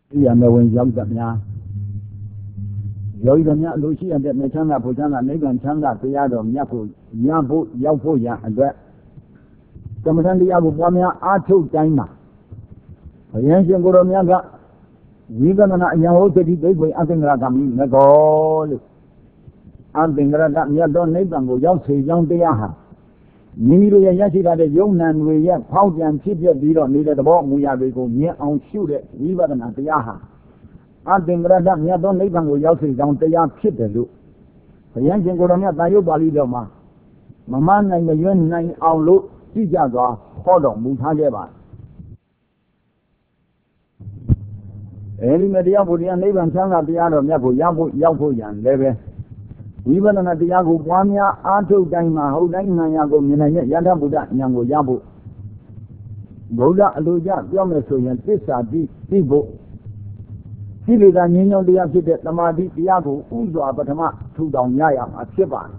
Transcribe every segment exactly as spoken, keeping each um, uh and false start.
ရမယ်ဝင်ရောက်သမျှယောဂီသမျှလူရှိရတဲ့မေချမ်းသာဘုချမ်းသာနိဗ္ဗာန်ချမ်းသာတရားတော်မြတ်ကိုရဖို့ရောက်ဖို့ရအတွက်ကမ္မဋ္ဌာန်းတရားကိုပွားများအားထုတ်တိုင်းမှာဘုရားရှင်ကိုယ်တော်မြတ်ကဝိပဿနာအယံဟောသတိသိက္ခာအသင်္ကရကမိမကောလို့အသင်္ကရကမြတ်သောနိဗ္ဗာန်ကိုရောက်စေကြောင်းတရားဟာမိမိတို့ရဲ့ရရှိတဲ့ယုံနာတွေရဲ့ဖောက်ပြန်ဖြစ်ပြပြီးတော့နေတဲ့သဘောအမူအရာတွေကိုမြင်အောင်ရှုတဲ့ဝိပဿနာတရားဟာအသင်္ကရကမြတ်သောနိဗ္ဗာန်ကိုရောက်စေကြောင်းတရားဖြစ်တယ်လို့ဘုရားရှင်ကိုယ်တော်မြတ်သာယုတ်ပါဠိတော်မှာမမနိုင်မရွေးနိုင်အောင်လို့ကြည့်ကြစွာဟောတော်မူထားခဲ့ပါအဲဒီမဲ့တရားဘုရားနိဗ္ဗာန်ချမ်းသာတရားတော်မြတ်ကိုရဖို့ရောက်ဖို့ရန်လည်းပဲဝိပဿနာတရားကိုပွားများအားထုတ်တိုင်းမှာဟုတ်တိုင်းဉာဏ်ရကိုမြင်နိုင်တဲ့ယထာဘုဒ္ဓဉာဏ်ကိုရဖို့ဗုဒ္ဓအလိုကြပြောမယ်ဆိုရင်သစ္စာတိသိဖို့ကိလေသာငြိမ်းချမ်းတရားဖြစ်တဲ့သမာဓိတရားကိုဥစွာပထမထူထောင်ရရမှာဖြစ်ပါတယ်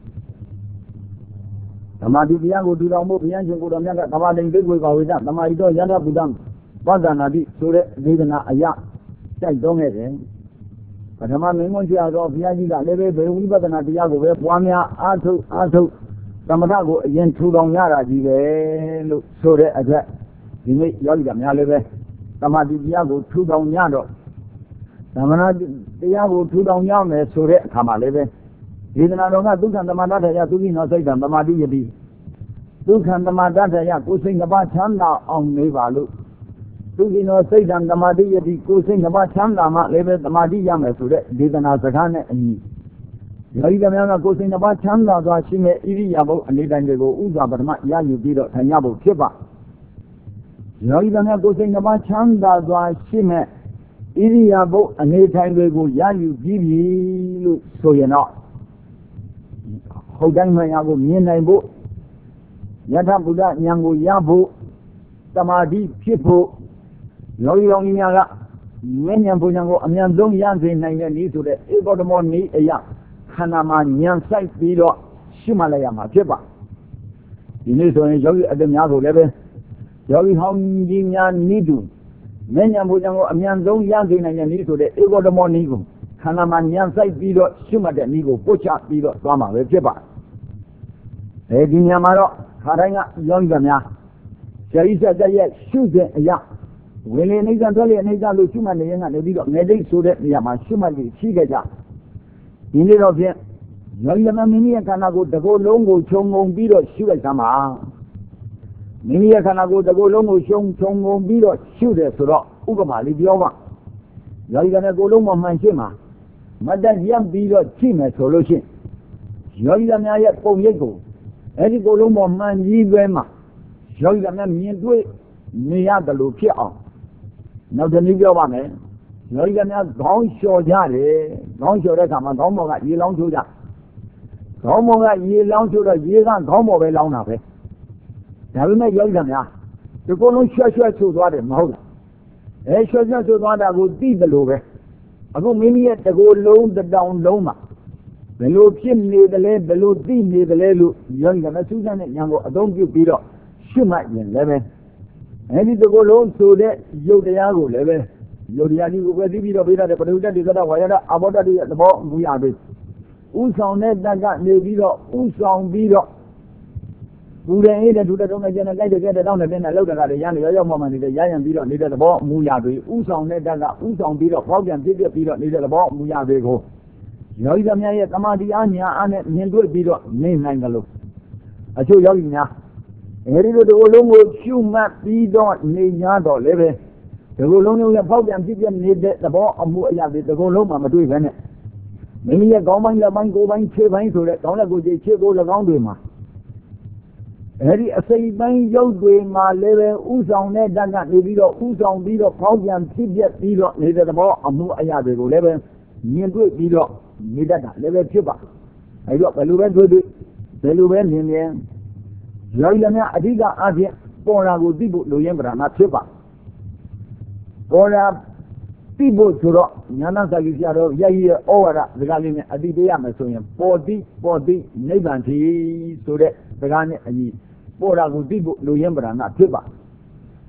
သမာဓိတရားကိုထူထောင်ဖို့ဘုရားရှင်ကိုယ်တော်မြတ်ကသမာဓိသိက္ခာဝိဒသမာဓိတော်ယထာဘုဒ္ဓပသနာတိဆိုတဲ့ဒေသနာအရာတိုက်တော်ခဲ့တယ်ပထမမင်းမွန်းကြတော့ဘုရားကြီးကလည်းပဲဝိပဿနာတရားကိုပဲပွားများအားထုတ်အားထုတ်သမထကိုအရင်ထူထောင်ရတာကြီးပဲလို့ဆိုတဲ့အတွက်ဒီနေ့ယောဂီကများလည်းပဲသမာဓိတရားကိုထူထောင်ရတော့သမဏတရားကိုထူထောင်ရမယ်ဆိုတဲ့အခါမှာလည်းပဲဒေသနာတော်ကဒုက္ခသမထထယသုခိနောစိတ်တံသမာဓိယတိဒုက္ခသမထထယကိုယ်စိတ်နှစ်ပါးချမ်းသာအောင်နေပါလို့သုခိနောစိတ်တံသမာဓိယတိကိုယ်စိတ်နှစ်ပါးချမ်းသာမှလည်းပဲသမာဓိရမယ်ဆိုတဲ့ဒေသနာစကားနဲ့အညီယောဂီများကကိုယ်စိတ်နှစ်ပါးချမ်းသာစွာရှိမဲ့ဣရိယာပုအနေတိုင်းတွေကိုဥစွာပထမရယူပြီးတော့ထိုင်ရဖို့ဖြစ်ပါယောဂီများကိုယ်စိတ်နှစ်ပါးချမ်းသာစွာရှိမဲ့ဣရိယာပုအနေတိုင်းတွေကိုရယူပြီးပြီလို့ဆိုရင်တော့ဟုတ်တိုင်းမှန်ရကိုမြင်နိုင်ဖို့ယထာဘုဒ္ဓဉာဏ်ကိုရဖို့သမာဓိဖြစ်ဖို့ယောဂီတော်ကြီးများကဉာဏ်ဉာဏ်ဘုရားကိုအမြန်ဆုံးရစေနိုင်တဲ့နည်းဆိုတဲ့ဧကောဓမောနည်းအရာခန္ဓာမှာဉာဏ်ဆိုင်ပြီးတော့ရှုမှတ်လိုက်ရမှာဖြစ်ပါဒီနေ့ဆိုရင်ယောဂီအတ္တများကိုလည်းပဲယောဂီဟောင်းကြီးများနိဒုဉာဏ်ဉာဏ်ဘုရားကိုအမြန်ဆုံးရစေနိုင်တဲ့နည်းဆိုတဲ့ဧကောဓမောနည်းကိုခန္ဓာမှာဉာဏ်ဆိုင်ပြီးတော့ရှုမှတ်တဲ့နည်းကိုပို့ချပြီးတော့သွားမှာပဲဖြစ်ပါအဲဒီညမှာတော့ခါတိုင်းကယောဂီများဆရာကြီးဆက်တဲ့ရဲ့ရှုတဲ့အရာဝင်လေအိဋ္ဌထွက်လေအိဋ္ဌလို့ရှုမှတ်နေရင်ကနေပြီးတော့ငယ်သိဆိုတဲ့နေရာမှာရှုမှတ်ပြီးရှိခဲ့ကြဒီနေ့တော့ဖြင့်ယောဂီများမိမိရဲ့ခန္ဓာကိုယ်တစ်ကိုယ်လုံးကိုခြုံငုံပြီးတော့ရှုလိုက်သမှာမိမိရဲ့ခန္ဓာကိုယ်တစ်ကိုယ်လုံးကိုခြုံခြုံငုံပြီးတော့ရှုတယ်ဆိုတော့ဥပမာလေးပြောပါယောဂီကလည်းကိုယ်လုံးမမှန်ရှင်းမှာမတ်တက်ရပ်ပြီးတော့ကြည့်မယ်ဆိုလို့ရှိရင်ယောဂီများရဲ့ပုံရိပ်ကိုအဲဒီကိုယ်လုံးပေါ်မှန်ကြီးပဲမှာယောဂီများမြင်တွေ့နေရတယ်လို့ဖြစ်အောင်နောက်တစ်နည်းပြောပါမယ်ယောဂီများခေါင်းလျှော်ကြတယ်ခေါင်းလျှော်တဲ့အခါမှာခေါင်းပေါ်ကရေလောင်းချိုးကြခေါင်းပေါ်ကရေလောင်းချိုးတော့ရေကခေါင်းပေါ်ပဲလောင်းတာပဲဒါပေမဲ့ယောဂီများဒီကုလုံးရွှဲရွှဲချိုးသွားတယ်မဟုတ်လားအဲရွှဲရွှဲချိုးသွားတာကိုသိတယ်လို့ပဲအခုမိမိရဲ့တကိုယ်လုံးတစ်တောင်လုံးမှာဘယ်လိုဖြစ်နေတယ်လဲဘယ်လိုသိနေတယ်လဲလို့ယောဂီများစူးစမ်းတဲ့ဉာဏ်ကိုအသုံးပြုပြီးတော့ရှုမှတ်ရင်လည်းပဲအဲဒီတကိုယ်လုံးဆိုတဲ့ယုတ်တရားကိုလည်းပဲယုတ်တရားကြီးကိုပဲသိပြီးတော့ပြတဲ့ပရိဝတ္တတိသတ္တဝါယတအဘောတ္တတိရဲ့သဘောမူရပြီဥဆောင်တဲ့တတ်ကနေပြီးတော့ဥဆောင်ပြီးတော့ဘူရင်အေးတဲ့ဒုတဲ့တုံးနဲ့ကျန်တဲ့လိုက်တဲ့ကျတဲ့တောင်းတဲ့ပြင်းတဲ့လောက်တဲ့ကလည်းရန်ရောရောက်မှမှနေတဲ့ရရန်ပြီးတော့နေတဲ့သဘောမူရပြီဥဆောင်တဲ့တတ်ကဥဆောင်ပြီးတော့ပေါက်ပြန်ပြည့်ပြည့်ပြီးတော့နေတဲ့သဘောမူရပြီကိုယောဂီများရဲ့သမာဓိအားညာအားနဲ့မြင်တွေ့ပြီးတော့နေနိုင်ကြလို့အချို့ယောဂီများအဲဒီလိုဒီလိုလုံးကိုရှုမှတ်ပြီးတော့နေ냐တော့လည်းပဲဒီလိုလုံးလုံးရဲ့ပေါက်ပြန်ပြည့်ပြည့်နေတဲ့သဘောအမှုအရာတွေဒီလိုလုံးမှမတွေ့ဘဲနဲ့မိမိရဲ့ခေါင်းပိုင်းလက်ပိုင်းကိုယ်ပိုင်းခြေပိုင်းဆိုတဲ့ခေါင်းလက်ကိုယ်ခြေခြေကိုယ်၎င်းတွေမှာအဲဒီအစိပ်ပိုင်းရုပ်တွေမှာလည်းပဲဥဆောင်တဲ့ဓာတ်ကနေပြီးတော့ဥဆောင်ပြီးတော့ပေါက်ပြန်ပြည့်ပြည့်ပြီးတော့နေတဲ့သဘောအမှုအရာတွေကိုလည်းပဲမြင်တွေ့ပြီးတော့နေတတ်တာလည်းပဲဖြစ်ပါအဲဒီတော့ဘယ်လိုပဲတွေ့တွေ့ဘယ်လိုပဲမြင်မြင်ယောဂီများအဓိကအားဖြင့်ပေါ်တာကိုသိဖို့လိုရင်းပဓာနာဖြစ်ပါပေါ်တာသိဖို့ဆိုတော့ညာနာစာကြီးဆရာတော်ရည်ရဲ့ဩဝါဒစကားလေးနဲ့အတိပေးရမယ်ဆိုရင်ပေါ်တိပေါ်တိနိဗ္ဗာန်တည်းဆိုတဲ့စကားနဲ့အညီပေါ်တာကိုသိဖို့လိုရင်းပဓာနာဖြစ်ပါ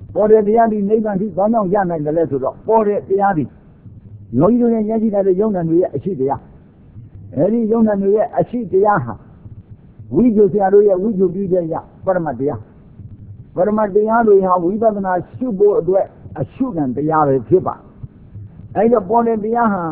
ပေါ်တဲ့တရားဒီနိဗ္ဗာန်ဒီဘာကြောင့်ရနိုင်တယ်လဲဆိုတော့ပေါ်တဲ့တရားဒီယောဂီတို့ရဲ့ရရှိတဲ့ယုံနာတွေရဲ့အရှိတရားအဲဒီယုံနာတွေရဲ့အရှိတရားဟာဝိဇ္ဇဆရာတို့ရဲ့ဝိဇ္ဇပြုတဲ့ရပရမတ်တရားပရမတ်တရားတွေဟာဝိပဿနာရှုဖို့အတွက်အရှုခံတရားပဲဖြစ်ပါအဲဒီတော့ပေါ်တဲ့တရားဟာ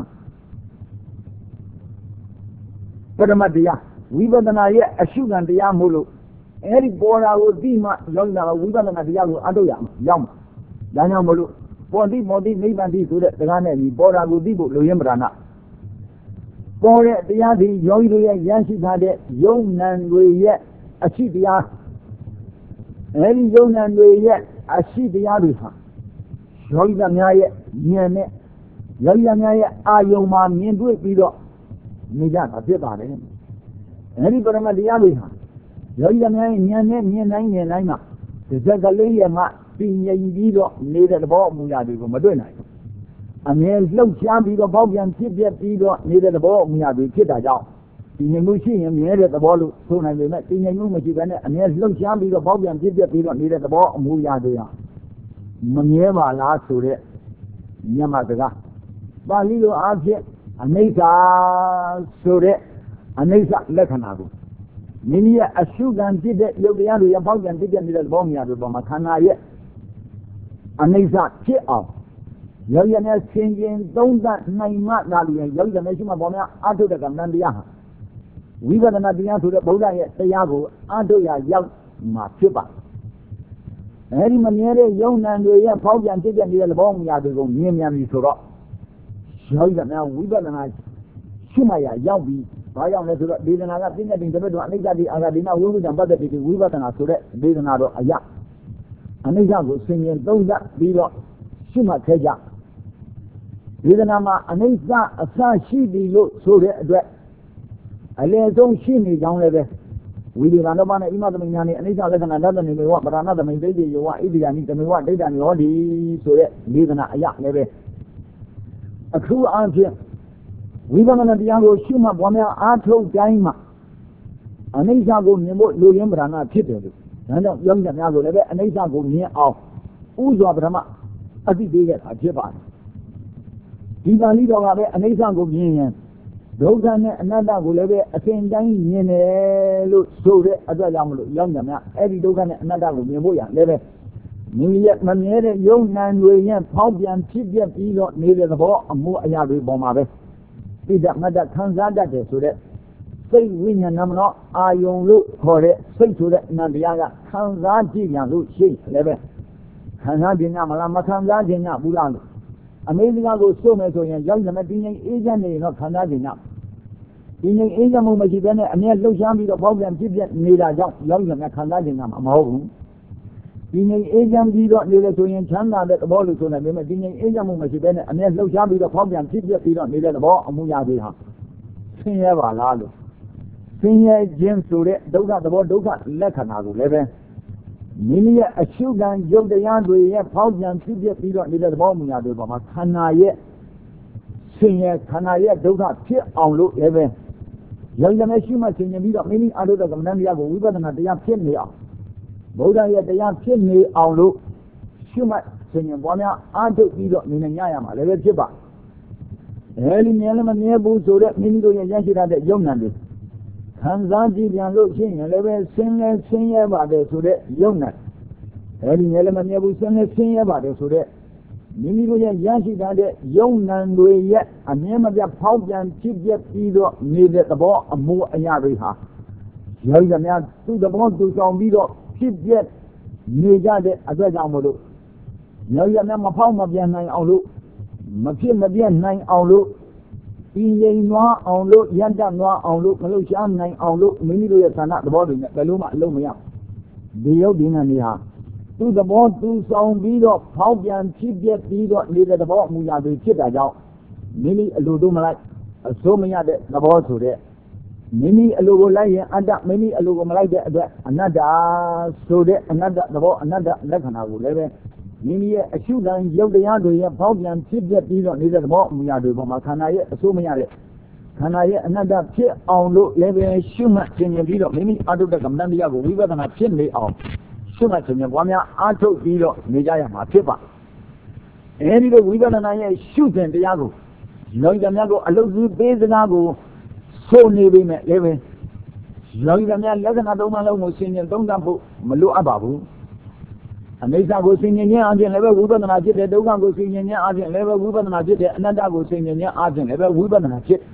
ပရမတ်တရားဝိပဿနာရဲ့အရှုခံတရားမို့လို့အဲဒီပေါ်တာကိုသိမှယောဂီကဝိပဿနာတရားကိုအထုတ်ရမှာရောက်မှာဒါကြောင့်မလို့ပေါ်တိမောတိနိဗ္ဗာန်တိဆိုတဲ့စကားနဲ့ဒီပေါ်တာကိုသိဖို့လိုရင်းပဓာနာပေါ်တဲ့တရားဒီယောဂီတို့ရဲ့ရရှိထားတဲ့ယုံနံတွေရဲ့အရှိတရားအဲဒီယုံနံတွေရဲ့အရှိတရားတွေဟာယောဂီများရဲ့ဉာဏ်နဲ့ယောဂီများရဲ့အာယုံမှာမြင်တွေ့ပြီးတော့နေကြတာဖြစ်ပါတယ်အဲဒီပရမတရားတွေဟာယောဂီများရဲ့ဉာဏ်နဲ့မြင်နိုင်မြင်နိုင်မှာဒီစက်ကလေးရဲ့မှာပြီးငြိမ်ပြီးတော့နေတဲ့သဘောအမူအရာတွေကိုမတွေ့နိုင်ဘူးအမြဲလှုပ်ရှားပြီးတော့ပေါက်ပြန်ဖြစ်ပြပြီးတော့နေတဲ့သဘောအမူအရာတွေဖြစ်တာကြောင့်ဒီငြိမ်မှုရှိရင်မြဲတဲ့သဘောလို့ဆိုနိုင်ပေမဲ့ဒီငြိမ်မှုမရှိဘဲနဲ့အမြဲလှုပ်ရှားပြီးတော့ပေါက်ပြန်ဖြစ်ပြပြီးတော့နေတဲ့သဘောအမူအရာတွေဟာမမြဲပါလားဆိုတဲ့ညမစကားပါဠိလိုအားဖြင့်အနိစ္စဆိုတဲ့အနိစ္စလက္ခဏာကိုမိမိရဲ့အရှုခံဖြစ်တဲ့ယုတ်တရားတွေရပေါက်ပြန်ဖြစ်ပြနေတဲ့သဘောအမူအရာတွေပေါ်မှာခန္ဓာရဲ့အနိစ္စဖြစ်အောင်ယောဂီနဲ့ဆင်ခြင်သုံးသပ်နိုင်မှသာလျှင်ယောဂီနဲ့ရှိမှပေါ်များအထုတဲ့ကံတရားဟာဝိပဿနာတရားဆိုတဲ့ဗုဒ္ဓရဲ့တရားကိုအထုရရောက်မှာဖြစ်ပါအဲဒီမမြဲတဲ့ယုံနံတွေရဲ့ပေါက်ပြန်ဖြစ်ပြနေတဲ့သဘောအမူအရာတွေကိုမြင်မြန်ပြီဆိုတော့ယောဂီကများဝိပဿနာရှိမှရရောက်ပြီးဘာကြောင့်လဲဆိုတော့ဒေသနာကပြည့်တဲ့တင်တပတ်တော့အနိစ္စတိအာဂတိနာဝိဝိတံပတ္တတိဝိပဿနာဆိုတဲ့ဒေသနာတော့အရာအနိစ္စကိုဆင်ခြင်သုံးသပ်ပြီးတော့ရှိမှထဲကြဒေသနာမှာအနိစ္စအစရှိသည်လို့ဆိုတဲ့အတွက်အလယ်ဆုံးရှိနေကြောင်းလည်းပဲဝိရိယနောပါနဲ့ဣမသမိညာနဲ့အနိစ္စလက္ခဏာတတ္တနေမေဝပရဏသမိန်သိတိယောဝဣတိယာနိသမေဝဒိဋ္ဌာနိဟောဒီဆိုတဲ့ဒေသနာအရာလည်းပဲအခုအားဖြင့်ဝိပဿနာတရားကိုရှုမှတ်ပွားများအားထုတ်တိုင်းမှာအနိစ္စကိုမြင်ဖို့လိုရင်းပဓာနာဖြစ်တယ်လို့ဒါကြောင့်ယောဂီများကိုလည်းပဲအနိစ္စကိုမြင်အောင်ဥစွာပထမအသိပေးခဲ့တာဖြစ်ပါတယ်ဒီပါဠိတော်ကပဲအနိစ္စကိုမြင်ရင်ဒုက္ခနဲ့အနတ္တကိုလည်းပဲအစဉ်တိုင်းမြင်တယ်လို့ဆိုတဲ့အတွက်ကြောင့်မလို့ယောဂီများအဲ့ဒီဒုက္ခနဲ့အနတ္တကိုမြင်ဖို့ရလည်းပဲမိမိရဲ့မမြဲတဲ့ယုံနံတွေရဲ့ဖောက်ပြန်ဖြစ်ပြပြီးတော့နေတဲ့သဘောအမှုအရာတွေပေါ်မှာပဲပိဋကမတ္တခံစားတတ်တယ်ဆိုတဲ့စိတ်ဝိညာဏမနောအာယုံလို့ခေါ်တဲ့စိတ်ဆိုတဲ့အနန္တရားကခံစားကြည့်ပြန်လို့ရှိလည်းပဲခံစားခြင်းကမလားမခံစားခြင်းကဘူးလားလို့အမေရိကန်ကိုစုမယ်ဆိုရင်ရောက်နေမယ်တင်းငိမ်အေးချမ်းနေရင်တော့ခံစားခြင်းကတင်းငိမ်အေးချမ်းမှုမရှိဘဲနဲ့အမြဲလှုပ်ရှားပြီးတော့ပေါက်ပြန်ဖြစ်ပြနေတာကြောင့်ရောက်နေမယ်ခံစားခြင်းကမဟုတ်ဘူးတင်းငိမ်အေးချမ်းပြီးတော့နေလေဆိုရင်ချမ်းသာတဲ့သဘောလို့ဆိုနေပေမဲ့တင်းငိမ်အေးချမ်းမှုမရှိဘဲနဲ့အမြဲလှုပ်ရှားပြီးတော့ပေါက်ပြန်ဖြစ်ပြပြီးတော့နေတဲ့သဘောအမှုရာတွေဟာဆင်းရဲပါလားလို့ဆင်းရဲခြင်းဆိုတဲ့ဒုက္ခသဘောဒုက္ခလက္ခဏာကိုလည်းပဲမိမိရဲ့အရှုခံယုတ်တရားတွေရဲ့ဖောက်ပြန်ဖြစ်ပြပြီးတော့နေတဲ့သဘောမူရာတွေပေါ်မှာခန္ဓာရဲ့ဆင်းရဲခန္ဓာရဲ့ဒုက္ခဖြစ်အောင်လို့လည်းပဲယောဂီနဲ့ရှိမှဆင်ခြင်ပြီးတော့မိမိအာရုံကမ္မဋ္ဌာန်းတရားကိုဝိပဿနာတရားဖြစ်နေအောင်ဗုဒ္ဓရဲ့တရားဖြစ်နေအောင်လို့ရှိမှဆင်ခြင်ပွားများအားထုတ်ပြီးတော့နေနေရရမှာလည်းပဲဖြစ်ပါအဲဒီမြဲလည်းမမြဲဘူးဆိုတဲ့မိမိတို့ရဲ့ရရှိထားတဲ့ယုံနံတွေခံစားကြည့်ပြန်လို့ရှိရင်လည်းပဲဆင်းလဲဆင်းရဲပါတယ်ဆိုတဲ့ယုံနံအဲဒီမြဲလည်းမမြဲဘူးဆင်းလဲဆင်းရဲပါတယ်ဆိုတဲ့မိမိတို့ရဲ့ရရှိထားတဲ့ယုံနံတွေရဲ့အမြဲမပြတ်ဖောက်ပြန်ဖြစ်ပြပြီးတော့နေတဲ့သဘောအမှုအရာတွေဟာယောဂီများသူ့သဘောသူဆောင်ပြီးတော့ဖြစ်ပြနေကြတဲ့အတွက်ကြောင့်မို့လို့ယောဂီများမဖောက်မပြန်နိုင်အောင်လို့မဖြစ်မပြတ်နိုင်အောင်လို့ပြင်းရင်နွားအောင်လို့ရန်တနွားအောင်လို့မလို့ရှားနိုင်အောင်လို့မိမိတို့ရဲ့ဌာနသဘောတွေနဲ့ဘယ်လိုမှအလုံးမရဒီယုတ်ဒီနံနေဟာသူ့သဘောသူဆောင်ပြီးတော့ဖောက်ပြန်ဖြစ်ပြပြီးတော့နေတဲ့သဘောအမူအရာတွေဖြစ်တာကြောင့်မိမိအလိုတို့မလိုက်အစိုးမရတဲ့သဘောဆိုတဲ့မိမိအလိုကိုလိုက်ရင်အတ္တမိမိအလိုကိုမလိုက်တဲ့အတွက်အနတ္တဆိုတဲ့အနတ္တသဘောအနတ္တလက္ခဏာကိုလည်းပဲမိမိရဲ့အရှုခံယုတ်တရားတွေရဲ့ဖောက်ပြန်ဖြစ်ပြပြီးတော့နေတဲ့သဘောအမူအရာတွေပေါ်မှာခန္ဓာရဲ့အစိုးမရတဲ့ခန္ဓာရဲ့အနတ္တဖြစ်အောင်လို့လည်းပဲရှုမှတ်ခြင်းပြီးတော့မိမိအတုတ္တကမ္မဋ္ဌာန်းတရားကိုဝိပဿနာဖြစ်နေအောင်ရှုမှတ်ခြင်းပွားများအားထုတ်ပြီးတော့နေကြရမှာဖြစ်ပါအဲဒီလိုဝိပဿနာရဲ့ရှုခြင်းတရားကိုယောဂီများကိုအလုစုပေးစကားကိုဆိုနေပြီမဲ့လည်းပဲယောဂီများလက္ခဏာသုံးပါးလုံးကိုရှင်းရင်သုံးသပ်ဖို့မလိုအပ်ပါဘူးအနိစ္စကိုရှင်းရင်ခြင်းအပြင်လည်းပဲဝိပဿနာဖြစ်တယ်ဒုက္ခကိုရှင်းရင်ခြင်းအပြင်လည်းပဲဝိပဿနာဖြစ်တယ်အနတ္တကိုရှင်းရင်ခြင်းအပြင်လည်းပဲဝိပဿနာဖြစ်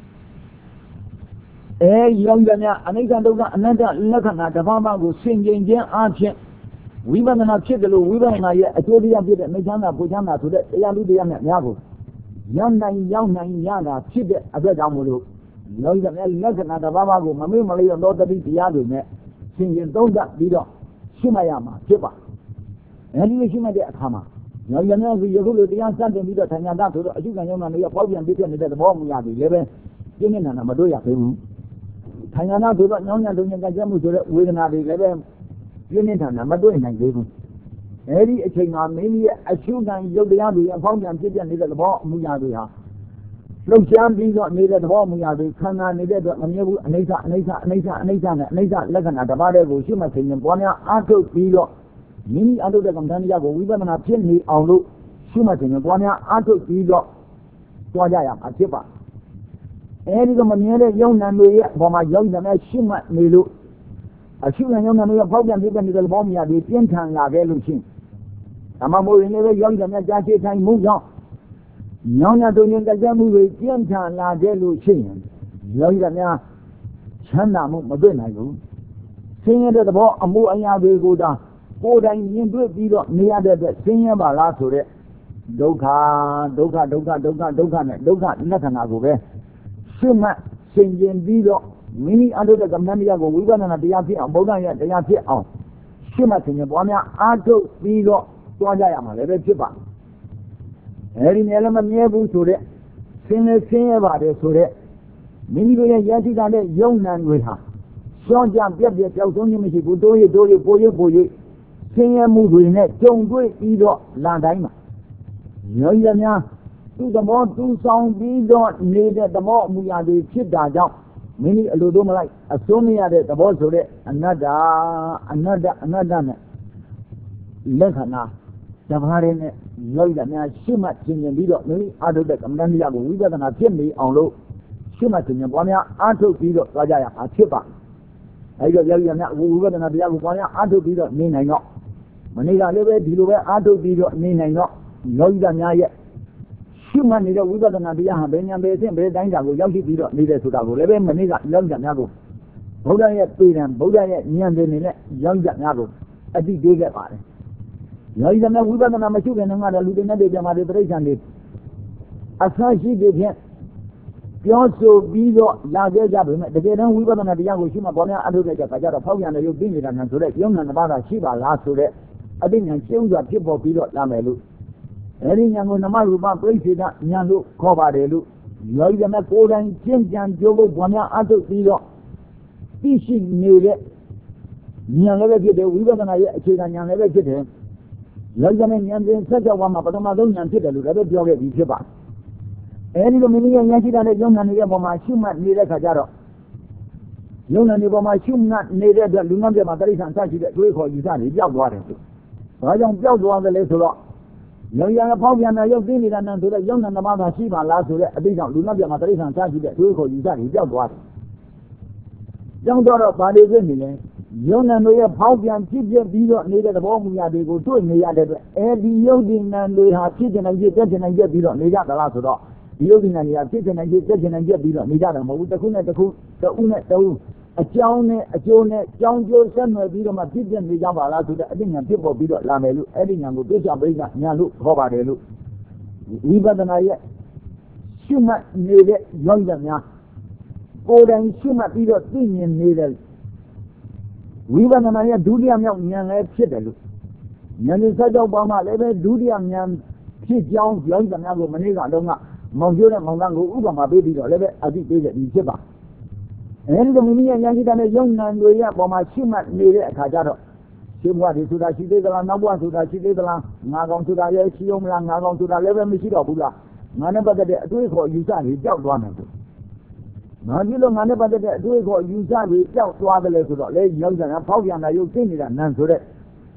အဲယောဂီများအနိစ္စဒုက္ခအနတ္တလက္ခဏာတစ်ပါးပါးကိုရှင်းရင်ခြင်းအပြင်ဝိပဿနာဖြစ်တယ်လို့ဝိပဿနာရဲ့အကျိုးတရားဖြစ်တဲ့မိစ္ဆန္ဒပူဇန္တာဆိုတဲ့တရားလူတရားနဲ့များကိုရနိုင်ရောက်နိုင်ရတာဖြစ်တဲ့အတွက်ကြောင့်မို့လို့ယောဂီများလက္ခဏာတစ်ပါးပါးကိုမမေ့မလျော့သောတတိတရားတွေနဲ့ရှင်းရင်သုံးသပ်ပြီးတော့ရှင်းမရမှာဖြစ်ပါအဲဒီလိုရှင်းမတဲ့အခါမှာယောဂီများကယခုလိုတရားစတင်ပြီးတော့ဌာညာတဆိုတော့အကျုကံရောက်တာမျိုးပေါက်ပြန်ပြည့်ပြည့်နေတဲ့သဘောမူရပြီလည်းပဲပြင်းနေတာမတွေ့ရသေးဘူးဌာညာတဆိုတော့ညောင်းညံတုံညံကြက်မှုဆိုတဲ့ဝေဒနာတွေလည်းပဲပြင်းနေတာမတွေ့နိုင်သေးဘူးအဲဒီအချိန်မှာမိမိရဲ့အရှုခံရုပ်တရားတွေအဖောင်းပြန်ဖြစ်ပြနေတဲ့သဘောအမှုရာတွေဟာလှုပ်ရှားပြီးတော့နေတဲ့သဘောအမှုရာတွေခန္ဓာနေတဲ့အတွက်မမြဲဘူးအနိစ္စအနိစ္စအနိစ္စအနိစ္စနဲ့အနိစ္စလက္ခဏာတစ်ပါးတည်းကိုရှုမှတ်ခြင်းပွားများအားထုတ်ပြီးတော့မိမိအားထုတ်တဲ့ကမ္ဘာတရားကိုဝိပဿနာဖြစ်နေအောင်လို့ရှုမှတ်ခြင်းပွားများအားထုတ်ပြီးတော့ကြွားကြရမှာဖြစ်ပါအဲဒီကမမြဲတဲ့ယုံနာတွေရဲ့အပေါ်မှာယုံနာနဲ့ရှုမှတ်နေလို့အရှုခံယုံနာတွေဖောက်ပြန်ဖြစ်နေတဲ့သဘောအမှုရာတွေပြင်းထန်လာခဲ့လို့ချင်းအမမိုးရင်းလေးပဲယောဂီများကြားချေတိုင်းမှုကြောင့်ညောင်းညတုံညင်ကြက်မှုတွေပြင်းထန်လာခဲ့လို့ရှိရင်ယောဂီများချမ်းသာမှုမတွေ့နိုင်ဘူးဆင်းရဲတဲ့သဘောအမှုအရာတွေကိုသာကိုယ်တိုင်မြင်တွေ့ပြီးတော့နေရတဲ့အတွက်ဆင်းရဲပါလားဆိုတဲ့ဒုက္ခဒုက္ခဒုက္ခဒုက္ခဒုက္ခနဲ့ဒုက္ခလက္ခဏာကိုပဲရှုမှတ်ရှင်းကျင်ပြီးတော့မိမိအားထုတ်တဲ့ကမ္မတရားကိုဝိပဿနာတရားဖြစ်အောင်ဗုဒ္ဓရဲ့တရားဖြစ်အောင်ရှုမှတ်ခြင်းပွားများအားထုတ်ပြီးတော့တွားကြရမှာလည်းပဲဖြစ်ပါအဲဒီနေရာလည်းမမြဲဘူးဆိုတဲ့ဆင်းရဲဆင်းရဲပါတယ်ဆိုတဲ့မိမိတို့ရဲ့ရရှိတဲ့ယုံနံတွေဟာရှောင်းကြပြက်ပြက်ကြောက်ဆုံးခြင်းမရှိဘူးတိုးရတိုးရပိုရပိုရဆင်းရဲမှုတွေနဲ့ကြုံတွေ့ပြီးတော့လာတိုင်းမှာယောဂီများသူ့သဘောသူဆောင်ပြီးတော့နေတဲ့သဘောအမှုရာတွေဖြစ်တာကြောင့်မိမိအလိုတို့မလိုက်အစိုးမရတဲ့သဘောဆိုတဲ့အနတ္တအနတ္တအနတ္တနဲ့လက္ခဏာတဘာရင်းနဲ့ယောဂီများရှုမှတ်ခြင်းရင်ပြီးတော့မိမိအားထုတ်တဲ့ကမ္မဋ္ဌာန်းတရားကိုဝိပဿနာဖြစ်နေအောင်လို့ရှုမှတ်ခြင်းရင်ပွားများအားထုတ်ပြီးတော့သွားကြရမှာဖြစ်ပါအဲဒီတော့ယောဂီများဝိပဿနာတရားကိုပွားများအားထုတ်ပြီးတော့နေနိုင်တော့မနေ့ကလည်းပဲဒီလိုပဲအားထုတ်ပြီးတော့နေနိုင်တော့ယောဂီများရဲ့ရှုမှတ်နေတဲ့ဝိပဿနာတရားဟာဘယ်ဉာဏ်ပဲအစဉ်ဘယ်တိုင်းတာကိုရောက်ရှိပြီးတော့နေတဲ့ဆိုတာကိုလည်းပဲမနေ့ကယောဂီများကိုဗုဒ္ဓရဲ့ပေတံဗုဒ္ဓရဲ့ဉာဏ်တွေနဲ့ယောဂီများကိုအတိပေးခဲ့ပါတယ်ယောဂီများဝိပဿနာမရှိခင်တော့လူတွေနဲ့တွေပြမာတွေပြိဋ္ဌာန်တွေအဆရှိတဲ့ဖြင့်ပြောဆိုပြီးတော့လာခဲ့ကြပေမဲ့တကယ်တမ်းဝိပဿနာတရားကိုရှုမှတ်ပေါ်များအထုတ်တဲ့အခါကျတော့ဖောက်ပြန်တဲ့ရုပ်သိနေတာနဲ့ဆိုတဲ့ယုံနာတစ်ပါးသာရှိပါလားဆိုတဲ့အသိဉာဏ်ရှင်းဥစွာဖြစ်ပေါ်ပြီးတော့လာမယ်လို့အဲဒီဉာဏ်ကိုနမရူပပြိစ္ဆေဒဉာဏ်လို့ခေါ်ပါတယ်လို့ယောဂီများကိုယ်တိုင်ကျင့်ကြံကြိုးဖို့ပေါ်များအထုတ်ပြီးတော့သိရှိနေတဲ့ဉာဏ်လည်းပဲဖြစ်တယ်ဝိပဿနာရဲ့အခြေခံဉာဏ်လည်းပဲဖြစ်တယ်ယောဂီများဉာဏ်စဉ်ဆက်ကြောက်ပါမှာပထမဆုံးဉာဏ်ဖြစ်တယ်လို့လည်းပြောခဲ့ပြီးဖြစ်ပါအဲဒီလိုမိမိရဲ့ဉာဏ်ရှိတဲ့ယုံနာတွေရဲ့ပေါ်မှာရှုမှတ်နေတဲ့ခါကျတော့ယုံနာတွေပေါ်မှာရှုမှတ်နေတဲ့အတွက်လူငန်းပြမှာတိရစ္ဆာန်ဆက်ရှိတဲ့တွေးခေါ်ယူဆတွေပျောက်သွားတယ်ဆိုဘာကြောင့်ပျောက်သွားသလဲဆိုတော့ယောဂီကဖောက်ပြန်တဲ့ရုပ်သိနေတာနဲ့ဆိုတဲ့ယုံနာသမားသာရှိပါလားဆိုတဲ့အတိအကျလူငန်းပြမှာတိရစ္ဆာန်ဆက်ရှိတဲ့တွေးခေါ်ယူဆတွေပျောက်သွားတယ်ကြောင့်တော့ဗာတွေဖြစ်နေလဲယုံနာတွေရဲ့ဖောက်ပြန်ဖြစ်ဖြစ်ပြီးတော့နေတဲ့သဘောမူရာတွေကိုတွေ့နေရတဲ့အတွက်အဲဒီယုတ်ဒီနံတွေဟာဖြစ်နေနိုင်ဖြစ်တက်နေနိုင်ပြပြီးတော့နေကြသလားဆိုတော့ဒီယုတ်ဒီနံတွေကဖြစ်နေနိုင်ဖြစ်တက်နေနိုင်ပြပြီးတော့နေကြတယ်မဟုတ်ဘူးတစ်ခုနဲ့တစ်ခုတစ်ဦးနဲ့တစ်ဦးအကြောင်းနဲ့အကျိုးနဲ့ကြောင်းကျိုးဆက်နွယ်ပြီးတော့မှဖြစ်ဖြစ်နေကြပါလားဆိုတဲ့အသိဉာဏ်ဖြစ်ပေါ်ပြီးတော့လာမယ်လို့အဲ့ဒီဉာဏ်ကိုပြစ္ဆာပိဋကဉာဏ်လို့ခေါ်ပါတယ်လို့ဝိပဿနာရဲ့ရှုမှတ်နေတဲ့ယောဂီများကိုယ်တိုင်ရှုမှတ်ပြီးတော့သိမြင်နေတဲ့ဝိပဿနာရဲ့ဒုတိယမြောက်ဉာဏ်လည်းဖြစ်တယ်လို့ဉာဏ်ဆက်ကြောက်ပါမှလည်းပဲဒုတိယဉာဏ်ဖြစ်ကြောင်းယောဂီများကိုမနေ့ကတော့ကမောင်ကျိုးတဲ့မောင်ကန်းကိုဥပမာပေးပြီးတော့လည်းပဲအသိပေးခဲ့ပြီးဖြစ်ပါအဲဒီလိုမိမိရဲ့ဉာဏ်ရှိတဲ့ယုံနာတွေရဲ့ပေါ်မှာရှုမှတ်နေတဲ့အခါကျတော့ရှင်းဘဝဒီဆိုတာရှိသေးသလားနောက်ဘဝဆိုတာရှိသေးသလားငါကောင်ဆိုတာရဲ့ရှိအောင်မလားငါကောင်ဆိုတာလည်းပဲမရှိတော့ဘူးလားငါနဲ့ပတ်သက်တဲ့အတွေ့အခေါ်ယူဆတွေကြောက်သွားမယ်ဆိုငါကြီးလို့ငါနဲ့ပတ်သက်တဲ့အတွေ့အခေါ်ယူဆတွေကြောက်သွားတယ်လေဆိုတော့လေယောဂီကဖောက်ပြန်တာရုပ်သိနေတာနန်းဆိုတဲ့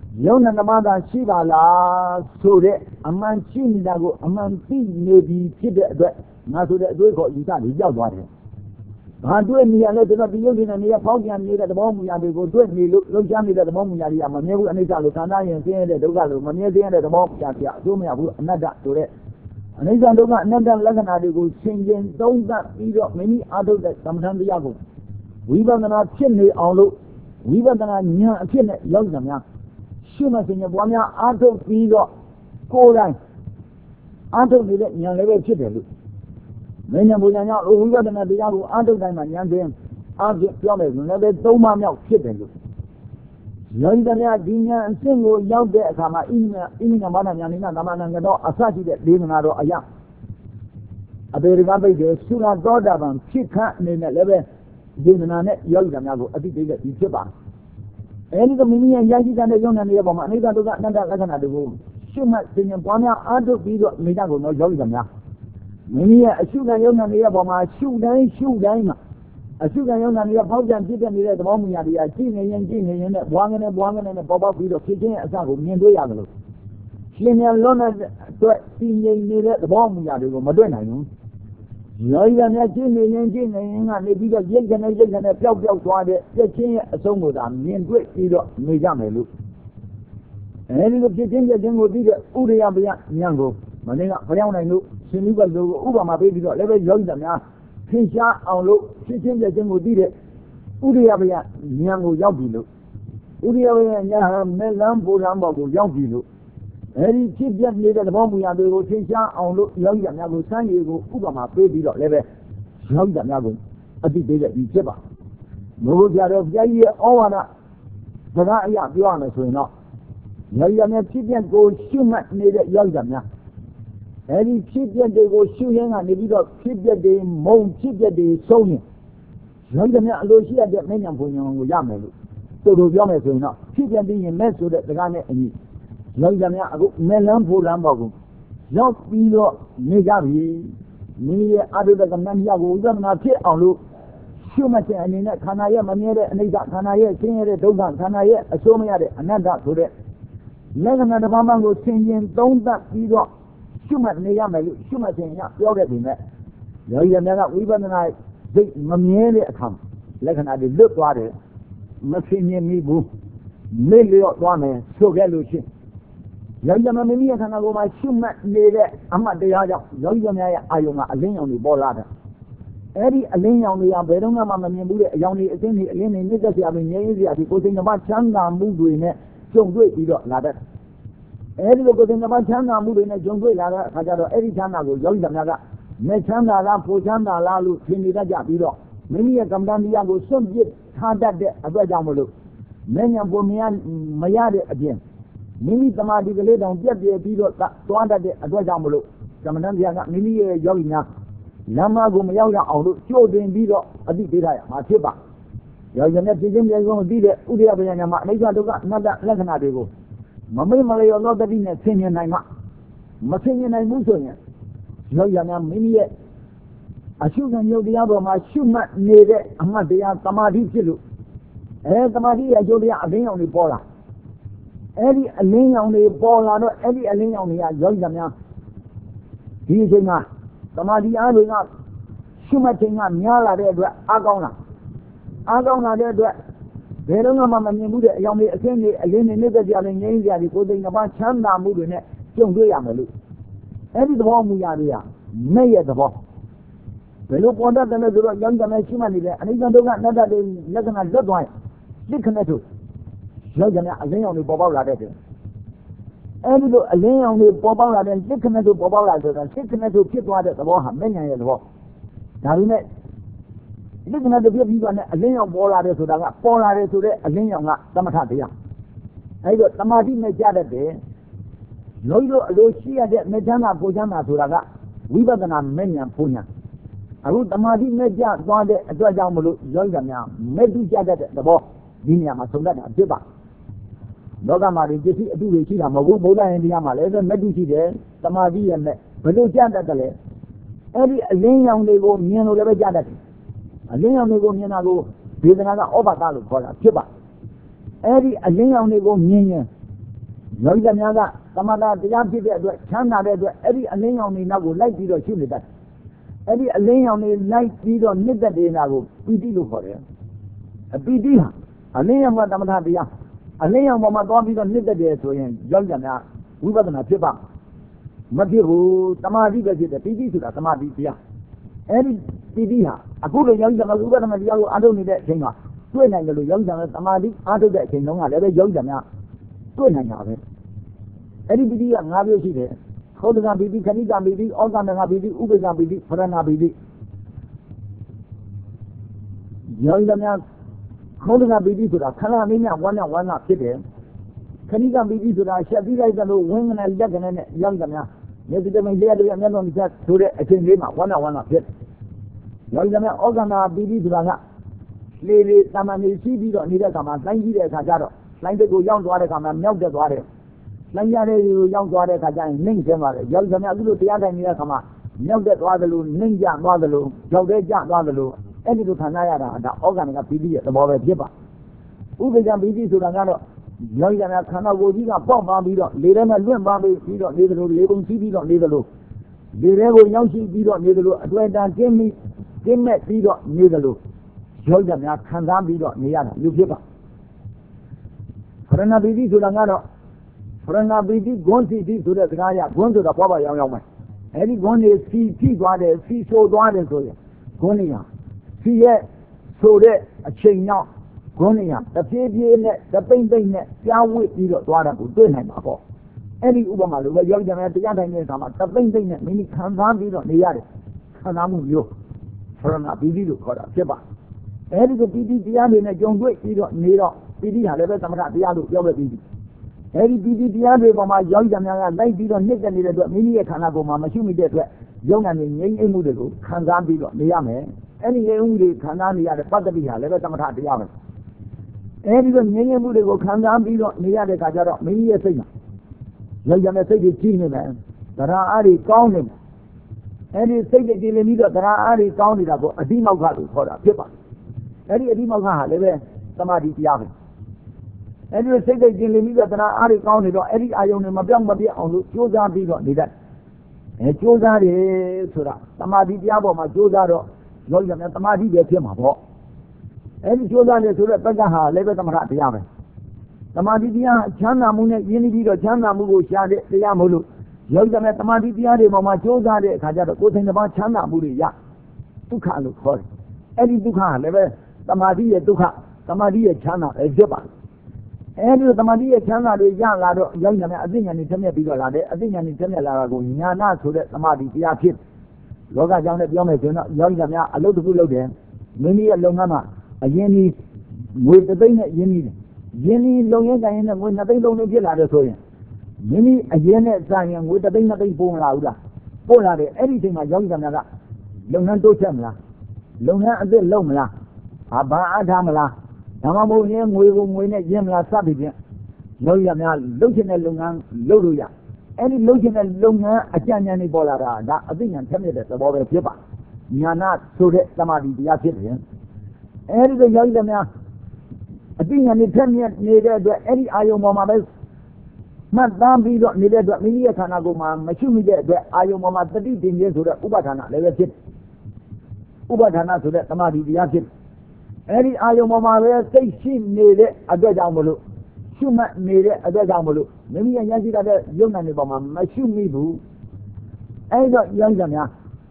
Yona Namada Shiva la Sure, a man Chinago, a man thing may be fitted, not to the way for you can be out water. I do me and let not be using a near Paulian near the moment we go to me, look, look, Jamie at the moment, Yamamu and Italo, and saying that the Galo, Mania at the moment, do me another to it. And if I do not another Laganadi go changing, those that eat up many others that sometimes the Yago. We were not chimney, although we were not near a chimney, young them. Shumas in your one year, Anto Figo, Koran, Anto did it, young level chicken. Many of them are over than the young Anto Diamond, young game, Anto Promise, never so much chicken. Young Dina and single young there, Kama in in a man and Yanina, the man and the dog, a sashi that living out of a young. A very rabbi, the Sura Dodavan, Chica, named a level, Dinana, Yoga, a bit in Chiba. Any the mini and Yaji and the young and the Obama, neither do that, neither like another room. Shuma, Sinian Pona, Anto Figo, Midago, no Yoga. Many a sugar young and the Obama, shoe day, shoe game. A sugar young and the Paujan didn't need the moment at the China and China and one and one and a Boba Fido kitchen as I go near the Yagalo. China Lona, Senior needed the bomb Yadu, Madonna. Yoga and China and China and the bigger Yak and Yak and a Plow Swade, the China, a song with them, and great Fido, Mijamelu. And any of the things that will be the Uria Yango, Manina, Payana, Sinuba, Uba, my baby, never young. Fisha, our look, sitting the thing would be the Uriabia, Yango Yabilo. Uriabia, Yaham, Melambo, Lambo, Yabilo. Any chief just needed the bomb we are doing, Fisha, our look, young Yago, San Diego, Ubama, baby, level, young Yago, a bit bigger in Chiba. No, there of Yaya, Owana, but I am the honest way not. Yaya, chief and go, Shumat needed young Yamna. Any chip that they go shooting and if you got chip that they moan chip that they sold him. Young Lucia that many of them Yamalu. So the Yamas will not. Chip and being mess with the Ghana and young Melam for Lambago. Not Pilo, Negavi, me other than the Maniago, them not hit on look. Shumate and in that Kanaya, Manera, and they got Kanaya, Singer, Dogan, Kanaya, Asomia, and that got to it. Legan and the Mama was singing, don't that be up. Shumat Neyam, Shumat in Yoga in that. Yoga, we were the night, they Mammy come. Like an idea, look at it. Machine me boo. Melio Rame, so galuci. Yoga Mammy and I go my Shumat Nere, Amadea, Yoga Ayoma, a lane on the ballada. Eddie, a lane on the Aberona, Mamma, Yoni, a thing, a lane in Nicky, I mean, Asia, because in the Machanga moved in it, so great, you got ladder. Every look in the Bachana moving a jungle, every time I go, Yoga Naga, Mechana, La Pojana, Lalu, Trinidad, Bido. Many a Gamdandia go some get hard that day, a red down look. Many of Bomian Mayade again. Many Tamadi the lady on get the Bido, to under the red down below. Gamandia got many a Yogina. Lama Gomayaga, although children Bido, a big data, Matiba. Yoga Net, they're going to be the Udia, maybe I do not let another go. Mamma Malay or not that in a senior nine. Massinian and Musonia. Yoga Mini. A shoe and Yoga, my shoe mat near Amadia Tamadi Chilu. And Tamadi, I told you a lane on the Pola. Any a lane on the Pola, any a lane on the Yoga. He is a man. Tamadi, I will not. Shumating a Miala de Agona. Agona de they don't know Mamma Muda, young assembly, again in Nigeria and Asia, because they about Chanda moving it, don't do Yamalu. Every the one we are here, may at the ball. They look one of them as a younger man, humanity, and even though another day, nothing as that one. Stick on it too. Yoga, a lay on the Bobala. Every a lay on the Bobala and stick on it to Bobala, and stick on it to keep one at the wall, many at the wall. Now we met. Looking at the people, a lane of Bola to the Polar to the Alina, Tamatia. I got Tamati Majada. Lodo, Lucia, Medana, Pujana to Raga. We were the many and Punya. I would Tamati Meja, Wande, Dwajamulu, Zolgana, Medu Jada, the ball, Dinia Masunda, Jiba. Logamari, Jesse, do see a Mabu, Bola and Yama, Medusi there, Tamadi and Medu Jada. Every lane on the go, Miano Jada. A lane on the go, Mianago, with another Obatalu for a Chiba. Every a lane on the go, Mian, ယောဂီများကသမထတရားဖြစ်တဲ့အတွက်ချမ်းသာတဲ့အတွက်အဲ့ဒီအလင်းရောင်တွေနောက်ကိုလိုက်ပြီးတော့ရှုနေတတ်အဲ့ဒီအလင်းရောင်တွေလိုက်ပြီးတော့နှစ်သက်နေတာကိုပီတိလို့ခေါ်တယ်အပီတိဟာအလင်းရောင်ကသမထတရားအလင်းရောင်ပေါ်မှာသွားပြီးတော့နှစ်သက်တယ်ဆိုရင်ယောဂီများဝိပဿနာဖြစ်ပါမဖြစ်ဘူးတမာတိပဲဖြစ်တယ်ပီတိဆိုတာတမာတိတရားအဲ့ဒီပီတိဟာအခုလိုယောဂီများဝိပဿနာတရားကိုအားထုတ်နေတဲ့အချိန်မှာတွေ့နိုင်တယ်လို့ယောဂီများတမာတိအားထုတ်တဲ့အချိန်တုန်းကလည်းပဲယောဂီများတွေ့နိုင်တာပဲအဲ့ဒီပီတိက၅မျိုးရှိတယ်ခောတကပီတိခဏိကပီတိဩကန္တကပီတိဥပိ္ပကပီတိဖရဏပီတိယောဂီများခောတကပီတိဆိုတာခဏလေးများဝမ်းနဲ့ဝမ်းသာဖြစ်တယ်ခဏိကပီတိဆိုတာရှက်ပြီးလိုက်သလိုဝင်းကနေလက်ကနေနဲ့ယောဂီများမျက်စိတမိတ်လျှက်တွေမျက်လုံးမြတ်ဆိုတဲ့အချိန်လေးမှာဝမ်းနဲ့ဝမ်းသာဖြစ်ယောဂီများဩကန္တပီတိဆိုတာကလေလေတမန်နေရှိပြီးတော့နေတဲ့အခါမှာတိုင်းကြည့်တဲ့အခါကျတော့လိုင်းတစ်ကိုရောက်သွားတဲ့အခါမှာမြောက်တက်သွားတယ်လိုင်းရတဲ့ကိုရောက်သွားတဲ့အခါကျရင်နှိမ့်ကျသွားတယ်ယောဂီများအခုလိုတရားထိုင်နေတဲ့အခါမှာမြောက်တက်သွားသလိုနှိမ့်ကျသွားသလိုရောက်တဲ့ကျသွားသလိုအဲ့ဒီလိုခံရတာဒါဩဃာနိကပီတိရဲ့သဘောပဲဖြစ်ပါဥပ္ပဇံပီတိဆိုတာကတော့ယောဂီများခန္ဓာကိုယ်ကြီးကပေါက်ပါပြီးတော့လေထဲမှာလွင့်ပါပြီးတော့နေသလိုလေပုံစီးပြီးတော့နေသလိုလေထဲကိုရောက်ရှိပြီးတော့နေသလိုအတွေ့အတာကျင်းပြီးကျင်းမဲ့ပြီးတော့နေသလိုယောဂီများခံစားပြီးတော့နေရတာလူဖြစ်ပါဖရဏပီတိဆိုတာကတော့ဖရဏပီတိဂွန်းစီတိဆိုတဲ့စကားရဂွန်းဆိုတာဘွားဘွားရောင်းရောင်းပဲအဲဒီဂွန်းနေစီဖြိသွားတယ်စီဆိုသွားတယ်ဆိုရင်ဂွန်းနေဟာစီရဲ့ဆိုတဲ့အချိန်နောက်ဂွန်းနေဟာတပြေးပြေးနဲ့တပိမ့်ပိမ့်နဲ့ကြားဝစ်ပြီးတော့သွားတာကိုတွေ့နိုင်ပါပေါ့အဲ့ဒီဥပမာလိုပဲယောဂီများတရားထိုင်တဲ့အခါမှာတပိမ့်ပိမ့်နဲ့မိမိခံစားပြီးတော့နေရတယ်ခံစားမှုမျိုးဖရဏပီတိလို့ခေါ်တာဖြစ်ပါအဲ့ဒီကိုပီတိတရားတွေနဲ့ကြုံတွေ့ပြီးတော့နေတော့ပီတိဟာလည်းပဲသမထတရားလို့ပြောခဲ့ပြီးပြီအဲ့ဒီပီတိတရားတွေပေါ်မှာယောဂီများကလိုက်ပြီးတော့နှိမ့်တဲ့နေတဲ့အတွက်မိမိရဲ့ခန္ဓာကိုယ်မှာမရှိမိတဲ့အတွက်ယုံနာနေငြိမ်းအေးမှုတွေကိုခံစားပြီးတော့နေရမယ်အဲ့ဒီငြိမ်းမှုတွေခံစားနေရတဲ့ပတ္တိဟာလည်းပဲသမထတရားပဲအဲ့ဒီလိုငြိမ်းအေးမှုတွေကိုခံစားပြီးတော့နေရတဲ့အခါကျတော့မိမိရဲ့စိတ်မှာယောဂီများစိတ်တွေကြီးနေတယ်တရားအားတွေကောင်းနေတယ်အဲ့ဒီစိတ်တွေကြည်လင်ပြီးတော့တရားအားတွေကောင်းနေတာကိုအတိမောက္ခလို့ခေါ်တာဖြစ်ပါအဲ့ဒီအတိမောက္ခဟာလည်းပဲသမာဓိတရားပဲအဲ့ဒီစိတ်တွေကျင်လည်ပြီးတော့တရားအားတွေကောင်းနေတော့အဲ့ဒီအာယုန်တွေမပြောင်းမပြတ်အောင်လို့ကြိုးစားပြီးတော့နေတတ်အဲကြိုးစားတယ်ဆိုတာသမာဓိတရားပေါ်မှာကြိုးစားတော့ယောဂီများသမာဓိပဲဖြစ်မှာပေါ့အဲ့ဒီကြိုးစားတယ်ဆိုတော့ပက္ခဟာလည်းပဲသမထတရားပဲသမာဓိတရားချမ်းသာမှုနဲ့ရင်းနှီးပြီးတော့ချမ်းသာမှုကိုရှာတဲ့တရားမဟုတ်လို့ယောဂီများသမာဓိတရားတွေပေါ်မှာကြိုးစားတဲ့အခါကျတော့ကိုယ်စိတ်တစ်ပါးချမ်းသာမှုတွေရဒုက္ခလို့ခေါ်တယ်အဲ့ဒီဒုက္ခဟာလည်းပဲသမာဓိရဲ့ဒုက္ခသမာဓိရဲ့ချမ်းသာပဲဖြစ်ပါအဲဒီသမာဓိရဲ့ချမ်းသာတွေရလာတော့ယောဂီများအသိဉာဏ်နဲ့ထက်မြက်ပြီးတော့လာတယ်အသိဉာဏ်နဲ့ထက်မြက်လာတာကိုဉာဏဆိုတဲ့သမာဓိတရားဖြစ်လောကကြောင့်လည်းပြောမယ်ဆိုရင်တော့ယောဂီများအလုပ်တစ်ခုလုပ်တယ်မိမိရဲ့လုပ်ငန်းမှာအရင်ဒီငွေတစ်သိန်းနဲ့ရင်းနှီးတယ်ရင်းနှီးလုံရင်းကန်ရင်းနဲ့ငွေနှစ်သိန်းလုံးနဲ့ဖြစ်လာတယ်ဆိုရင်မိမိအရင်နဲ့စာရင်ငွေတစ်သိန်းနှစ်သိန်းပို့မလာဘူးလားပို့လာတယ်အဲ့ဒီအချိန်မှာယောဂီများကလုပ်ငန်းတိုးချက်မလားလုပ်ငန်းအသစ်လုပ်မလားဟာဘာအားထားမလားဒါမှမဟုတ်ရင်ငွေကိုငွေနဲ့ရင်းမလားစသည်ဖြင့်ယောဂီများလုပ်ချင်တဲ့လုပ်ငန်းလုပ်လို့ရအဲ့ဒီလုပ်ချင်တဲ့လုပ်ငန်းအကြံဉာဏ်တွေပေါ်လာတာဒါအသိဉာဏ်ထက်မြက်တဲ့သဘောပဲဖြစ်ပါဉာဏဆိုတဲ့သမာဓိတရားဖြစ်တယ်အဲ့ဒီတော့ယောဂီများအသိဉာဏ်နဲ့ထက်မြက်နေတဲ့အတွက်အဲ့ဒီအာယုံပေါ်မှာပဲမှတ်သားပြီးတော့နေတဲ့အတွက်မိမိရဲ့ခန္ဓာကိုယ်မှာမရှိမိတဲ့အတွက်အာယုံပေါ်မှာတတိတင်ခြင်းဆိုတဲ့ဥပဒါနလည်းပဲဖြစ်ဥပဒါနဆိုတဲ့သမာဓိတရားဖြစ်အဲ့ဒီအာယုံပေါ်မှာပဲစိတ်ရှိနေတဲ့အတွက်ကြောင့်မလို့ရှုမှတ်နေတဲ့အတွက်ကြောင့်မလို့မိမိရဲ့ဉာဏ်ရှိတဲ့ယုံနာနေပေါ်မှာမရှိမိဘူးအဲ့တော့ယောဂီများ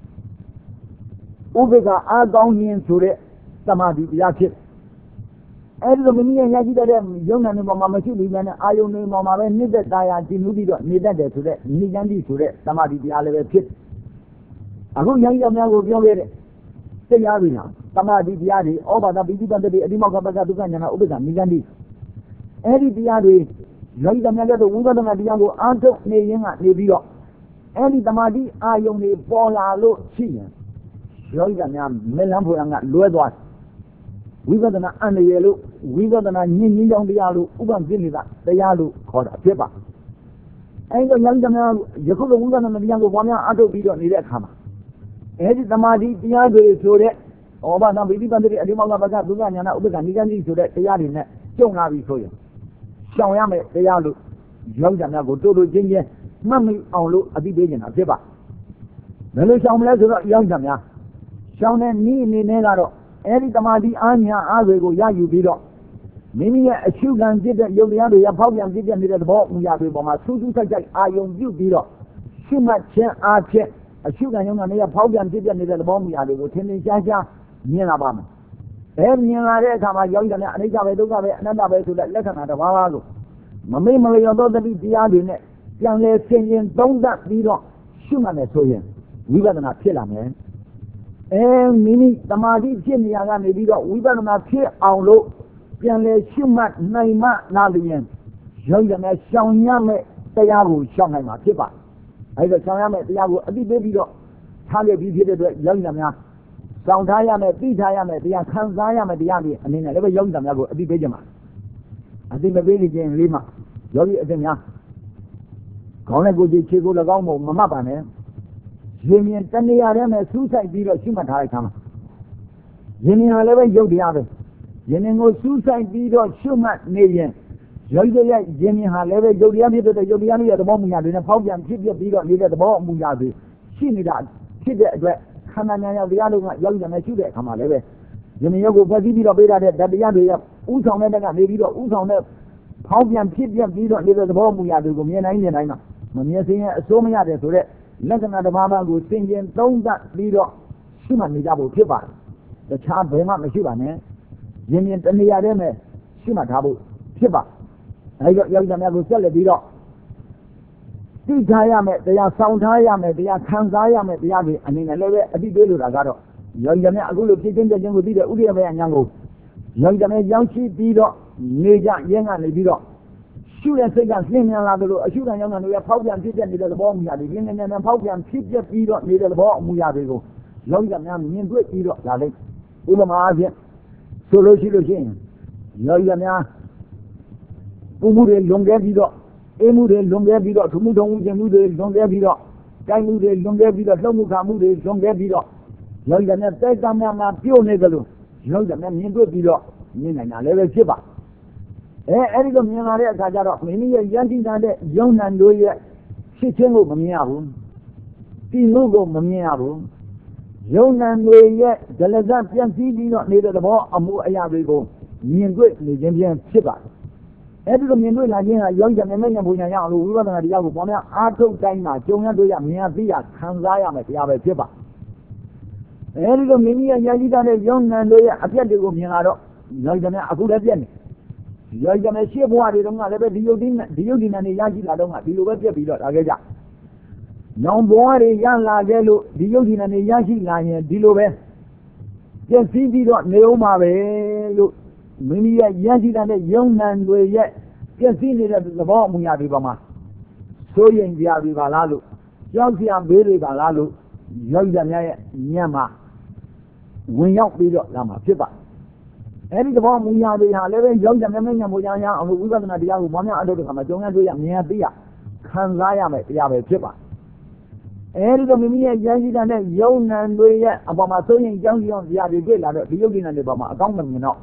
ဥပေက္ခအာကောင်းခြင်းဆိုတဲ့သမာဓိတရားဖြစ်အဲ့ဒီလိုမိမိရဲ့ဉာဏ်ရှိတဲ့ယုံနာနေပေါ်မှာမရှိဘူးနဲ့အာယုံနေပေါ်မှာပဲနှိမ့်သက်သာယာကြည်နူးပြီးတော့နေတတ်တယ်ဆိုတဲ့နိဉ္စတိဆိုတဲ့သမာဓိတရားလည်းပဲဖြစ်အခုယောဂီများကိုပြောခဲ့တဲ့တရားတွေဟာသမာဓိတရားတွေဩဘာဒပိဋိပတ်တွေအတိမောက္ခပက္ခဒုက္ခဉာဏဥပ္ပဒါနိဂန္တိအဲ့ဒီတရားတွေယောဂီများလည်းဝိပဿနာတရားကိုအားထုတ်နေရင်းကနေပြီးတော့အဲ့ဒီသမာဓိအာယုံတွေပေါ်လာလို့ရှိရင်ယောဂီများမလန်းဖွယ်ကလွဲသွားဝိပဿနာအန္တရာယ်လို့ဝိပဿနာညဉ့်ညင်းကြောင်းတရားလို့ဥပ္ပံဖြစ်နေတာတရားလို့ခေါ်တာဖြစ်ပါအဲ့ဒီယောဂီများယခုလိုဝိပဿနာတရားကိုပွားများအားထုတ်ပြီးတော့နေတဲ့အခါမှာအဲ့ဒီသမာဓိတရားတွေဆိုတဲ့ဩဘာနာပိဋိပတ်တွေအတိမောက္ခပက္ခဒုက္ခဉာဏဥပ္ပဒါနိဂန္တိဆိုတဲ့တရားတွေနဲ့ကြုံလာပြီဆိုရင်ရှောင်ရမယ်တရားလို့ရောက်ကြများကိုတို့တို့ချင်းချင်းမှတ်မိအောင်လို့အသိပေးနေတာဖြစ်ပါဘယ်လိုရှောင်မလဲဆိုတော့ရောက်ကြများရှောင်တဲ့ဤအနေနဲ့ကတော့အဲဒီတမာတိအားညာအားတွေကိုရယူပြီးတော့မိမိရဲ့အရှုခံဖြစ်တဲ့ယုတ်တရားတွေရဖောက်ပြန်ဖြစ်တဲ့နေတဲ့သဘောအမူအရာတွေပေါ်မှာစူးစူးဆိုင်ဆိုင်အာယုံပြုပြီးတော့ရှုမှတ်ခြင်းအားဖြင့်အရှုခံယုံနာနဲ့ဖောက်ပြန်ဖြစ်တဲ့နေတဲ့သဘောအမူအရာတွေကိုထင်ထင်ရှားရှားမြင်လာပါမယ်အဲမြင်လာတဲ့အခါမှာရောက်ကြတဲ့အနိစ္စပဲဒုက္ခပဲအနတ္တပဲဆိုတဲ့လက္ခဏာတစ်ပါးပါးကိုမမေ့မလျော်သောတတိတရားတွေနဲ့ပြန်လဲဆင်ရင်သုံးသပ်ပြီးတော့ရှုမှတ်မယ်ဆိုရင်ဝိပဿနာဖြစ်လာမယ်အဲမိမိတမာတိဖြစ်နေရကနေပြီးတော့ဝိပဿနာဖြစ်အောင်လို့ပြန်လဲရှုမှတ်နိုင်မှလာလျင်ရောက်ကြတဲ့ရှောင်ရမယ့်တရားကိုရှောင်နိုင်မှာဖြစ်ပါအဲဒီတော့ရှောင်ရမယ့်တရားကိုအတိပေးပြီးတော့ထားခဲ့ပြီးဖြစ်တဲ့အတွက်ရောက်ကြများစောင့်ထားရမယ်သိထားရမယ်တရားခံစားရမယ်တရားတွေအနေနဲ့လည်းပဲယောဂီများကိုအသိပေးကြမှာအသိမပေးခြင်းလေးမှာယောဂီအသိများခေါင်းနဲ့ကိုယ်ကြီးခြေကို၎င်းမို့မမှတ်ပါနဲ့ရင်မြင်တဏှာထဲမှာစူးစိုက်ပြီးတော့ရှုမှတ်ထားလိုက်ခါမှာရင်မြင်ဟာလည်းပဲယုတ်တရားပဲရင်မြင်ကိုစူးစိုက်ပြီးတော့ရှုမှတ်နေရင်ယောဂီရဲ့ရင်မြင်ဟာလည်းပဲယုတ်တရားဖြစ်တဲ့ယုတ်တရားရဲ့သဘောမူညာတွေနဲ့ဖောက်ပြန်ဖြစ်ပြပြီးတော့နေတဲ့သဘောအမူအရာတွေရှိနေတာဖြစ်တဲ့အတွက်ခန္ဓာဉာဏ်ရောက်တရားလုံးကယောဂီနဲ့ရှုတဲ့အခါမှာလည်းပဲယမယောကိုဖွဲ့စည်းပြီးတော့ပေးထားတဲ့တရားတွေဥဆောင်တဲ့ကနေပြီးတော့ဥဆောင်တဲ့ဖောင်းပြန်ဖြစ်ပြပြီးတော့နေတဲ့သဘောမူရာတွေကိုမြင်နိုင်မြင်နိုင်မှာမမြင်စင်းရဲ့အစိုးမရတယ်ဆိုတဲ့လက္ခဏာတစ်ပါးပါးကိုသင်ကျင်သုံးသပ်ပြီးတော့ရှုမှတ်နေကြဖို့ဖြစ်ပါတယ်တခြားဘယ်မှမရှိပါနဲ့ယင်မြင်တဏှာထဲမှာရှုမှတ်ထားဖို့ဖြစ်ပါအဲဒီတော့ယောဂီများကိုဆက်လက်ပြီးတော့သိထားရမယ်တရားဆောင်ထားရမယ်တရားခံစားရမယ်တရားတွေအနေနဲ့လည်းပဲအတိပေးလို့တာကတော့ယောဂီများအခုလိုဖြစ်ခြင်းပြခြင်းကိုသိတဲ့ဥဒိယမေယဉာဏ်ကိုယောဂီများရောက်ရှိပြီးတော့နေကြရင်းကနေပြီးတော့ရှုတဲ့စိတ်ကလင်းမြန်လာသလိုအရှုခံရောက်နေရဖောက်ပြန်ဖြစ်တဲ့နေတဲ့သဘောအမူအရာတွေလင်းနေနေဖောက်ပြန်ဖြစ်ပြပြီးတော့နေတဲ့သဘောအမူအရာတွေကိုယောဂီများမြင်တွေ့ပြီးတော့ဒါလေးဥပမာအားဖြင့်ဆိုလို့ရှိလို့ရှိရင်ယောဂီများပူမှုတွေလွန်ခဲ့ပြီးတော့အေးမှုတွေလွန်ခဲ့ပြီးတော့ထမှုထုံမှုခြင်းမှုတွေလွန်ခဲ့ပြီးတော့တိုင်းမှုတွေလွန်ခဲ့ပြီးတော့လှုပ်မှုခါမှုတွေလွန်ခဲ့ပြီးတော့ယောဂီများတိုက်ကမ်းများမှာပြုတ်နေကြလို့ယောဂီများမြင်တွေ့ပြီးတော့မြင်နိုင်တာလည်းပဲဖြစ်ပါအဲအဲ့ဒီလိုမြင်လာတဲ့အခါကျတော့မိမိရဲ့ယဉ်ကျေးတဲ့ယုံနံတို့ရဲ့ဖြစ်ခြင်းကိုမမြင်ရဘူးဒီမှုကိုမမြင်ရဘူးယုံနံတွေရဲ့ဒလဇတ်ပြန့်စည်းပြီးတော့နေတဲ့သဘောအမှုအရာတွေကိုမြင်တွေ့နေခြင်းဖြင့်ဖြစ်ပါအဲ့ဒီလိုမြင်တွေ့လာခြင်းဟာယောဂီများမျက်နှာပူညာရအောင်လို့ဝိပဿနာတရားကိုပေါ်များအားထုတ်တိုင်းမှာကြုံရတွေ့ရမြင်ရသိရခံစားရမယ်တရားပဲဖြစ်ပါအဲဒီလိုမိမိရဲ့ယာယီတာတဲ့ယုံနံတို့ရဲ့အပြတ်တွေကိုမြင်လာတော့ယောဂီများအခုလည်းပြတ်နေယောဂီများရှေ့ဘဝတွေတုန်းကလည်းပဲဒီယုတ်ဒီဒီယုတ်ဒီနံတွေရရှိလာတော့ကဒီလိုပဲပြတ်ပြီးတော့လာခဲ့ကြနောင်ဘဝတွေရလာခဲ့လို့ဒီယုတ်ဒီနံတွေရရှိလာရင်ဒီလိုပဲပြည့်စည်ပြီးတော့နေအောင်ပါပဲလို့မိမိရဲ့ရရှိတဲ့ယုံနံတွေရဲ့ပြည့်စည်နေတဲ့သဘောအမူအရာတွေပါမှာစိုးရင်ကြပြီပါလားလို့ကြောက်စရာဘေးတွေပါလားလို့ယောဂီများရဲ့ညံ့မှာဝင်ရောက်ပြီးတော့လာမှာဖြစ်ပါအဲ့ဒီသဘောမူရာတွေဟာလည်းပဲယောဂီများမျက်ညံမူရာရအောင်လို့ဝိပဿနာတရားကိုဘာများအထုတ်တဲ့ခါမှာကြုံရတွေ့ရမြင်ရသိရခံစားရမယ်တရားပဲဖြစ်ပါအဲ့ဒီလိုမိမိရဲ့ရရှိတဲ့ယုံနံတွေရဲ့အပေါ်မှာစိုးရင်ကြောင်းကြောင်းတရားတွေတွေ့လာတော့ဒီယုတ်ဒီနံတွေပေါ်မှာအကောင်းမမြင်တော့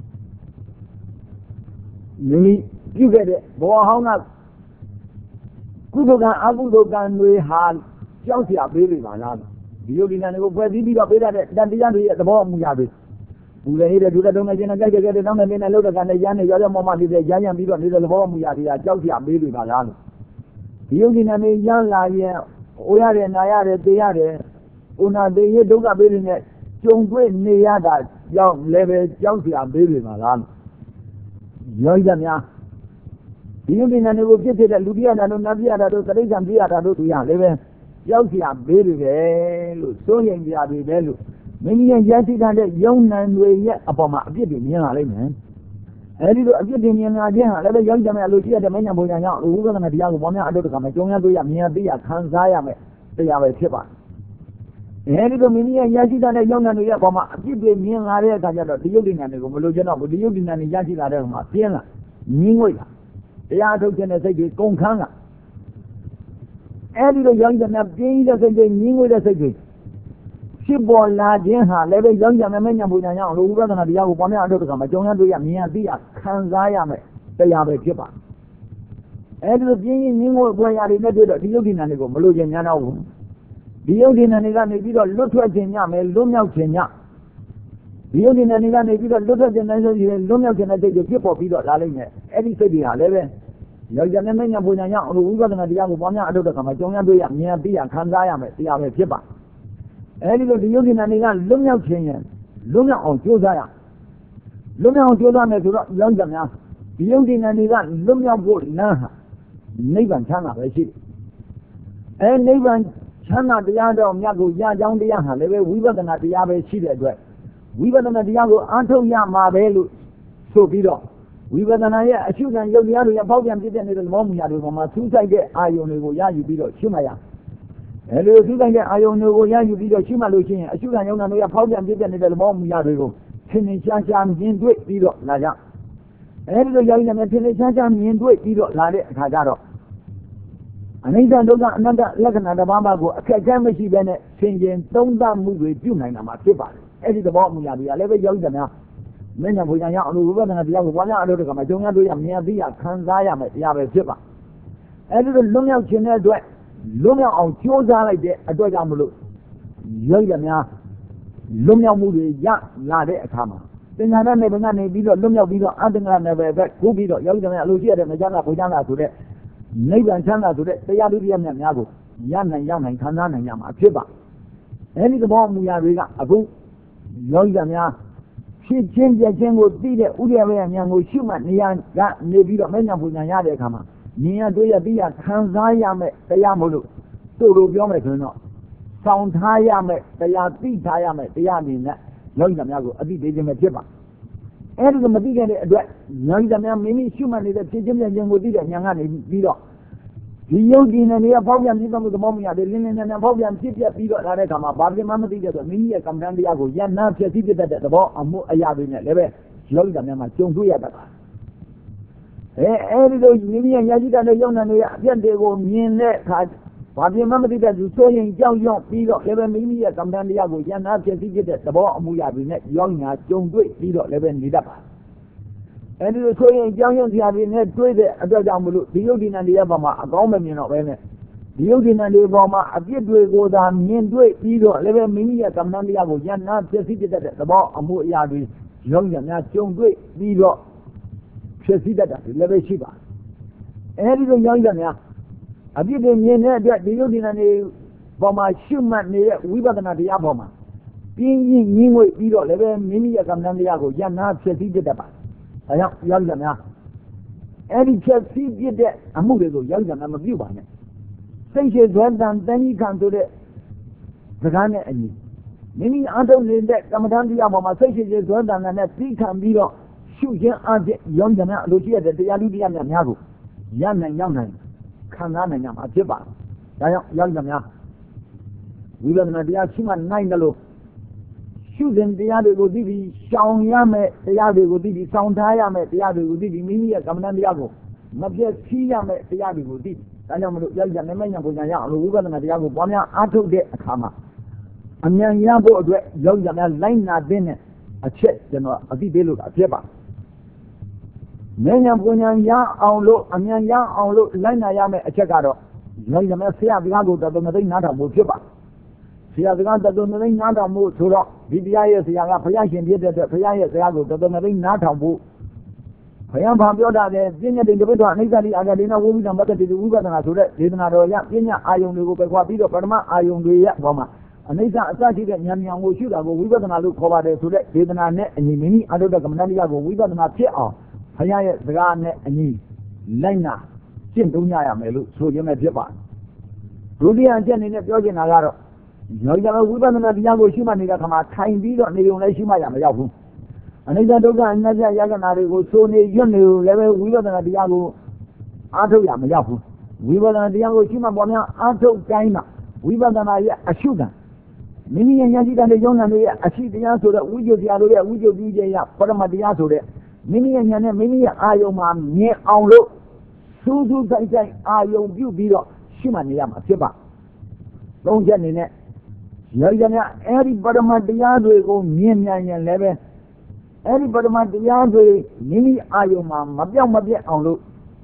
မိမိပြုခဲ့တဲ့ဘောဟောင်းကကုသိုလ်ကံအကုသိုလ်ကံတွေဟာကြောက်เสียပေးပြီပါလားဒီယုတ်ဒီနံတွေကိုဖွဲ့စည်းပြီးတော့ပေးတဲ့တန်တရားတွေရဲ့သဘောအမူအရာတွေဘူးလေတဲ့ဒုရတုံးနေခြင်းနဲ့ကြိုက်ကြတဲ့တောင်းနေနေလို့တဲ့ကံနဲ့ရမ်းနေရတဲ့မောမနေတဲ့ရမ်းရမ်းပြီးတော့နေတဲ့သဘောအမူအရာတွေကကြောက်เสียပေးပြီပါလားလို့ဒီယုတ်ဒီနံတွေရမ်းလာရင်အိုရတယ်နာရတယ်သိရတယ်ဥနာသိရဒုက္ခပေးနေတဲ့ကြုံတွေ့နေရတာကြောင့်လည်းပဲကြောက်เสียပေးပြီပါလားယောဂီများဒီယုတ်ဒီနံတွေကိုဖြစ်ဖြစ်တဲ့လူပြရတာတို့နတ်ပြရတာတို့သတိဆံပြရတာတို့သူရလည်းပဲကြောက်เสียဘေးတွေပဲလို့စိုးရင်ကြပြီပဲလို့မိမိရဲ့ရရှိတဲ့ယုံနံတွေရဲ့အပေါ်မှာအပြစ်တွေမြင်လာလိမ့်မယ်အဲဒီလိုအပြစ်တွေမြင်လာခြင်းဟာလည်းပဲယောဂီများလို့ရှိရတဲ့မဉ္ဇဉ်ဘုံညာကြောင့်ဝိပဿနာတရားကိုပေါ်များအထုတ်တဲ့ခါမှာကြုံရတွေ့ရမြင်ရသိရခံစားရမယ်တရားပဲဖြစ်ပါအဲဒီလိုမိမိရဲ့ရရှိတဲ့ယုံနံတွေရဲ့အပေါ်မှာအပြစ်တွေမြင်လာတဲ့အခါကျတော့ဒီယုတ်ဒီနံတွေကိုမလို့ချင်တော့ဘူးဒီယုတ်ဒီနံတွေရရှိလာတဲ့အခါမှာပြင်းလာငင်းငွေ့လာတရားထုတ်ခြင်းတဲ့စိတ်တွေကုန်ခန်းလာအဲဒီလိုယောဂီများပြင်းတဲ့စိတ်တွေငင်းငွေ့တဲ့စိတ်တွေဖြစ်ပေါ်လာခြင်းဟာလည်းပဲယောဂီများမဲ့ညာပူညာအောင်လို့ဝိပဿနာတရားကိုပေါ်များအထုတ်တဲ့အခါမှာကြုံရတွေ့ရမြင်ရသိရခံစားရမယ်တရားပဲဖြစ်ပါအဲဒီလိုပြင်းရင်ငင်းကိုအပွင့်ရတွေနဲ့တွေ့တော့ဒီယုတ်ဒီနံတွေကိုမလို့ခြင်းများတော့ဘူးဒီယုတ်ဒီနံတွေကနေပြီးတော့လွတ်ထွက်ခြင်းညမယ်လွတ်မြောက်ခြင်းညဒီယုတ်ဒီနံတွေကနေပြီးတော့လွတ်ထွက်ခြင်းတိုင်းဆိုရင်လွတ်မြောက်ခြင်းတဲ့စိတ်တွေဖြစ်ပေါ်ပြီးတော့လာလိမ့်မယ်အဲ့ဒီစိတ်တွေဟာလည်းပဲယောက်ျားနဲ့မင်းညာပုံညာရအောင်လို့ဝိပဿနာတရားကိုပွားများအထုတ်တဲ့အခါမှာကြုံရတွေ့ရမြင်သိရခံစားရမယ်တရားပဲဖြစ်ပါအဲဒီလိုဒီယုတ်ဒီနံတွေကလွတ်မြောက်ခြင်းရင်လွတ်မြောက်အောင်ကြိုးစားရလွတ်မြောက်အောင်ကြိုးစားမယ်ဆိုတော့ယောက်ျားများဒီယုတ်ဒီနံတွေကလွတ်မြောက်ဖို့လမ်းဟာနိဗ္ဗာန်ချမ်းသာပဲရှိတယ်အဲနိဗ္ဗာန်ချမ်းသာတရားတော်မြတ်ကိုရကြောင်းတရားဟာလည်းပဲဝိပဿနာတရားပဲရှိတဲ့အတွက်ဝိပဿနာတရားကိုအားထုတ်ရမှာပဲလို့ဆိုပြီးတော့ဝိပဿနာရဲ့အရှုခံယုတ်တရားတွေရဲ့ပေါက်ပြန်ပြည့်တဲ့နေတဲ့သဘောမူရာတွေပေါ်မှာထူးဆိုင်တဲ့အာယုန်တွေကိုရယူပြီးတော့ရှုမှတ်ရအဲလိုထူးဆိုင်တဲ့အာယုန်တွေကိုရယူပြီးတော့ရှုမှတ်လို့ရှိရင်အရှုခံယုတ်နာတွေရဲ့ပေါက်ပြန်ပြည့်တဲ့နေတဲ့သဘောမူရာတွေကိုသင်္င်ရှားရှားမြင်တွေ့ပြီးတော့လာကြအဲဒီလိုယောဂီများသင်္င်ရှားရှားမြင်တွေ့ပြီးတော့လာတဲ့အခါကျတော့အနိစ္စဒုက္ခအနတ္တလက္ခဏာတစ်ပါးပါးကိုအခက်အခဲမရှိဘဲနဲ့သင်ခြင်းသုံးသပ်မှုတွေပြုနိုင်တာမှာဖြစ်ပါတယ်အဲ့ဒီသဘောအမူအရာတွေကလည်းပဲယောဂီများမင်းညာဘုရားရအောင်လို့ဝိပဿနာတရားကိုပွားများအလုပ်တွေကမှကြုံရတွေ့ရမြင်သိရခံစားရမယ်တရားပဲဖြစ်ပါအဲ့ဒီလိုလွတ်မြောက်ခြင်းတဲ့အတွက်လွတ်မြောက်အောင်ကြိုးစားလိုက်တဲ့အတွက်ကြောင့်မလို့ယောဂီများလွတ်မြောက်မှုတွေရလာတဲ့အခါမှာသင်္ခါရနဲ့ဘယ်ကနေပြီးတော့လွတ်မြောက်ပြီးတော့အတ္တငါနဲ့ပဲကူးပြီးတော့ယောဂီများအလိုရှိရတဲ့မချမ်းသာဘုရားသာဆိုတဲ့နိဗ္ဗာန်ချမ်းသာဆိုတဲ့တရားဓုတရားမြတ်များကိုရနိုင်ရောက်နိုင်ခံစားနိုင်ကြမှာဖြစ်ပါအဲဒီသဘောအမူအရာတွေကအခုယောဂီများဖြစ်ချင်းပြချင်းကိုသိတဲ့ဥဒယဝေယဉာဏ်ကိုရှုမှတ်နေရကနေပြီးတော့မဉ္ဇဉ်ပူဉာဏ်ရတဲ့အခါမှာမြင်ရတွေ့ရသိရခံစားရမယ်တရားမို့လို့တို့လိုပြောမယ်ဆိုရင်တော့စောင့်ထားရမယ်တရားသိထားရမယ်တရားအနေနဲ့ယောဂီများကိုအသိပေးခြင်းပဲဖြစ်ပါအဲဒီကမသိခဲ့တဲ့အတွက်ယောဂီများမိမိရှုမှတ်နေတဲ့ဖြစ်ချင်းပြချင်းကိုသိတဲ့ဉာဏ်ကနေပြီးတော့ဒီယုတ်ဒီနဲ့နေရာပေါက်ပြန်ပြီးတော့သဘောမရတဲ့လင်းလင်းနဲ့ပေါက်ပြန်ဖြစ်ပြပြီးတော့လာတဲ့အခါမှာဘာဖြစ်မှမသိတဲ့ဆိုမိမိရဲ့ကမ္ဘာတရားကိုယန္နာဖြစ်စီဖြစ်တဲ့သဘောအမှုအရာတွေနဲ့လည်းပဲယောဂီများမှာကြုံတွေ့ရတတ်တာအဲအဲဒီလိုမိမိရဲ့ညာจิตတဲ့ယုံနာတွေအပြတ်တွေကိုမြင်တဲ့အခါဘာဖြစ်မှမသိတဲ့သူဆိုရင်ကြောက်ရွံ့ပြီးတော့လည်းပဲမိမိရဲ့ကမ္ဘာတရားကိုယန္နာဖြစ်စီဖြစ်တဲ့သဘောအမှုအရာတွေနဲ့ယောဂီများကြုံတွေ့ပြီးတော့လည်းပဲနေတတ်ပါအဲဒီလိုဆိုရင်ကြောင်းရုံစရာတွေနဲ့တွေးတဲ့အတွက်ကြောင့်မလို့ဒီယုတ်ဒီနံတွေရဲ့ပေါ်မှာအကောင်းမမြင်တော့ပဲနဲ့ဒီယုတ်ဒီနံတွေပေါ်မှာအပြစ်တွေကိုသာမြင်တွေ့ပြီးတော့လည်းပဲမိမိရဲ့ကမ္ဘာတရားကိုယန္နာဖြစ်စီဖြစ်တဲ့သဘောအမှုအရာတွေယောဂီများကြုံတွေ့ပြီးတော့ဖြစ်စီတတ်တာလည်းပဲရှိပါအဲဒီလိုယောဂီများအပြစ်တွေမြင်တဲ့အတွက်ဒီယုတ်ဒီနံတွေပေါ်မှာရှုမှတ်နေတဲ့ဝိပဿနာတရားပေါ်မှာပြင်းပြင်းငင်းငွေ့ပြီးတော့လည်းပဲမိမိရဲ့ကမ္ဘာတရားကိုယန္နာဖြစ်စီတတ်ပါဒါကြောင့်ယောဂီများအဲ့ဒီချက်စီးပြတဲ့အမှုတွေကိုယောဂီများမပြုပါနဲ့စိတ်ရှိဇွဲတန်တန်ကြီးခံဆိုတဲ့စကားနဲ့အညီမိမိအားထုတ်နေတဲ့ကမ္မဋ္ဌာန်းတရားပေါ်မှာစိတ်ရှိဇွဲတန်နဲ့သိခံပြီးတော့ရှုခြင်းအဖြစ်ယောဂီများအလိုရှိတဲ့တရားလူတရားများများကိုရနိုင်ရောက်နိုင်ခံစားနိုင်ကြမှာဖြစ်ပါဒါကြောင့်ယောဂီများဝိပဿနာတရားရှိမှနိုင်တယ်လို့ရှုစဉ်တရားတွေကိုသိပြီးရှောင်ရမယ်တရားတွေကိုသိပြီးစောင့်ထားရမယ်တရားတွေကိုသိပြီးမိမိရဲ့ကမ္မဋ္ဌာန်းတရားကိုမပြည့်စည်ရမယ်တရားတွေကိုသိဒါကြောင့်မလို့ယောဂီများမဉ္ဇဉ်ပူဉာဏ်ရအောင်လို့ဝိပဿနာတရားကိုပွားများအားထုတ်တဲ့အခါမှာအမြန်ရဖို့အတွက်ယောဂီများလိုက်နာတဲ့အချက်ကျွန်တော်အသိပေးလို့တာဖြစ်ပါမဉ္ဇဉ်ပူဉာဏ်ရအောင်လို့အမြန်ရအောင်လို့လိုက်နာရမယ်အချက်ကတော့ယောဂီများဆရာတရားကိုတော်တော်မသိနားထောင်ဖို့ဖြစ်ပါဆရာစကားတော်တော်မသိနားထောင်ဖို့ဆိုတော့ဒီတရားရဲ့ဆရာကဘုရားရှင်ဖြစ်တဲ့အတွက်ဘုရားရဲ့စကားကိုတော်တော်မသိနားထောင်ဖို့ဘုရားဘာပြောတာလဲပြဉ္ညာတိတပိဋ္ဌာအနိစ္စတိအာဂတိနဝိသံပတ္တိဝိပဿနာဆိုတဲ့ဒေသနာတော်ရပြဉ္ညာအာယုန်တွေကိုပဲခွာပြီးတော့ပရမအာယုန်တွေရဲ့ဘောမှာအနိစ္စအစရှိတဲ့ဉာဏ်ဉာဏ်ကိုရှုတာကိုဝိပဿနာလို့ခေါ်ပါတယ်ဆိုတဲ့ဒေသနာနဲ့အညီမိမိအတုတ္တကမ္မဋ္ဌာန်းတရားကိုဝိပဿနာဖြစ်အောင်ဘုရားရဲ့စကားနဲ့အညီလိုက်နာကျင့်သုံးကြရမယ်လို့ဆိုခြင်းပဲဖြစ်ပါတယ်ဒုတိယအချက်အနေနဲ့ပြောချင်တာကတော့ယောဂီများဝိပဿနာတရားကိုရှုမှတ်နေတဲ့အခါမှာထိုင်ပြီးတော့နေုံလည်းရှုမှတ်ရမရောက်ဘူးအနိစ္စဒုက္ခအနတ္တယတနာတွေကိုဆိုနေရွတ်နေလည်းပဲဝိပဿနာတရားကိုအားထုတ်ရမရောက်ဘူးဝိပဿနာတရားကိုရှုမှတ်ပေါ်များအားထုတ်တိုင်းမှာဝိပဿနာရဲ့အရှုခံမိမိရဲ့ဉာဏ်ရှိတဲ့ယုံနာတွေရဲ့အရှိတရားဆိုတဲ့ဝိဇ္ဇတရားတို့ရဲ့ဝိဇ္ဇပြုခြင်းရပရမတရားဆိုတဲ့မိမိရဲ့ဉာဏ်နဲ့မိမိရဲ့အာယုံမှာမြင်အောင်လို့စူးစူးဆိုင်ဆိုင်အာယုံပြုပြီးတော့ရှုမှတ်နေရမှာဖြစ်ပါသုံးချက်အနေနဲ့ယောဂီများအဲ့ဒီပရမတရားတွေကိုမြင်မြန်ရင်လည်းပဲအဲ့ဒီပရမတရားတွေမိမိအာယုံမှာမပြောင်းမပြတ်အောင်လို့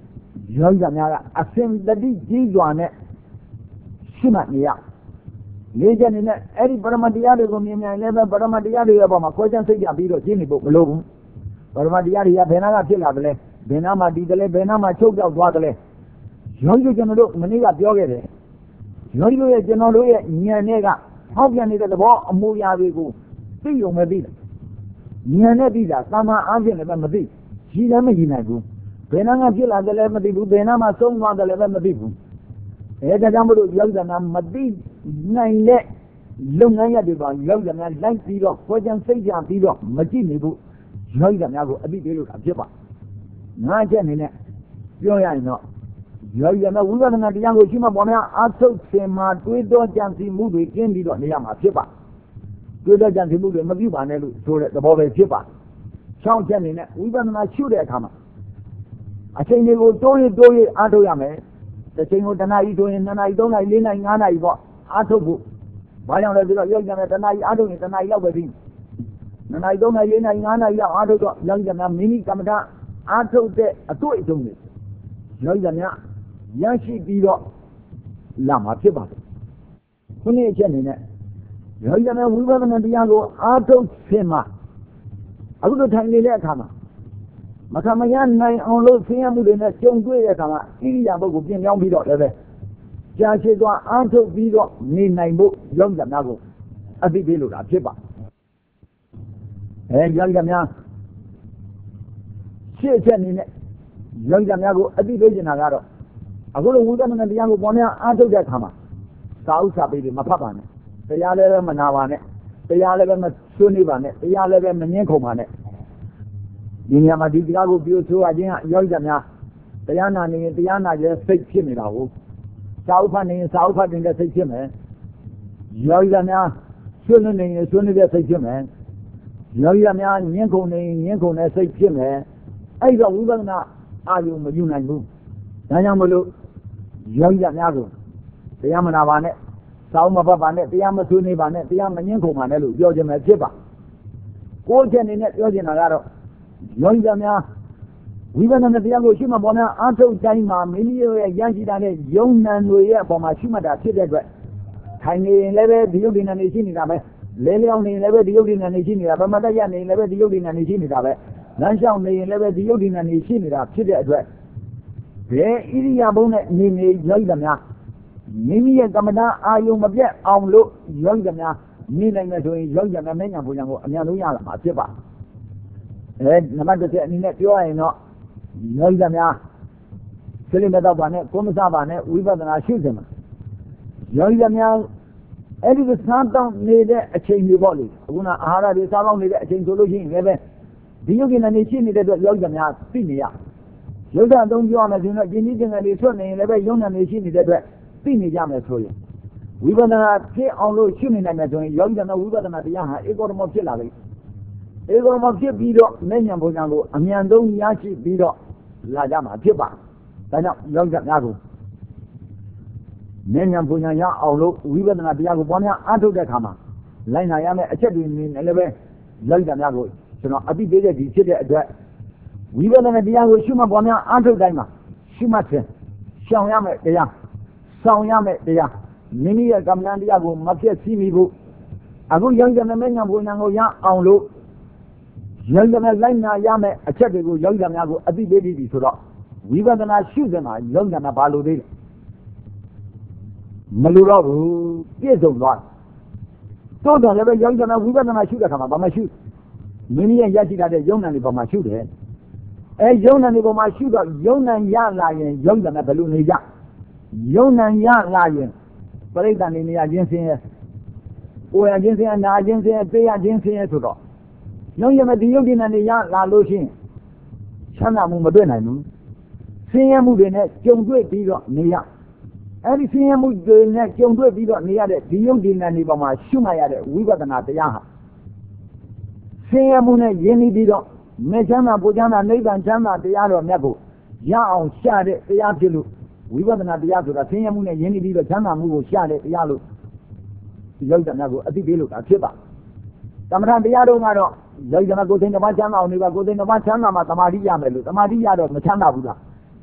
ယောဂီများကအစဉ်တတိကြီးစွာနဲ့ရှိမှနေရလေးချက်နေနဲ့အဲ့ဒီပရမတရားတွေကိုမြင်မြင်လည်းပဲပရမတရားတွေရဲ့အပေါ်မှာခွဲခြားစိတ်ကြပြီးတော့ရှင်းနေဖို့မလိုဘူးပရမတရားတွေကဘယ်နာကဖြစ်လာတယ်လဲဘယ်နာမှာတည်တယ်လဲဘယ်နာမှာချုပ်ပြောက်သွားတယ်လဲယောဂီကျွန်တော်တို့မနေ့ကပြောခဲ့တယ်ယောဂီတို့ရဲ့ကျွန်တော်တို့ရဲ့ဉာဏ်နဲ့ကဟောက်ပြန်နေတဲ့သဘောအမူအရာတွေကိုသိုံမသိတယ်ဉာဏ်နဲ့သိတာသာမန်အားဖြင့်လည်းမသိရှိလည်းမရှိနိုင်ဘူးဘယ်နာကဖြစ်လာတယ်လဲမသိဘူးဘယ်နာမှာဆုံးသွားတယ်လဲမသိဘူးအဲဒါကြောင့်မလို့ယောဂီနာမသိနိုင်တဲ့လုပ်ငန်းရတွေပါယောဂီများလိုက်ပြီးတော့ခွဲခြားစိတ်ကြပြီးတော့မကြည့်နေဘူးယောဂီများကိုအသိပေးလို့တာဖြစ်ပါငါချက်အနေနဲ့ပြောရရင်တော့ယောဂီများဝိပဿနာတရားကိုရှိမှပေါ်များအာထုတ်စင်မှာတွေးတောကြံစည်မှုတွေကျင်းပြီးတော့နေရမှာဖြစ်ပါတွေးတောကြံစည်မှုတွေမပြုပါနဲ့လို့ဆိုတဲ့သဘောပဲဖြစ်ပါချောင်းချက်အနေနဲ့ဝိပဿနာရှုတဲ့အခါမှာအချိန်တွေကိုတိုးရတိုးရအားထုတ်ရမယ်တစ်ချိန်ကိုတစ်နာရီဆိုရင်နှစ်နာရီသုံးနာရီလေးနာရီငါးနာရီပေါ့အားထုတ်ဖို့ဘာကြောင့်လဲဆိုတော့ယောဂီများတစ်နာရီအားထုတ်ရင်တစ်နာရီလောက်ပဲပြီးနှစ်နာရီသုံးနာရီလေးနာရီငါးနာရီလောက်အားထုတ်တော့ယောဂီများမိမိကမ္မဋ္ဌာန်းအားထုတ်တဲ့အတွေ့အကြုံတွေယောဂီများရရှိပြီးတော့လာမှာဖြစ်ပါတယ်ခုနေ့အချက်အနေနဲ့ယောဂီများဝိပဿနာတရားကိုအားထုတ်ခြင်းမှာအခုတို့ထိုင်နေတဲ့အခါမှာမခံမရနိုင်အောင်လို့ဆင်းရဲမှုတွေနဲ့ကြုံတွေ့တဲ့အခါမှာဣရိယာပုဂ္ဂိုလ်ပြင်ပြောင်းပြီးတော့လည်းပဲကြာရှည်စွာအားထုတ်ပြီးတော့နေနိုင်ဖို့ယောဂီများကိုအသိပေးလို့တာဖြစ်ပါအဲယောဂီများရှေ့အချက်အနေနဲ့ယောဂီများကိုအသိပေးနေတာကတော့အခုလိုဝိပဿနာတရားကိုပေါ်များအားထုတ်တဲ့အခါမှာစာဥစ္စာပေတွေမဖတ်ပါနဲ့တရားလည်းပဲမနာပါနဲ့တရားလည်းပဲမဆွေးနွေးပါနဲ့တရားလည်းပဲမငင်းခုန်ပါနဲ့ဒီနေရာမှာဒီတရားကိုပြောဆိုရခြင်းကယောဂီများတရားနာနေရင်တရားနာရဲ့စိတ်ဖြစ်နေတာဟုတ်စာဥဖတ်နေရင်စာဥဖတ်နေတဲ့စိတ်ဖြစ်မယ်ယောဂီများဆွေးနွေးနေရင်ဆွေးနွေးတဲ့စိတ်ဖြစ်မယ်ယောဂီများငင်းခုန်နေရင်ငင်းခုန်တဲ့စိတ်ဖြစ်မယ်အဲ့တော့ဝိပဿနာအာရုံမယူနိုင်ဘူးဒါကြောင့်မလို့ယောဂီများကိုတရားမနာပါနဲ့စာဥမဖတ်ပါနဲ့တရားမဆွေးနွေးပါနဲ့တရားမငင်းခုန်ပါနဲ့လို့ပြောခြင်းပဲဖြစ်ပါကိုယ်ချက်အနေနဲ့ပြောချင်တာကတော့ယောဂီများဝိပဿနာတရားကိုရှိမှပေါ်များအားထုတ်တိုင်းမှာမိမိရဲ့ရရှိတာတဲ့ယုံနံတွေရဲ့အပေါ်မှာရှိမှတ်တာဖြစ်တဲ့အတွက်ထိုင်နေရင်လည်းပဲဒီယုတ်ဒီနံနေရှိနေတာပဲလဲလျောင်းနေရင်လည်းပဲဒီယုတ်ဒီနံနေရှိနေတာပဲမတတ်ရနေရင်လည်းပဲဒီယုတ်ဒီနံနေရှိနေတာပဲလမ်းလျှောက်နေရင်လည်းပဲဒီယုတ်ဒီနံနေရှိနေတာဖြစ်တဲ့အတွက်ဘယ်ဣရိယာပုနဲ့နေနေယောဂီများမိမိရဲ့ကမ္မဋ္ဌာန်းအာယုံမပြတ်အောင်လို့ယောဂီများနေနိုင်မယ်ဆိုရင်ယောဂီများမဉ္ဇဉ်ပူဇံကိုအများဆုံးရလာမှာဖြစ်ပါအဲနံပါတ်တစ်ချက်အနေနဲ့ပြောရရင်တော့ယောဂီများစိလိမတော့ပါနဲ့ကိုမစားပါနဲ့ဝိပဿနာရှုစင်မှာယောဂီများအဲ့ဒီစားတောင်းနေတဲ့အချိန်တွေပေါ့လေအခုနအာဟာရတွေစားတောင်းနေတဲ့အချိန်ဆိုလို့ရှိရင်လည်းပဲဒီယုတ်ကိနေရှိနေတဲ့အတွက်ယောဂီများသိနေရယုတ်ကအသုံးပြောရမယ်ဆိုတော့ကျင်ကြီးကျင်ငယ်တွေဆွတ်နေရင်လည်းပဲယုံနာနေရှိနေတဲ့အတွက်သိနေကြမယ်ဆိုရင်ဝိပဿနာဖြစ်အောင်လို့ရှုနေနိုင်မယ်ဆိုရင်ယောဂီများဝိပဿနာတရားဟာဧကောဓမောဖြစ်လာပြီဧကောဓမောဖြစ်ပြီးတော့မဉ္ဇဉ်ဘုံညာကိုအမြန်ဆုံးရရှိပြီးတော့လာကြမှာဖြစ်ပါဒါကြောင့်ယောဂီများကိုမဉ္ဇဉ်ဘုံညာရအောင်လို့ဝိပဿနာတရားကိုပေါ်များအားထုတ်တဲ့အခါမှာလိုက်နာရမယ့်အချက်တွေနေလည်းပဲယောဂီများကိုကျွန်တော်အသိပေးတဲ့ဒီဖြစ်တဲ့အတွက်ဝိပဿနာတရားကိုရှုမှတ်ပေါ်များအားထုတ်တိုင်းမှာရှုမှတ်ခြင်းရှောင်ရမယ့်တရားဆောင်ရမယ့်တရားမိမိရဲ့ကမ္မဋ္ဌာန်းတရားကိုမဖြစ်စီမိဖို့အခုယောဂီများမဉ္ဇဉ်ဘုံညာကိုရအောင်လို့ယောဂီများလိုက်နာရမယ့်အချက်တွေကိုယောဂီများကိုအသိပေးပြီးပြီဆိုတော့ဝိပဿနာရှုစင်မှာယောဂီများဘာလို့သေးလဲမလိုတော့ဘူးပြည့်စုံသွားတော့တော့လည်းပဲယောဂီများဝိပဿနာရှုတဲ့အခါမှာဘာမှရှုမိမိရဲ့ရရှိတဲ့ယုံနာတွေပေါ်မှာရှုတယ်အဲယုံနာတွေပေါ်မှာရှုတော့ယုံနာရလာရင်ယောဂီများဘယ်လိုနေကြယုံနာရလာရင်ပရိသတ်နေနေရခြင်းစင်းရဲ့ကိုယ်ရခြင်းစင်းနာခြင်းစင်းသိရခြင်းစင်းရဲ့ဆိုတော့ယောဂီများဒီယုတ်ဒီနာနေရလာလို့ရှိရင်ချမ်းသာမှုမတွေ့နိုင်ဘူးဆင်းရဲမှုတွေနဲ့ကြုံတွေ့ပြီးတော့နေရအဲ့ဒီဆင်းရဲမှုတွေနဲ့ကြုံတွေ့ပြီးတော့နေရတဲ့ဒီယုတ်ဒီနာနေပေါ်မှာရှုမှတ်ရတဲ့ဝိပဿနာတရားဟာဆင်းရဲမှုနဲ့ယဉ်ပြီးတော့မေချမ်းသာပူချမ်းသာနိဗ္ဗာန်ချမ်းသာတရားတော်မြတ်ကိုရအောင်ရှာတဲ့တရားဖြစ်လို့ဝိပဿနာတရားဆိုတာဆင်းရဲမှုနဲ့ယဉ်ပြီးတော့ချမ်းသာမှုကိုရှာတဲ့တရားလို့ဒီယောဂီများကိုအသိပေးလို့တာဖြစ်ပါသမထတရားတော်ကတော့ယောဂီများကိုယ်စိတ်တစ်ပါးချမ်းသာအောင်နေပါကိုယ်စိတ်တစ်ပါးချမ်းသာမှသမာဓိရမယ်လို့သမာဓိရတော့မချမ်းသာဘူးလား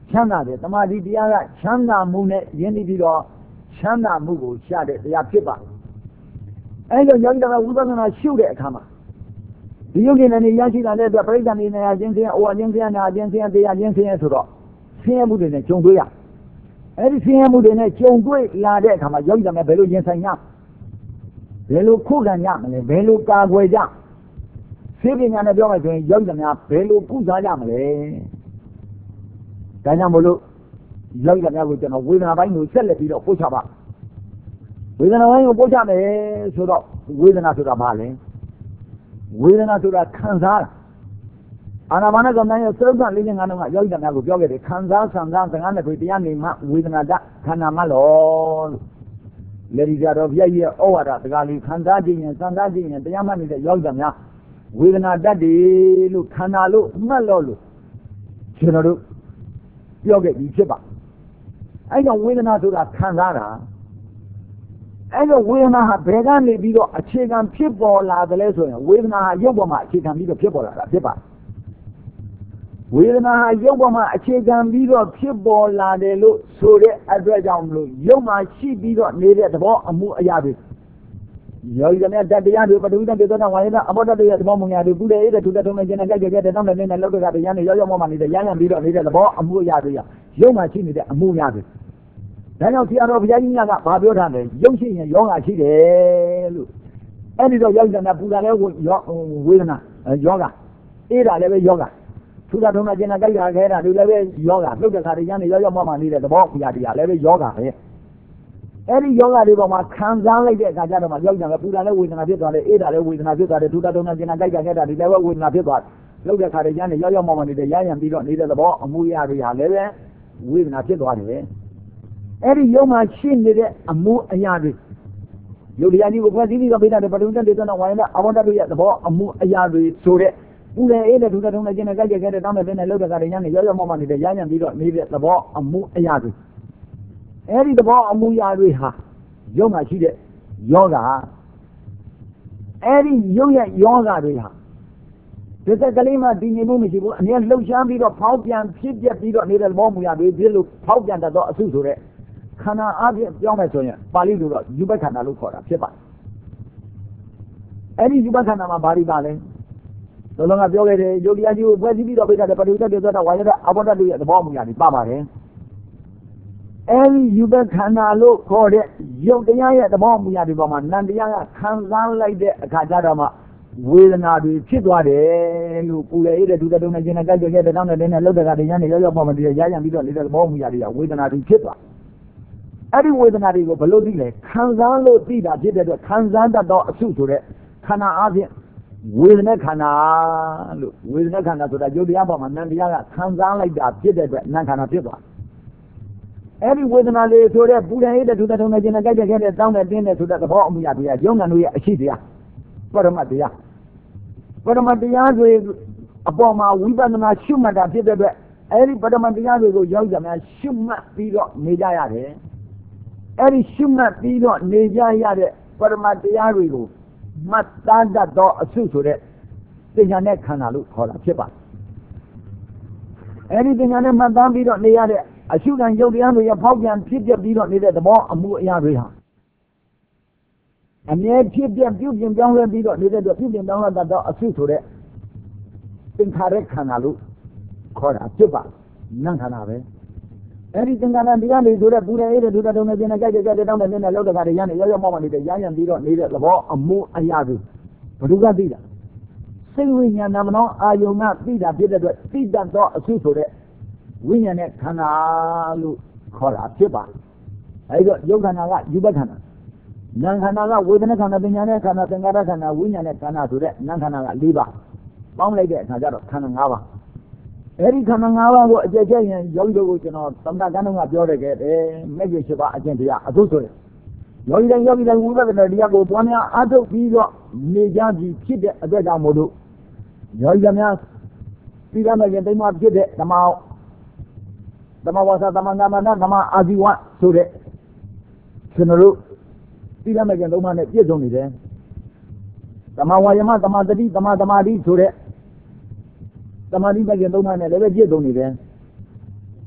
ချမ်းသာတယ်တမာတိတရားကချမ်းသာမှုနဲ့ယဉ်ပြီးတော့ချမ်းသာမှုကိုရှာတဲ့တရားဖြစ်ပါအဲကြောင့်ယောဂီတော်ကဝိပဿနာရှုတဲ့အခါမှာဒီယုတ်ဉာဏ်နဲ့ရရှိတာတဲ့အတွက်ပရိစ္ဆေနေနေရခြင်းခြင်းအိုအခြင်းခြင်းနာခြင်းခြင်းတရားခြင်းခြင်းဆိုတော့ဆင်းရဲမှုတွေနဲ့ကြုံတွေ့ရအဲဒီဆင်းရဲမှုတွေနဲ့ကြုံတွေ့လာတဲ့အခါမှာယောဂီတော်ကဘယ်လိုရင်ဆိုင်ရဘယ်လိုခုခံရမလဲဘယ်လိုကာကွယ်ကြသိပညာနဲ့ပြောမယ်ဆိုရင်ယောဂီတော်များဘယ်လိုကုစားကြမလဲဒါကြောင့်မို့လို့ယောဂီတော်များကိုကျွန်တော်ဝေဒနာပိုင်းကိုဆက်လက်ပြီးတော့ပို့ချပါဝေဒနာပိုင်းကိုပို့ချမယ်ဆိုတော့ဝေဒနာဆိုတာဘာလဲဝေဒနာဆိုတာခံစားတာအာနာပါနကမ္မရဲ့သုဒ္ဓလေးနဲ့ငါတို့ကယောဂီတော်များကိုပြောခဲ့တယ်ခံစားဆံစားသံဃာနဲ့တွေ့တရားနေမှဝေဒနာတခန္ဓာမလို့လေဒီကြတော့ဘုရားကြီးရဲ့ဩဝါဒတကားလေးခံစားခြင်းရင်ဆံစားခြင်းရင်တရားမှတ်နေတဲ့ယောဂီတော်များဝေဒနာတတ်တယ်လို့ခန္ဓာလို့မှတ်လို့လို့ကျွန်တော်တို့ပြောခဲ့ပြီးဖြစ်ပါအဲကြောင့်ဝေဒနာဆိုတာခံစားတာအဲကြောင့်ဝေဒနာဟာဘယ်ကနေပြီးတော့အခြေခံဖြစ်ပေါ်လာတယ်လဲဆိုရင်ဝေဒနာဟာရုပ်ပေါ်မှာအခြေခံပြီးတော့ဖြစ်ပေါ်လာတာဖြစ်ပါဝေဒနာဟာရုပ်ပေါ်မှာအခြေခံပြီးတော့ဖြစ်ပေါ်လာတယ်လို့ဆိုတဲ့အတွက်ကြောင့်မလို့ရုပ်မှာရှိပြီးတော့နေတဲ့သဘောအမှုအရာတွေယောဂီများတတရားတွေပထဝီတ္တေသောတာဝါယတအဘောတ္တရဲ့သဘောမူများတွေကုလေတဲ့ထုတဲ့ထုံးနေခြင်းနဲ့ကြိုက်ကြတဲ့တောင်းတဲ့နဲ့လောက်တဲ့ကတည်းကရရောက်ရောက်မှနေတဲ့ရရံပြီးတော့နေတဲ့သဘောအမှုအရာတွေရရုပ်မှာရှိနေတဲ့အမှုများတွေဒါကြောင့်ဆရာတော်ဘုရားကြီးများကဘာပြောထားလဲရုပ်ရှိရင်ယောဂရှိတယ်လို့အဲ့ဒီတော့ယောဂီများပူတာလည်းဝေဒနာယောဂအေးတာလည်းပဲယောဂထုတဲ့ထုံးနေခြင်းနဲ့ကြိုက်ကြခဲတာတွေလည်းပဲယောဂလှုပ်တဲ့ခါတည်းကရရောက်ရောက်မှနေတဲ့သဘောအရာတွေလည်းပဲယောဂပဲအဲ့ဒီယောဂတွေပေါ်မှာခံစားလိုက်တဲ့အခါကျတော့မှယောဂီကပူတာလည်းဝေဒနာဖြစ်သွားတယ်အေးတာလည်းဝေဒနာဖြစ်သွားတယ်ဒုတာဒုနာကျင်နာကြိုက်ကြခဲ့တာဒီလည်းဝေဒနာဖြစ်သွားတယ်လောက်တဲ့ခါတည်းကျန်နေရောက်ရောက်မှမှနေတဲ့ရရံပြီးတော့နေတဲ့သဘောအမှုရတွေဟာလည်းပဲဝေဒနာဖြစ်သွားတယ်အဲ့ဒီယုံမှာရှိနေတဲ့အမှုအရာတွေယုတ်တရားကြီးကိုဖွဲ့စည်းပြီးတော့ပြတာတဲ့ပထမတက်တဲ့တော့ဝိုင်းလာအဘောတတ်ရဲ့သဘောအမှုအရာတွေဆိုတဲ့ပူတယ်အေးတယ်ဒုတာဒုနာကျင်နာကြိုက်ကြခဲ့တဲ့တောင်းတဲ့တဲ့လောက်တဲ့ခါတည်းကျန်နေရောက်ရောက်မှမှနေတဲ့ရရံပြီးတော့နေတဲ့သဘောအမှုအရာတွေအဲ့ဒီသဘောအမှုရာတွေဟာရုပ်မှာရှိတဲ့ယောဂအဲ့ဒီရုပ်ရဲ့ယောဂတွေဟာဒီသက်ကလေးမှတည်ငြိမ်မှုမရှိဘူးအမြဲလှုပ်ရှားပြီးတော့ဖောက်ပြန်ဖြစ်ပြပြီးတော့နေတဲ့သဘောမူရာတွေဖြစ်လို့ဖောက်ပြန်တတ်သောအစုဆိုတဲ့ခန္ဓာအပြင်ပြောင်းမယ်ဆိုရင်ပါဠိလိုတော့ယူဘခန္ဓာလို့ခေါ်တာဖြစ်ပါတယ်အဲ့ဒီယူဘခန္ဓာမှာဘာတွေပါလဲလောလောကပြောခဲ့တယ်ယုတ်တရားကြီးကိုဖွဲ့စည်းပြီးတော့ပြတဲ့ပဋိသတ်တွေဆိုတာဝါရတဲ့အဘောဓာတ်တွေရဲ့သဘောမူရာတွေပါပါတယ်အဲဒီယူဘခန္ဓာလို့ခေါ်တဲ့ယုတ်တရားရဲ့သဘောမူရာတွေပေါ်မှာနံတရားကခံစားလိုက်တဲ့အခါကျတော့မှဝေဒနာတွေဖြစ်သွားတယ်လို့ပူလေတဲ့ဒုတတုံနဲ့ကျင်နဲ့ကြိုက်ကြတဲ့တောင်းတဲ့တင်းနဲ့လှုပ်တဲ့ကတည်းကညနေရောက်ရောက်ပေါ်မှာဒီရရံပြီးတော့နေတဲ့သဘောမူရာတွေကဝေဒနာတွေဖြစ်သွားအဲ့ဒီဝေဒနာတွေကိုဘယ်လိုသိလဲခံစားလို့သိတာဖြစ်တဲ့အတွက်ခံစားတတ်သောအစုဆိုတဲ့ခန္ဓာအပြင်ဝေဒနာခန္ဓာလို့ဝေဒနာခန္ဓာဆိုတာယုတ်တရားပေါ်မှာနံတရားကခံစားလိုက်တာဖြစ်တဲ့အတွက်နံခန္ဓာဖြစ်သွားအဲ့ဒီဝေဒနာလေးဆိုတဲ့ပူတယ်ဟိတဲ့ဒုတထုံနဲ့ကျင်နဲ့ကြိုက်တဲ့တောင်းတဲ့တင်းတဲ့ဆိုတဲ့သဘောအမှုရတရားယုံနာတို့ရဲ့အရှိတရားပရမတ်တရားပရမတ်တရားတွေအပေါ်မှာဝိပဿနာရှုမှတ်တာဖြစ်တဲ့အတွက်အဲ့ဒီပရမတ်တရားတွေကိုရောက်ကြများရှုမှတ်ပြီးတော့နေကြရတယ်အဲ့ဒီရှုမှတ်ပြီးတော့နေကြရတဲ့ပရမတ်တရားတွေကိုမှတ်သားတတ်သောအစုဆိုတဲ့သင်္ညာနဲ့ခန္ဓာလို့ခေါ်တာဖြစ်ပါတယ်အဲ့ဒီသင်္ညာနဲ့မှတ်သားပြီးတော့နေရတဲ့အရှုခံယုတ်တရားတွေရဖောက်ပြန်ဖြစ်ပြပြီးတော့နေတဲ့သဘောအမှုအရာတွေဟာအမြဲဖြစ်ပြပြုပြင်ပြောင်းလဲပြီးတော့နေတဲ့အတွက်ပြုပြင်ပြောင်းလဲတတ်သောအစုဆိုတဲ့သင်္ခါရခန္ဓာလို့ခေါ်တာဖြစ်ပါနံခန္ဓာပဲအဲ့ဒီသင်္ခါရတရားတွေဆိုတဲ့ပူတယ်အေးတယ်ဒုတတုံနဲ့ကျင်နဲ့ကြိုက်ကြတဲ့တောင်းတဲ့နဲ့လောက်တဲ့ခါတည်းရနေရောက်ရောက်မှမှနေတဲ့ရရံပြီးတော့နေတဲ့သဘောအမှုအရာတွေဘယ်သူကသိတာစိတ်ဝိညာဏမနောအာယုံကသိတာဖြစ်တဲ့အတွက်သိတတ်သောအစုဆိုတဲ့ဝိညာဉ်နဲ့ခန္ဓာလို့ခေါ်တာဖြစ်ပါအဲဒီတော့ယုတ်ခန္ဓာကယူဘခန္ဓာနာမ်ခန္ဓာကဝေဒနာခန္ဓာပညာနဲ့ခန္ဓာသင်္ခါရခန္ဓာဝိညာဉ်နဲ့ခန္ဓာဆိုတဲ့နာမ်ခန္ဓာက၄ပါးပေါင်းလိုက်တဲ့အခါကျတော့ခန္ဓာ၅ပါးအဲဒီခန္ဓာ၅ပါးကိုအကျက်ကျရင်ယောဂီတို့ကိုကျွန်တော်သမထကန်းတော့ကပြောတယ်ခဲ့တယ်မဲ့ရရှိပါအကျင့်တရားအထုဆိုတယ်ယောဂီတိုင်းယောဂီတိုင်းဝိပဿနာတရားကိုပွားများအားထုတ်ပြီးတော့နေကြပြီဖြစ်တဲ့အတွက်ကြောင့်မို့လို့ယောဂီများပြီးရမယ်တိမ်မဖြစ်တဲ့ဓမ္မသမဝါစာသမန္တမနာသမအာဇီဝဆိုတဲ့ကျွန်တော်တို့ပြီးရမယ်ကျန်သုံးပါးနဲ့ပြည့်စုံနေတယ်သမဝါယမသမသတိသမသမာဓိဆိုတဲ့သမာဓိမဲ့ကျန်သုံးပါးနဲ့လည်းပဲပြည့်စုံနေတယ်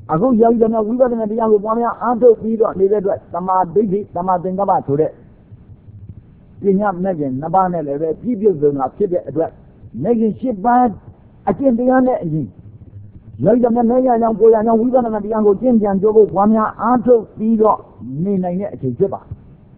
အခုယောဂီများဝိပဿနာတရားကိုပွားများအားထုတ်ပြီးတော့နေတဲ့အတွက်သမာဓိဋ္ဌိသမာသင်္ကပ္ပဆိုတဲ့ပညာမဲ့ခင်နှစ်ပါးနဲ့လည်းပဲပြည့်ပြည့်စုံတာဖြစ်တဲ့အတွက်မဲ့ခင်ရှစ်ပါးအကျင့်တရားနဲ့အရင်ယောဂီများမဲ့ရအောင်ကိုယ်ရအောင်ဝိပဿနာတရားကိုကျင့်ကြံကြိုးဖို့ပွားများအားထုတ်ပြီးတော့နေနိုင်တဲ့အချိန်ဖြစ်ပါ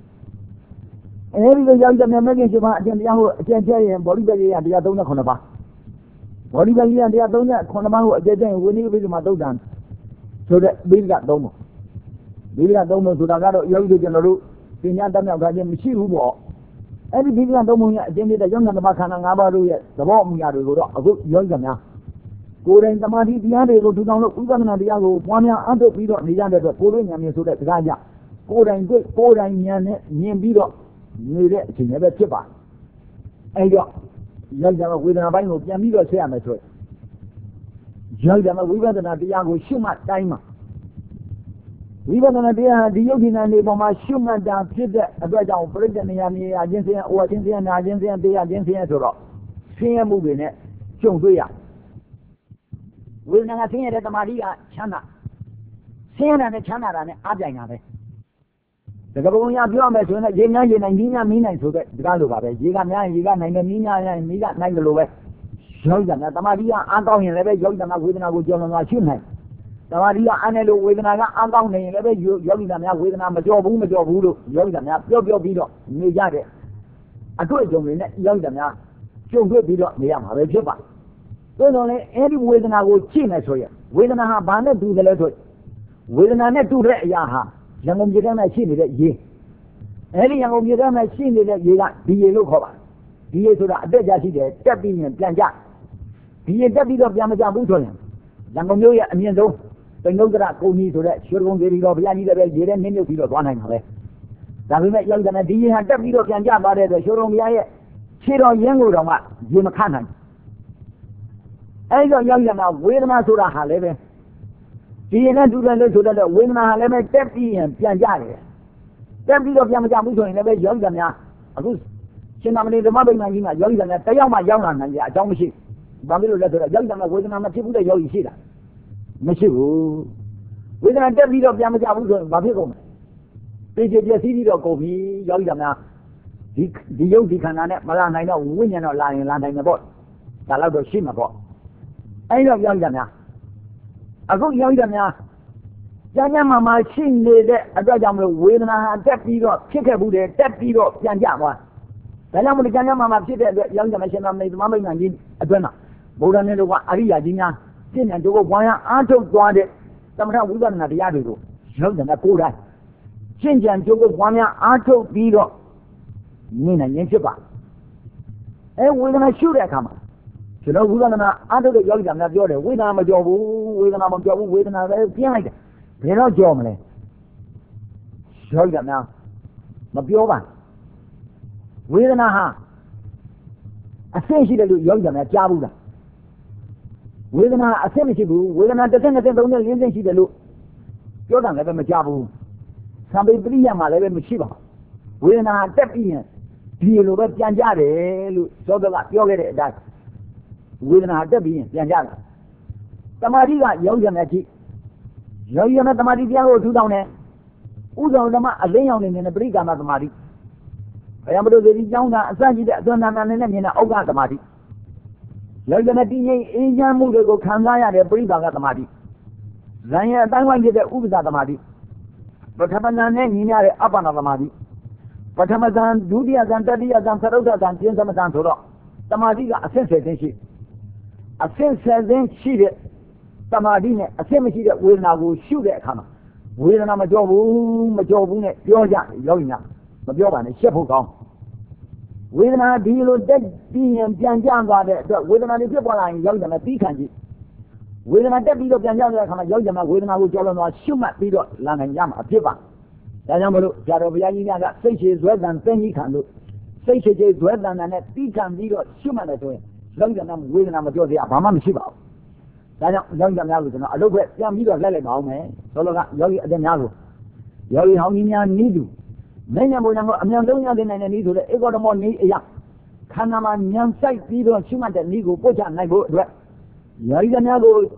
အဲဒီလိုယောဂီများမဲ့ခင်ရှစ်ပါးအကျင့်တရားကိုအကျင့်ကျရင်ဘောဓိပတိယတရားသုံးခုပါဘောဓိပတိယတရားသုံးခုပါကိုအကျင့်ကျရင်ဝိနည်းပိဋကမှာသုတ်တံဆိုတဲ့ဘိဓိကသုံးပုံဘိဓိကသုံးပုံဆိုတာကတော့ယောဂီတို့ကျွန်တော်တို့ပညာတတ်မြောက်ထားခြင်းမရှိဘူးပေါ့အဲ့ဒီဘိဓိကသုံးပုံရဲ့အကျဉ်းပြတဲ့ယောဂနာတပါခန္ဓာ၅ပါးတို့ရဲ့သဘောအမှုရာတွေကိုတော့အခုယောဂီများကိုယ်တိုင်သမာဓိတရားတွေကိုထူထောင်လို့ဥပဒနာတရားကိုပွားများအားထုတ်ပြီးတော့နေရတဲ့အတွက်ကိုယ်တို့ဉာဏ်မြင်ဆိုတဲ့စကားကြကိုယ်တိုင်တွေ့ကိုယ်တိုင်ဉာဏ်နဲ့မြင်ပြီးတော့နေတဲ့အချိန်လည်းပဲဖြစ်ပါအဲ့တော့ယောဂီများဝေဒနာပိုင်းကိုပြန်ပြီးတော့ဆက်ရမယ်ဆိုရင်ယောဂီများဝိပဿနာတရားကိုရှုမှတ်တိုင်းမှာဝိပဿနာတရားဒီယုတ်ဒီနာနေပေါ်မှာရှုမှတ်တာဖြစ်တဲ့အတွက်ကြောင့်ပြိဋ္ဌာနေရာနေရာချင်းစင်အိုချင်းစင်နာချင်းစင်တရားချင်းစင်ဆိုတော့ဆင်းရဲမှုတွေနဲ့ကြုံတွေ့ရဝိပဿနာကဆင်းရဲတဲ့တမာတိကချမ်းသာဆင်းရဲတာနဲ့ချမ်းသာတာနဲ့အပြိုင်တာပဲတကယ်ပုံရပြောမယ်ဆိုရင်ရေများရေနိုင်မီးများမီးနိုင်ဆိုတဲ့ဒီကားလိုပါပဲရေကများရင်ရေကနိုင်တယ်မီးများရင်မီးကနိုင်တယ်လို့ပဲယောဂီများတမာတိကအားကောင်းရင်လည်းပဲယောဂီများဝေဒနာကိုကြော်လွန်သွားရှုနိုင်တမာတိကအားနဲ့လို့ဝေဒနာကအားကောင်းနေရင်လည်းပဲယောဂီများဝေဒနာမကြော်ဘူးမကြော်ဘူးလို့ယောဂီများပြောပြောပြီးတော့နေကြတဲ့အတွေ့အကြုံတွေနဲ့ယောဂီများကြုံတွေ့ပြီးတော့နေရမှာပဲဖြစ်ပါသို့တော်လည်းအဲဒီဝေဒနာကိုကြည့်မယ်ဆိုရင်ဝေဒနာဟာဘာနဲ့တူတယ်လဲဆိုဝေဒနာနဲ့တူတဲ့အရာဟာရံကုန်မြေထဲမှာရှိနေတဲ့ရေအဲဒီရံကုန်မြေထဲမှာရှိနေတဲ့ရေကဒီရေလို့ခေါ်ပါဒီရေဆိုတာအတက်ကြရှိတယ်တက်ပြီးရင်ပြန်ကြဒီရေတက်ပြီးတော့ပြန်မကြဘူးဆိုရင်ရံကုန်မြို့ရဲ့အမြင့်ဆုံးပိဏုဒ္ဒရကုန်းကြီးဆိုတဲ့ရွှေကုန်းဒေဝီတော်ဘုရားကြီးလည်းပဲရေထဲနင်းမြုပ်ပြီးတော့သွားနိုင်ပါပဲဒါပေမဲ့ယောဂီများဒီရေဟာတက်ပြီးတော့ပြန်ကြပါတဲ့အတွက်ရွှေကုန်းဘုရားရဲ့ခြေတော်ရင်းကိုတော့မှရေမခနိုင်အဲဒီတော့ယောဂီများဝေဒနာဆိုတာဟာလည်းပဲဒီရေနဲ့တူတယ်လို့ဆိုတဲ့ဝေဒနာဟာလည်းပဲတက်ပြီးရင်ပြန်ကြတယ်တက်ပြီးတော့ပြန်မကြဘူးဆိုရင်လည်းပဲယောဂီများအခုရှင်သာမဏေဓမ္မဗိမာန်ကြီးမှာယောဂီများတယောက်မှရောက်လာနိုင်ကြအကြောင်းမရှိဘာဖြစ်လို့လဲဆိုတော့ယောဂီများဝေဒနာမဖြစ်ဘူးတဲ့ယောဂီရှိတာမရှိဘူးဝေဒနာတက်ပြီးတော့ပြန်မကြဘူးဆိုရင်ဘာဖြစ်ကုန်လဲသိချေပြည့်စည်ပြီးတော့ကုန်ပြီယောဂီများဒီဒီယုတ်ဒီခန္ဓာနဲ့မလာနိုင်တော့ဝိညာဉ်တော့လာရင်လာနိုင်တယ်ပေါ့ဒါတော့တော့ရှိမှာပေါ့အဲဒီတော့ယောဂီများအခုယောဂီများကျမ်းကျမ်းမာမာရှိနေတဲ့အတွက်ကြောင့်မလို့ဝေဒနာတက်ပြီးတော့ဖြစ်ခဲ့ဘူးတယ်တက်ပြီးတော့ပြန်ကြသွားဒါကြောင့်မလို့ကျမ်းကျမ်းမာမာဖြစ်တဲ့အတွက်ယောဂီများရှင်သာမဏေသမမိတ်ငံကြီးအတွင်းမှာဗုဒ္ဓနဲ့တော့အရိယာကြီးများရှင်းတဲ့တို့ကဘွားရအားထုတ်သွားတဲ့သမထဝိပဿနာတရားတွေကိုရောက်တဲ့ကိုယ်တိုင်ရှင်းကြံတို့ကဘွားများအားထုတ်ပြီးတော့နေနိုင်ရင်ဖြစ်ပါအဲဝေဒနာရှုတဲ့အခါမှာကျွန်တော်ဝိပဿနာအားထုတ်တဲ့ယောဂီများပြောတယ်ဝေဒနာမကြော်ဘူးဝေဒနာမကြော်ဘူးဝေဒနာပဲပြင်းလိုက်တယ်ဘယ်တော့ကြော်မလဲယောဂီများမပြောပါဝေဒနာဟာအဆင့်ရှိတယ်လို့ယောဂီများကြားဘူးလားဝေဒနာအဆင့်မရှိဘူးဝေဒနာတစ်ဆင့်နှစ်ဆင့်သုံးဆင့်လေးဆင့်ရှိတယ်လို့ပြောတာလည်းပဲမကြဘူးသံပေပရိယမှာလည်းပဲမရှိပါဘူးဝေဒနာတက်ပြီးရင်ဒီလိုပဲပြန်ကြတယ်လို့သောတကပြောခဲ့တဲ့အတိုင်းဝေဒနာတက်ပြီးရင်ပြန်ကြတာတမာတိကယောဂီများကြည့်ယောဂီများတမာတိတရားကိုထူထောင်တယ်ဥဒ္ဒောဓမ္မအလင်းရောင်နေနေတဲ့ပရိကာမတမာတိဘယ်မှာလို့ဒီကြောင်းကအစရှိတဲ့အသွင်နာနာနဲ့မြင်တဲ့ဩဃတမာတိယောဂီများတည်ငြိမ်အေးချမ်းမှုတွေကိုခံစားရတဲ့ပရိပါကတမာတိဇန်ရဲ့အတိုင်းဝိုင်းဖြစ်တဲ့ဥပ္ပဇာတမာတိပထမဇန်နဲ့ညီမျှတဲ့အပ္ပနာတမာတိပထမဇန်ဒုတိယဇန်တတိယဇန်သရုပ်ဇန်ကျင်းသမဇန်ဆိုတော့တမာတိကအဆင့်ဆယ်ဆင့်ရှိအဆင့်ဆယ်ဆင့်ရှိတဲ့တမာတိနဲ့အဆင့်မရှိတဲ့ဝေဒနာကိုရှုတဲ့အခါမှာဝေဒနာမကြောက်ဘူးမကြောက်ဘူးနဲ့ပြောကြယောဂီများမပြောပါနဲ့ရှက်ဖို့ကောင်းဝေဒနာဒီလိုတက်ပြီးရင်ပြန်ကြသွားတဲ့အတွက်ဝေဒနာတွေဖြစ်ပေါ်လာရင်ယောဂီများပြီးခံကြည့်ဝေဒနာတက်ပြီးတော့ပြန်ကြတဲ့အခါမှာယောဂီများဝေဒနာကိုကြောက်လွန်သွားရှုမှတ်ပြီးတော့လာနိုင်ကြမှာအဖြစ်ပါဒါကြောင့်မလို့ဆရာတော်ဘုရားကြီးများကစိတ်ရှည်ဇွဲတန်သိကြီးခံလို့စိတ်ရှည်ရှည်ဇွဲတန်တန်နဲ့ပြီးခံပြီးတော့ရှုမှတ်တယ်ဆိုရင်ယောဂီများဝေဒနာမပြောသေးဘာမှမရှိပါဘူးဒါကြောင့်ယောဂီများကိုကျွန်တော်အလုပ်ပဲပြန်ပြီးတော့လက်လိုက်ပါအောင်မယ်ဆိုတော့ကယောဂီအတက်များကိုယောဂီဟောင်းကြီးများနီးသူမဉ္ဇဉ်ဘုံကိုအမြန်ဆုံးရတဲ့နိုင်တဲ့နည်းဆိုတဲ့ဧကောဓမောနည်းအရာခန္ဓာမှာဉာဏ်စိုက်ပြီးတော့ရှုမှတ်တဲ့နည်းကိုပို့ချနိုင်ဖို့အတွက်ယောဂီများကို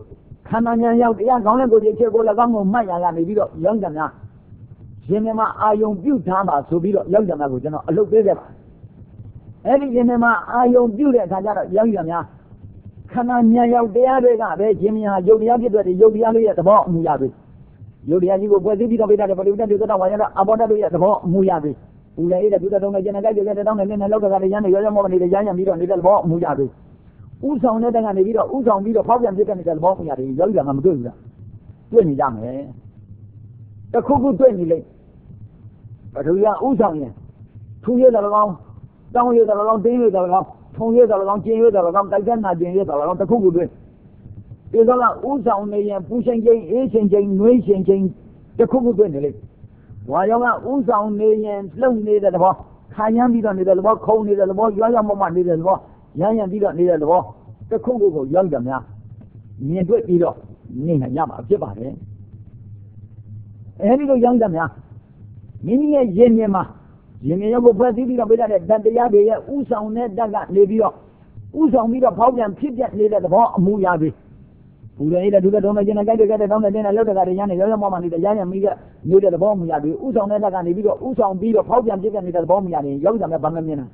ခန္ဓာဉာဏ်ရောက်တရားကောင်းတဲ့ကိုယ်ကြီးချက်ကို၎င်းကိုမှတ်ရကနေပြီးတော့ရောက်ကြများရှင်မြတ်အာယုံပြုတ်ထားပါဆိုပြီးတော့ရောက်ကြများကိုကျွန်တော်အလုပ်ပေးခဲ့ပါအဲ့ဒီရှင်မြတ်အာယုံပြုတ်တဲ့အခါကျတော့ရောက်ကြများခန္ဓာဉာဏ်ရောက်တရားတွေကပဲရှင်မြတ်ယုတ်တရားဖြစ်တဲ့ယုတ်တရားလေးရဲ့သဘောအမှုရပြီယုတ်တရားကြီးကိုပွဲသိပြီးတော့ပြတာတဲ့ပရိဝတ္တတွေတော့ဝါရတာအဘောတတို့ရဲ့သဘောအမှုရပြီဦးလည်းတဲ့ဒုတတုံးနဲ့ကျန်တဲ့ကြိုက်တဲ့တောင်းနဲ့နည်းနည်းလောက်ကလည်းရမ်းနေရောရောမောနေတဲ့ရမ်းရံပြီးတော့နေတဲ့သဘောအမှုရပြီဥဆောင်တဲ့တန်ကနေပြီးတော့ဥဆောင်ပြီးတော့ဖောက်ပြန်ဖြစ်တဲ့သဘောအမှုရတယ်ရောက်ကြမှာမတွေ့ဘူးလားတွေ့နေကြမယ်တခုခုတွေ့နေလိမ့်ပထဝီကဥဆောင်ရင်ထူရတဲ့၎င်းတောင်းရတဲ့၎င်းတင်းရတဲ့၎င်းထုံရတဲ့၎င်းကျင်းရတဲ့၎င်းတိုက်တဲ့နာကျင်းရတဲ့၎င်းတခုခုတွေ့ဒီတော့ကဥဆောင်နေရင်ပူရှင်ချင်းအေးရှင်ချင်းနှွေးရှင်ချင်းတခုခုတွေ့နေလိမ့်ဝါရောကဥဆောင်နေရင်လှုပ်နေတဲ့သဘောခါရမ်းပြီးတော့နေတဲ့သဘောခုံနေတဲ့သဘောရွာရွာမမနေတဲ့သဘောရမ်းရံပြီးတော့နေတဲ့သဘောတခုခုကိုရောက်ကြများမြင်တွေ့ပြီးတော့နေနိုင်ရမှာဖြစ်ပါတယ်အဲဒီလိုရောက်ကြများမိမိရဲ့ရင်မြင်မှာရင်မြင်ရောက်ကိုဖွဲ့စည်းပြီးတော့ပြတဲ့တန်တရားတွေရဲ့ဥဆောင်တဲ့တက်ကနေပြီးတော့ဥဆောင်ပြီးတော့ဖောက်ပြန်ဖြစ်ပြနေတဲ့သဘောအမှုရာပြီဘူးလေတဲ့ဒုက္ခတော်မကျင်တဲ့ကြိုက်တဲ့ကြိုက်တဲ့တောင်းတဲ့တင်းတဲ့လောက်တဲ့ကတွေရမ်းနေရောရောမောမှနေတဲ့ရမ်းရံမိတဲ့မျိုးတဲ့သဘောအမှုရာပြီဥဆောင်တဲ့တက်ကနေပြီးတော့ဥဆောင်ပြီးတော့ဖောက်ပြန်ဖြစ်ပြနေတဲ့သဘောအမှုရာတွေရောက်ကြများဘာမှမမြင်တာ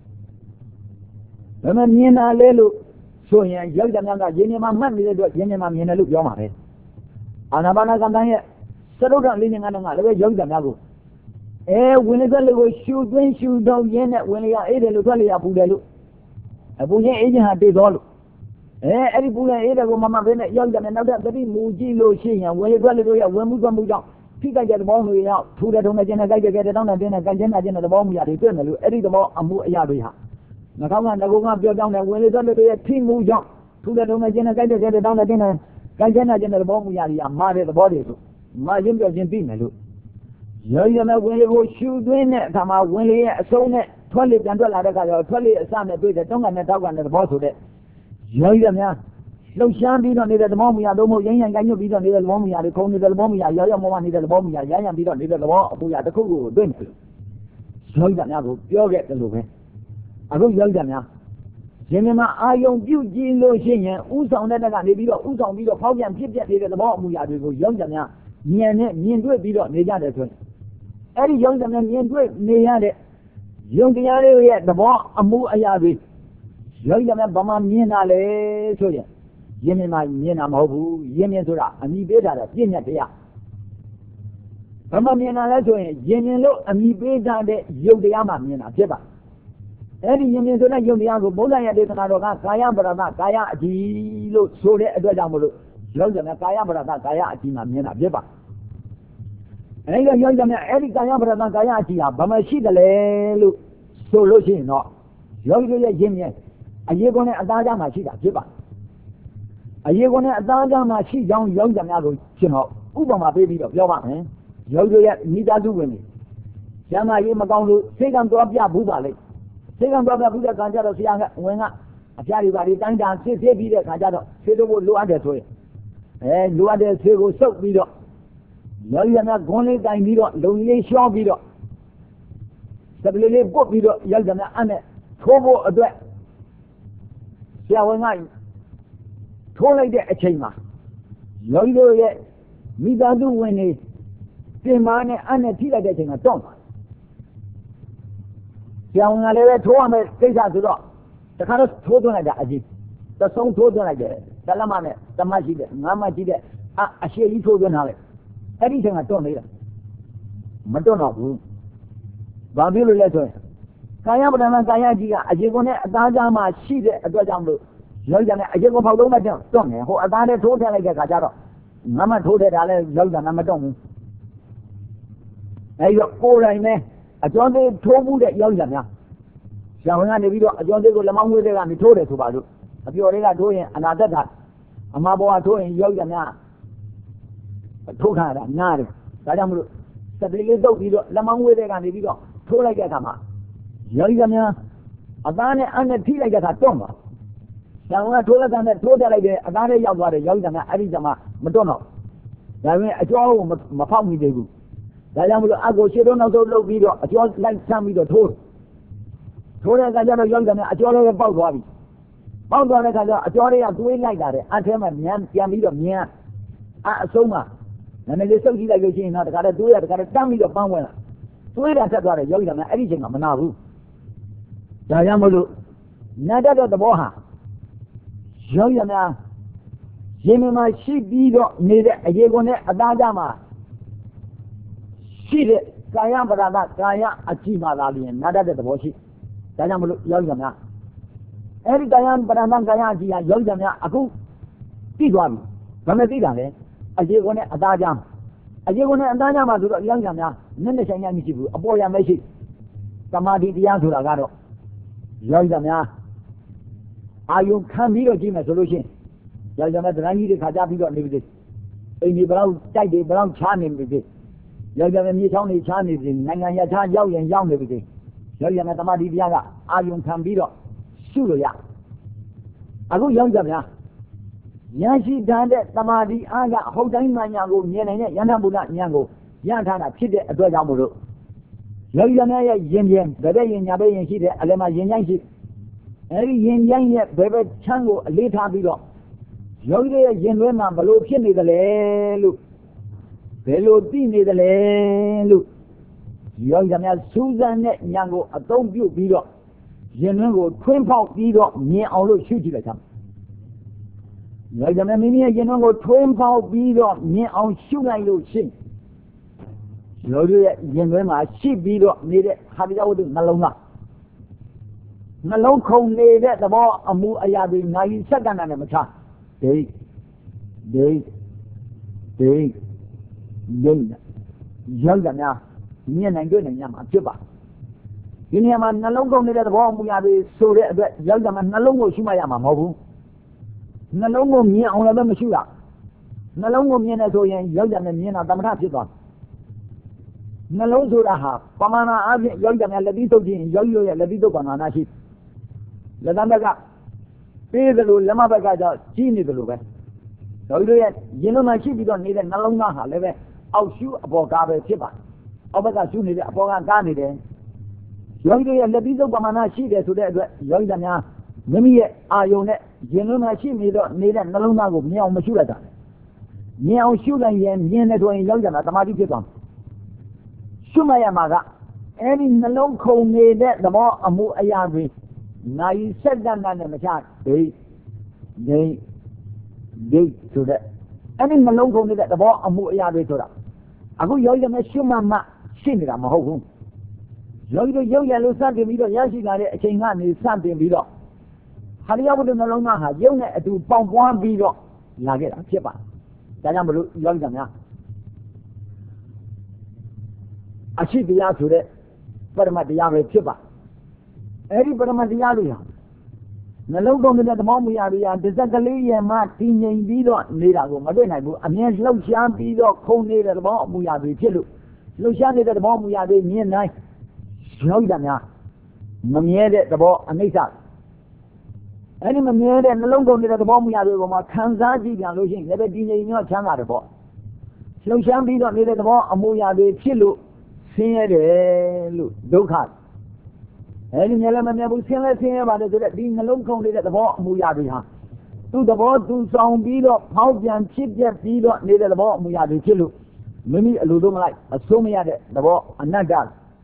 ဘာမှမြင်တာလဲလို့ဆိုရင်ရောက်ကြများကရင်မြင်မှာမှတ်နေတဲ့အတွက်ရင်မြင်မှာမြင်တယ်လို့ပြောမှာပဲအာနာပါနာကံတန်းရဲ့သရုပ်ထလေးငါးငါးလည်းပဲရောက်ကြများကိုအဲဝင်လေသက်လေးကိုရှူသွင်းရှူတော့ရင်းနဲ့ဝင်လေရအေးတယ်လို့ထွက်လေရပူတယ်လို့အပူချင်းအေးချင်းဟာတည်တော်လို့အဲအဲ့ဒီပူတဲ့အေးတယ်ကိုမမပဲနဲ့ရောက်ကြမယ်နောက်တဲ့သတိမူကြည့်လို့ရှိရင်ဝင်လေထွက်လေတို့ရဝင်မှုသွားမှုကြောင့်ဖိကြိုက်တဲ့သဘောမျိုးရောက်ထူတဲ့ထုံနဲ့ကျင်းတဲ့ကြိုက်တဲ့ကြဲတဲ့တောင်းတဲ့တင်းတဲ့ကြိုက်တဲ့နာကျင်းတဲ့သဘောမျိုးတွေတွေ့တယ်လို့အဲ့ဒီသဘောအမှုအရာတွေဟာငါကောင်းကငါကောကပြောကြောင်းတဲ့ဝင်လေထွက်လေတို့ရဲ့ထိမှုကြောင့်ထူတဲ့ထုံနဲ့ကျင်းတဲ့ကြိုက်တဲ့ကြဲတဲ့တောင်းတဲ့တင်းတဲ့ကြိုက်တဲ့နာကျင်းတဲ့သဘောမျိုးတွေဟာမှားတဲ့သဘောတွေဆိုမှားချင်းပြောချင်းသိမယ်လို့ရောရမယ်ဝင်လေကိုရှူသွင်းတဲ့အခါမှာဝင်လေရဲ့အဆုံးနဲ့ထွက်လေပြန်ထွက်လာတဲ့အခါကျတော့ထွက်လေအစနဲ့တွေ့တဲ့တောင်းကနဲ့တောက်ကနဲ့သဘောဆိုတဲ့ရောရများလှုပ်ရှားပြီးတော့နေတဲ့သဘောမူရတော့မဟုတ်ရင်းရံကိုင်းညွတ်ပြီးတော့နေတဲ့သဘောမူရတွေခုံနေတဲ့သဘောမူရရောရောမောမနေတဲ့သဘောမူရရမ်းရံပြီးတော့နေတဲ့သဘောအပူရတစ်ခုကိုတွေ့မယ်ရောရများကိုပြောခဲ့တယ်လို့ပဲအခုရောရများရှင်မြတ်အာယုံပြုတ်ကြည့်လို့ရှိရင်ဥဆောင်တဲ့တက်ကနေပြီးတော့ဥဆောင်ပြီးတော့ဖောက်ပြန်ဖြစ်ပြနေတဲ့သဘောအမူအရာတွေကိုရောရများမြင်နဲ့မြင်တွေ့ပြီးတော့နေကြတယ်ဆိုရင်အဲ့ဒီရောရများမြင်တွေ့နေရတဲ့ယုံတရားလေးရဲ့သဘောအမူအရာတွေရောရများဘာမှမြင်တာလဲဆိုရင်ရင်းမြင်မှမြင်တာမဟုတ်ဘူးရင်းမြင်ဆိုတာအမိပေးတာတဲ့ပြည့်ညတ်တရားဘာမှမြင်တာလဲဆိုရင်ရင်းမြင်လို့အမိပေးတာတဲ့ယုတ်တရားမှမြင်တာဖြစ်ပါအဲ့ဒီရင်းမြင်ဆိုတဲ့ယုတ်တရားကိုဘုရားရဲ့ဒေသနာတော်ကကာယပရဒကာယအကြည်လို့ဆိုတဲ့အတွက်ကြောင့်မလို့ရောက်ကြမယ်ကာယပရဒကာယအကြည်မှမြင်တာဖြစ်ပါအဲ့ဒီရောက်ကြမယ်အဲ့ဒီကာယပရဒကာယအကြည်ဟာဘာမှရှိတယ်လဲလို့ဆိုလို့ရှိရင်တော့ယောဂီရဲ့ရင်းမြင်အရေးကောနဲ့အသားကြားမှာရှိတာဖြစ်ပါအရေးကောနဲ့အသားကြားမှာရှိကြောင်းရောက်ကြများကိုကျွန်တော်ဥပမာပေးပြီးတော့ပြောပါမယ်ယောဂီရဲ့မိသားစုဝင်တွေကျမ်းမာရေးမကောင်းလို့စိတ်ကံသွားပြဘူးပါလေစိတ်ကံသွားပြဘူးတဲ့ခါကျတော့ဆရာကဝင်ကအဖျားတွေပါတွေတိုင်းတာစစ်စစ်ပြီးတဲ့ခါကျတော့ဆေးတို့လိုအပ်တယ်ဆိုရင်အဲလိုအပ်တဲ့ဆေးကိုစုပ်ပြီးတော့ယောဂီများဂွန်းလေးတိုင်ပြီးတော့လုံလေးလျှောပြီးတော့စပလီလေးပုတ်ပြီးတော့ယောဂီများအဲ့နဲ့ထိုးဖို့အတွက်ဆရာဝန်ကထိုးလိုက်တဲ့အချိန်မှာယောဂီတို့ရဲ့မိသားစုဝင်တွေပြင်မာနဲ့အဲ့နဲ့ထိလိုက်တဲ့အချိန်ကတော့ပါဆရာဝန်ကလည်းပဲထိုးရမယ်ကိစ္စဆိုတော့တခါတော့ထိုးသွင်းလိုက်တာအကြီးသဆုံးထိုးသွင်းလိုက်တယ်တလက်မနဲ့တမတ်ရှိတဲ့ငါးမတ်ရှိတဲ့အအရှိကြီးထိုးသွင်းထားလိုက်အဲ့ဒီအချိန်ကတော့နေတာမတော့တော့ဘူးဘာဖြစ်လို့လဲဆိုရင်ကာယပဒနာကာယကြီးကအရေကုန်နဲ့အသားကြားမှာရှိတဲ့အတွက်ကြောင့်လို့ရောက်ကြတယ်အရေကုန်ဖောက်သုံးမှတော့တွန့်တယ်ဟိုအသားနဲ့ထိုးထည့်လိုက်တဲ့ခါကျတော့ငါမှထိုးထည့်တာလဲရောက်ကြတာမတွန့်ဘူးအဲဒီတော့ကိုယ်တိုင်နဲ့အကျော်သေးထိုးမှုတဲ့ရောက်ကြများဆရာဝန်ကနေပြီးတော့အကျော်သေးကိုလက်မောင်းဝေးတဲ့ကနေထိုးတယ်ဆိုပါလို့အပြော်လေးကထိုးရင်အနာသက်တာအမဘောကထိုးရင်ရောက်ကြများထိုးခါတာနားတယ်ဒါကြောင့်မလို့စပလီလေးတုပ်ပြီးတော့လက်မောင်းဝေးတဲ့ကနေပြီးတော့ထိုးလိုက်တဲ့အခါမှာယောဂီကများအသားနဲ့အနဲ့ထိလိုက်တဲ့အခါတွန့်သွားဆရာကထိုးလိုက်တဲ့နဲ့ထိုးတက်လိုက်တဲ့အသားနဲ့ရောက်သွားတယ်ယောဂီကများအဲ့ဒီကျမှမတွန့်တော့ဒါပေမဲ့အကျော်ကိုမဖောက်မိသေးဘူးဒါကြောင့်မလို့အကိုရှေ့တော့နောက်ဆုံးလုပ်ပြီးတော့အကျော်လိုက်ဆမ်းပြီးတော့ထိုးထိုးတဲ့အခါကျတော့ယောဂီကများအကျော်လေးပေါက်သွားပြီပေါက်သွားတဲ့ခါကျအကျော်တွေကတွေးလိုက်တာတဲ့အထဲမှာမြန်ပြန်ပြီးတော့မြန်အအဆုံးမှာနည်းနည်းလေးစုပ်ကြည့်လိုက်လို့ရှိရင်တော့တခါတည်းတွေးရတခါတည်းတန်းပြီးတော့ပန်းဝင်လာတွေးတာဆက်သွားတယ်ယောဂီများအဲ့ဒီချိန်ကမနာဘူးဒါကြောင့်မလို့နာတတ်တဲ့သဘောဟာယောဂီများရှင်မရှိပြီးတော့နေတဲ့အရေကွန်နဲ့အသားကြမှာရှိတဲ့ကာယပရဒကာယအကြည့်မှသာလျှင်နာတတ်တဲ့သဘောရှိဒါကြောင့်မလို့ယောဂီများအဲ့ဒီကာယပရဒကာယအကြည့်ဟာယောဂီများအခုသိသွားပြီဘာနဲ့သိတာလဲအရေကွန်နဲ့အသားကြမှာအရေကွန်နဲ့အသားကြမှာဆိုတော့ယောဂီများနည်းနည်းဆိုင်ရမရှိဘူးအပေါ်ရမရှိသမာဓိတရားဆိုတာကတော့ယောဂီများအာယုခံပြီးတော့ကြည့်မယ်ဆိုလို့ရှိရင်ယောဂီများဒရန်ကြီးတွေခါကြပြီးတော့နေပြီအိမ်ဒီဘလောက်တိုက်တွေဘလောက်ချားနေပြီယောဂီများမြေချောင်းတွေချားနေပြီနိုင်ငံရချားရောက်ရင်ရောက်နေပြီယောဂီများသမာဓိတရားကအာယုခံပြီးတော့ရှုလို့ရအခုယောဂီများဉာဏ်ရှိထားတဲ့သမာဓိအားကအဟုတ်တိုင်းမှညာကိုမြင်နိုင်တဲ့ယန္တဗုဒ္ဓဉာဏ်ကိုရထားတာဖြစ်တဲ့အတွက်ကြောင့်မို့လို့ယောဂီများရဲ့ယင်ပြန်ဘယ်ဘက်ယင်ညာဘက်ယင်ရှိတဲ့အလယ်မှာယင်ချိုင်းရှိအဲဒီယင်ချိုင်းရဲ့ဘယ်ဘက်ချမ်းကိုအလေးထားပြီးတော့ယောဂီရဲ့ယင်သွဲမှာဘလို့ဖြစ်နေသလဲလို့ဘယ်လိုသိနေသလဲလို့ယောဂီများစူးစမ်းတဲ့ဉာဏ်ကိုအသုံးပြုပြီးတော့ယင်သွဲကိုထွင်းဖောက်ပြီးတော့မြင်အောင်လို့ရှုကြည့်လိုက်တာယောဂီများမိမိရဲ့ယင်သွဲကိုထွင်းဖောက်ပြီးတော့မြင်အောင်ရှုလိုက်လို့ရှိရင်ယောဂီရဲ့ရင်သွဲမှာရှိပြီးတော့နေတဲ့ဟာတရားဝတ္ထုနှလုံးသားနှလုံးခုန်နေတဲ့သဘောအမှုအရာတွေနိုင်စက္ကန့်နဲ့မချဒိတ်ဒိတ်ဒိတ်ဒိတ်ယောဂီများမြင်နိုင်တွေ့နိုင်ရမှာဖြစ်ပါဒီနေရာမှာနှလုံးခုန်နေတဲ့သဘောအမှုအရာတွေဆိုတဲ့အတွက်ယောဂီများနှလုံးကိုရှုမှတ်ရမှာမဟုတ်ဘူးနှလုံးကိုမြင်အောင်လည်းမရှိတာနှလုံးကိုမြင်နေဆိုရင်ယောဂီများမြင်တာသမထဖြစ်သွားနှလုံးဆိုတာဟာပမာဏအပြင်ယောဂီများလက်ပြီးသုတ်ခြင်းယောဂီရဲ့လက်ပြီးသုတ်ပမာဏရှိလက်သဘက်ကပေးသလိုလက်မဘက်ကကျကြီးနေသလိုပဲယောဂီရဲ့ရင်လုံးမှာရှိပြီးတော့နေတဲ့နှလုံးသားဟာလည်းပဲအောက်ရှုအပေါ်ကားပဲဖြစ်ပါအောက်ဘက်ကရှုနေတဲ့အပေါ်ကကားနေတယ်ယောဂီရဲ့လက်ပြီးသုတ်ပမာဏရှိတယ်ဆိုတဲ့အတွက်ယောဂီများမိမိရဲ့အာယုံနဲ့ရင်လုံးမှာရှိနေတော့နေတဲ့နှလုံးသားကိုမြင်အောင်မရှုလိုက်တာမြင်အောင်ရှုလိုက်ရင်မြင်တယ်ဆိုရင်ယောဂီများသမာဓိဖြစ်သွားရှုမှတ်ရမှာကအဲ့ဒီနှလုံးခုန်နေတဲ့သဘောအမှုအရာတွေနိုင်စက္ကန့်နဲ့မချဒိတ်ဒိတ်ဒိတ်ဆိုတဲ့အဲ့ဒီနှလုံးခုန်နေတဲ့သဘောအမှုအရာတွေဆိုတာအခုယောဂီများရှုမှတ်မှရှိနေတာမဟုတ်ဘူးယောဂီတို့ရုပ်ရလို့စတင်ပြီးတော့ရရှိလာတဲ့အချိန်ကနေစတင်ပြီးတော့ဟာရယဝတ္တနှလုံးသားဟာရုပ်နဲ့အတူပေါင်းပွားပြီးတော့လာခဲ့တာဖြစ်ပါဒါကြောင့်မလို့ယောဂီများအရှိတရားဆိုတဲ့ပရမတ်တရားပဲဖြစ်ပါအဲ့ဒီပရမတ်တရားတွေဟာနှလုံးသွင်းတဲ့သမောမူရာတွေဟာတစ်စက်ကလေးရဲ့မှတည်ငြိမ်ပြီးတော့နေတာကိုမတွေ့နိုင်ဘူးအမြဲလှုပ်ရှားပြီးတော့ခုန်နေတဲ့သဘောအမူအရာတွေဖြစ်လို့လှုပ်ရှားနေတဲ့သဘောအမူအရာတွေမြင်နိုင်ယောဂီများမမြဲတဲ့သဘောအနိစ္စအဲ့ဒီမမြဲတဲ့နှလုံးသွင်းတဲ့သဘောအမူအရာတွေကိုမှခံစားကြည့်ပြန်လို့ရှိရင်လည်းပဲတည်ငြိမ်ညော့ချမ်းသာတယ်ပေါ့လှုပ်ရှားပြီးတော့နေတဲ့သဘောအမူအရာတွေဖြစ်လို့ဆင်းရဲတယ်လို့ဒုက္ခအဲဒီမျက်လည်းမမြင်ဘူးဆင်းလဲဆင်းရဲပါတယ်ဆိုတဲ့ဒီနှလုံးခုန်နေတဲ့သဘောအမူအရာတွေဟာသူ့သဘောသူဆောင်ပြီးတော့ဖောက်ပြန်ဖြစ်ပြပြီးတော့နေတဲ့သဘောအမူအရာတွေဖြစ်လို့မိမိအလိုလိုမလိုက်အစိုးမရတဲ့သဘောအနတ္တ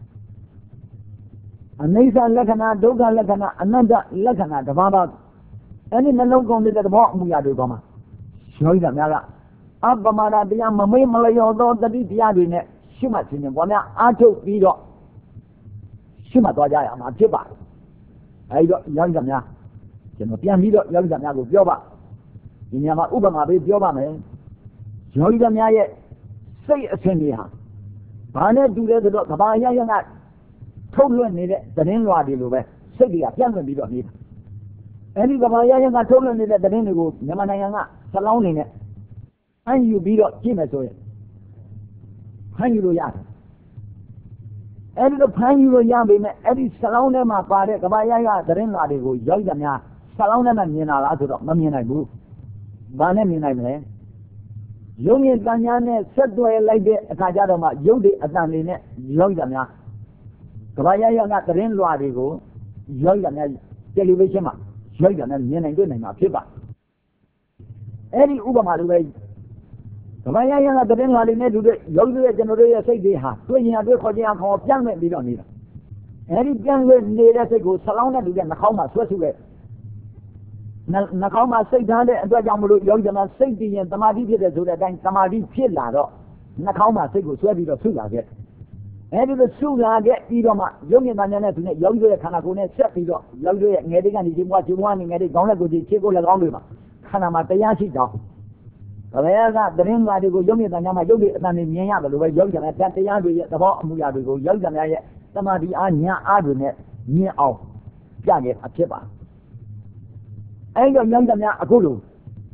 အနိစ္စလက္ခဏာဒုက္ခလက္ခဏာအနတ္တလက္ခဏာတဘာဘာအဲဒီနှလုံးခုန်နေတဲ့သဘောအမူအရာတွေပေါ်မှာယောဂီများကအပ္ပမဒတရားမမေ့မလျော်သောတတိတရားတွေနဲ့ရှုမှတ်ခြင်းနဲ့ဘောများအားထုတ်ပြီးတော့ရှုမှတ်သွားကြရမှာဖြစ်ပါတယ်အဲဒီတော့ယောဂီများကျွန်တော်ပြန်ပြီးတော့ယောဂီများကိုပြောပါဒီနေရာမှာဥပမာပေးပြောပါမယ်ယောဂီများရဲ့စိတ်အစဉ်တွေဟာဘာနဲ့တူလဲဆိုတော့ကဘာရရကထုတ်လွှင့်နေတဲ့သတင်းလွှာတွေလိုပဲစိတ်တွေကပြန့်လွင့်ပြီးတော့နေတာအဲဒီကဘာရရကထုတ်လွှင့်နေတဲ့သတင်းတွေကိုမြန်မာနိုင်ငံကစလောင်းနေနဲ့အန်ယူပြီးတော့ကြည့်မယ်ဆိုရင်ဖမ်းယူလို့ရတယ်အဲ့ဒီတော့ဖမ်းယူလို့ရပေမဲ့အဲ့ဒီစလောင်းထဲမှာပါတဲ့ကဘာရရသတင်းလာတွေကိုယောဂီများစလောင်းထဲမှာမြင်လာလားဆိုတော့မမြင်နိုင်ဘူးဘာနဲ့မြင်နိုင်မလဲရုပ်ရည်တန်ညာနဲ့ဆက်သွယ်လိုက်တဲ့အခါကျတော့မှရုပ်တွေအတန်တွေနဲ့ယောဂီများကဘာရရကသတင်းလွှာတွေကိုယောဂီများတယ်လီဗီရှင်းမှာရောက်ကြတယ်မြင်နိုင်တွေ့နိုင်မှာဖြစ်ပါအဲ့ဒီဥပမာလိုပဲကမ္ဘာရရကတည်းကလေးနဲ့တူတဲ့ရုပ်ရဲ့ကျွန်တော်တို့ရဲ့စိတ်တွေဟာတွေ့ရင်တွေ့ခေါ်ခြင်းခေါ်ပြန့်မဲ့ပြီးတော့နေတာအဲ့ဒီပြန့်ွယ်နေတဲ့စိတ်ကိုဆလောင်းနဲ့တူတဲ့နှာခေါင်းမှာဆွဲဆုခဲ့နှာခေါင်းမှာစိတ်ထားတဲ့အတွက်ကြောင့်မလို့ရုပ်ကြမှာစိတ်တည်ရင်တမာတိဖြစ်တဲ့ဆိုတဲ့အတိုင်းတမာတိဖြစ်လာတော့နှာခေါင်းမှာစိတ်ကိုဆွဲပြီးတော့ဆုလာခဲ့အဲ့ဒီလိုဆုလာခဲ့ပြီးတော့မှရုပ်မြင်တာနဲ့သူနဲ့ရုပ်ရဲ့ခန္ဓာကိုယ်နဲ့ဆက်ပြီးတော့ရုပ်ရဲ့ငယ်တိကနေဒီဘွားဒီဘွားနေငယ်တိကောင်းလက်ကိုကြီးခြေကိုလည်းကောင်းတွေမှာခန္ဓာမှာတရားရှိတော့ဘယ်ကတရင်မာတွေကိုရုပ်မြင်တာများမှာရုပ်တွေအတန်တွေမြင်ရတယ်လို့ပဲရုပ်ကြတဲ့တရားတွေရဲ့သဘောအမှုရာတွေကိုရုပ်ကြများရဲ့တမာတိအားညာအားတွေနဲ့မြင်အောင်ပြခဲ့အဖြစ်ပါအဲ့တော့ရုပ်ကြများအခုလို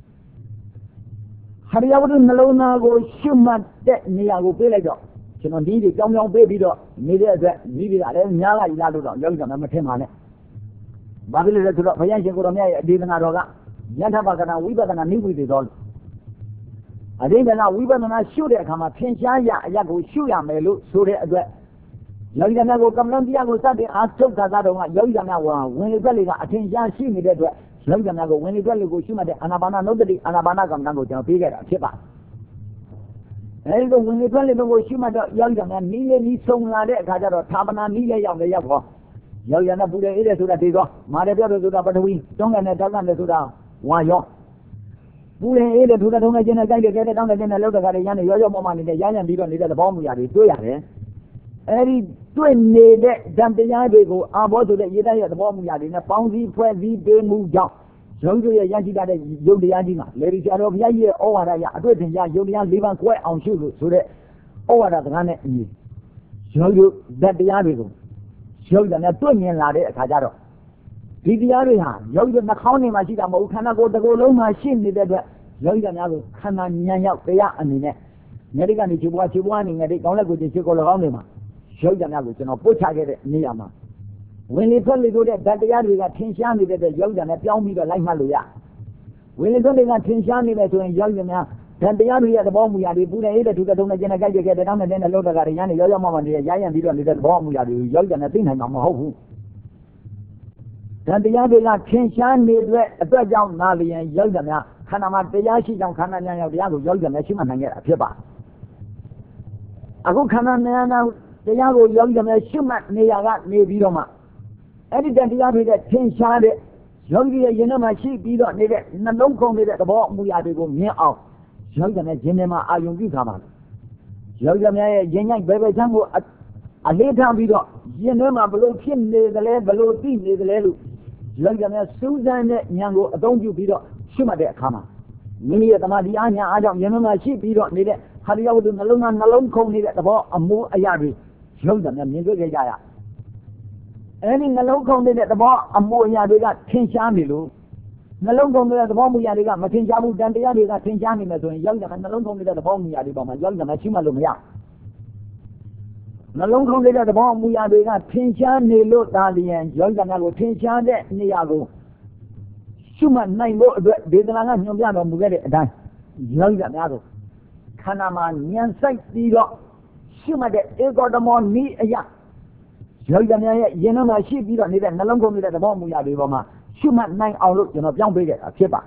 ဟရိယဝတ္ထုနှလုံးသားကိုရှုမှတ်တဲ့နေရာကိုပေးလိုက်တော့ကျွန်တော်ဒီဒီကြောင်းကြောင်းပေးပြီးတော့နေတဲ့အတွက်မိပြီးတာလည်းများလာပြီလားလို့တော့ရုပ်ကြများမထင်ပါနဲ့ဘာဖြစ်လို့လဲဆိုတော့ဘုရားရှင်ကိုတော်မြတ်ရဲ့အဒေသနာတော်ကယထာပကနာဝိပဿနာနိဝိသေတော်အဒိဋ္ဌနာဝိပဿနာရှုတဲ့အခါမှာဖြင့်ရှားရအရက်ကိုရှုရမယ်လို့ဆိုတဲ့အတွက်ယောဂီများကိုကမ္မလတရားကိုစတင်အားထုတ်တာတော့ကယောဂီများကဝင်လေထွက်လေကအထင်ရှားရှိနေတဲ့အတွက်ယောဂီများကိုဝင်လေထွက်လေကိုရှုမှတ်တဲ့အာနာပါနနုဒ္ဒတိအာနာပါနကမ္မဋ္ဌာန်းကိုကျွန်တော်ပေးခဲ့တာဖြစ်ပါအဲဒီလိုဝင်လေထွက်လေကိုရှုမှတ်တော့ယောဂီများနီးလေးနီးဆုံးလာတဲ့အခါကျတော့သာပနာနီးလေးရောက်လေရောက်တော့ယောဂီများပူတယ်အေးတယ်ဆိုတာဒီတော့မာတယ်ပြောတယ်ဆိုတာပထဝီတွန်းကန်နဲ့တောက်ကန်တယ်ဆိုတာဝါရောပူရင်အေးတယ်ထူတဲ့ထုံးနဲ့ကျင်းနဲ့ကြိုက်တယ်ကဲတဲ့တောင်းတဲ့ကျင်းနဲ့လောက်တဲ့ကလေးရမ်းနေရောရောမောမောနေတဲ့ရမ်းရမ်းပြီးတော့နေတဲ့သဘောမူရာတွေတွေ့ရတယ်အဲဒီတွေ့နေတဲ့ဓမ္မတရားတွေကိုအာဘောဆိုတဲ့ရေတတ်ရဲ့သဘောမူရာတွေနဲ့ပေါင်းစည်းဖွဲ့စည်းပေးမှုကြောင့်ရုပ်တို့ရဲ့ရရှိတဲ့ရုပ်တရားကြီးမှာလေဒီဆရာတော်ဘုရားကြီးရဲ့ဩဝါဒရအတွေ့အကြုံရရုပ်တရား၄ပါးကွဲအောင်ရှုလို့ဆိုတဲ့ဩဝါဒစကားနဲ့အညီရုပ်တို့ဓာတ်တရားတွေကိုရုပ်တယ်နဲ့တွေ့မြင်လာတဲ့အခါကျတော့ဒီတရားတွေဟာယောဂီနှာခေါင်းနေမှာရှိတာမဟုတ်ခန္ဓာကိုယ်တစ်ကိုယ်လုံးမှာရှိနေတဲ့အတွက်ယောဂီများကိုခန္ဓာဉာဏ်ရောက်တရားအနေနဲ့ငယ်တိကနေခြေပွားခြေပွားနေငယ်တိကောင်းလက်ကိုခြေကို၎င်းနေမှာယောဂီများကိုကျွန်တော်ပို့ချခဲ့တဲ့နေရာမှာဝင်လေထွက်လေတို့တဲ့ဓာတ်တရားတွေကထင်ရှားနေတဲ့အတွက်ယောဂီများပြောင်းပြီးတော့လိုက်မှတ်လို့ရဝင်လေထွက်လေကထင်ရှားနေတယ်ဆိုရင်ယောဂီများဓာတ်တရားတွေရဲ့သဘောမူရာတွေပူတယ်အေးတယ်ထူတဲ့ထုံးနဲ့ကျင်းနဲ့ကြိုက်တယ်ကဲတဲ့တောင်းတဲ့တဲ့လောက်တကတွေရမ်းနေရောရောမောမောနေရရမ်းပြီးတော့နေတဲ့သဘောမူရာတွေယောဂီများသိနိုင်မှာမဟုတ်ဘူးဓာတ်တရားတွေကထင်ရှားနေတဲ့အတွက်ကြောင့်နာလျင်ယောဂီများခန္ဓာမှာတရားရှိကြောင်းခန္ဓာဉာဏ်ရောက်တရားကိုယောဂီများရှိမှနိုင်ခဲ့တာဖြစ်ပါအခုခန္ဓာဉာဏ်တရားကိုယောဂီများရှိမှနေရာကနေပြီးတော့မှအဲ့ဒီတရားတွေတဲ့ထင်ရှားတဲ့ယောဂီရဲ့ရင်ထဲမှာရှိပြီးတော့နေတဲ့နှလုံးခုန်နေတဲ့သဘောအမှုရာတွေကိုမြင်အောင်ယောဂီများခြင်းထဲမှာအာယုံပြုထားပါမယ်ယောဂီများရဲ့ရင်ညိုက်ဘယ်ဘက်ချမ်းကိုအလေးထားပြီးတော့ရင်ထဲမှာဘလို့ဖြစ်နေသလဲဘလို့သိနေသလဲလို့ယောဂီများစူးစမ်းတဲ့ဉာဏ်ကိုအသုံးပြုပြီးတော့ရှိမှတ်တဲ့အခါမှာမိမိရဲ့တမာတိအားညာအားကြောင့်ရင်ထဲမှာရှိပြီးတော့နေတဲ့ဟာရိယဝတ္ထုနှလုံးသားနှလုံးခုန်နေတဲ့သဘောအမှုအရာတွေယောဂီများမြင်တွေ့ကြရအဲဒီနှလုံးခုန်နေတဲ့သဘောအမှုအရာတွေကထင်ရှားနေလို့နှလုံးခုန်နေတဲ့သဘောမူရာတွေကမထင်ရှားဘူးတန်တရားတွေကထင်ရှားနေမယ်ဆိုရင်ယောဂီများနှလုံးခုန်နေတဲ့သဘောမူရာတွေပေါ်မှာယောဂီများရှိမှလို့မရနှလုံးခုန်နေတဲ့သဘောမူရာတွေကထင်ရှားနေလို့ဒါလျင်ယောဂီများကိုထင်ရှားတဲ့နေရာကိုရှုမှတ်နိုင်ဖို့အတွက်ဒေသနာကညွှန်ပြတော်မူခဲ့တဲ့အတိုင်းယောဂီများကိုခန္ဓာမှာဉာဏ်စိုက်ပြီးတော့ရှုမှတ်တဲ့ဧကောဓမောနိအယယောဂီများရဲ့ရင်ထဲမှာရှိပြီးတော့နေတဲ့နှလုံးခုန်နေတဲ့သဘောမူရာတွေပေါ်မှာရှုမှတ်နိုင်အောင်လို့ကျွန်တော်ပြောင်းပေးခဲ့တာဖြစ်ပါ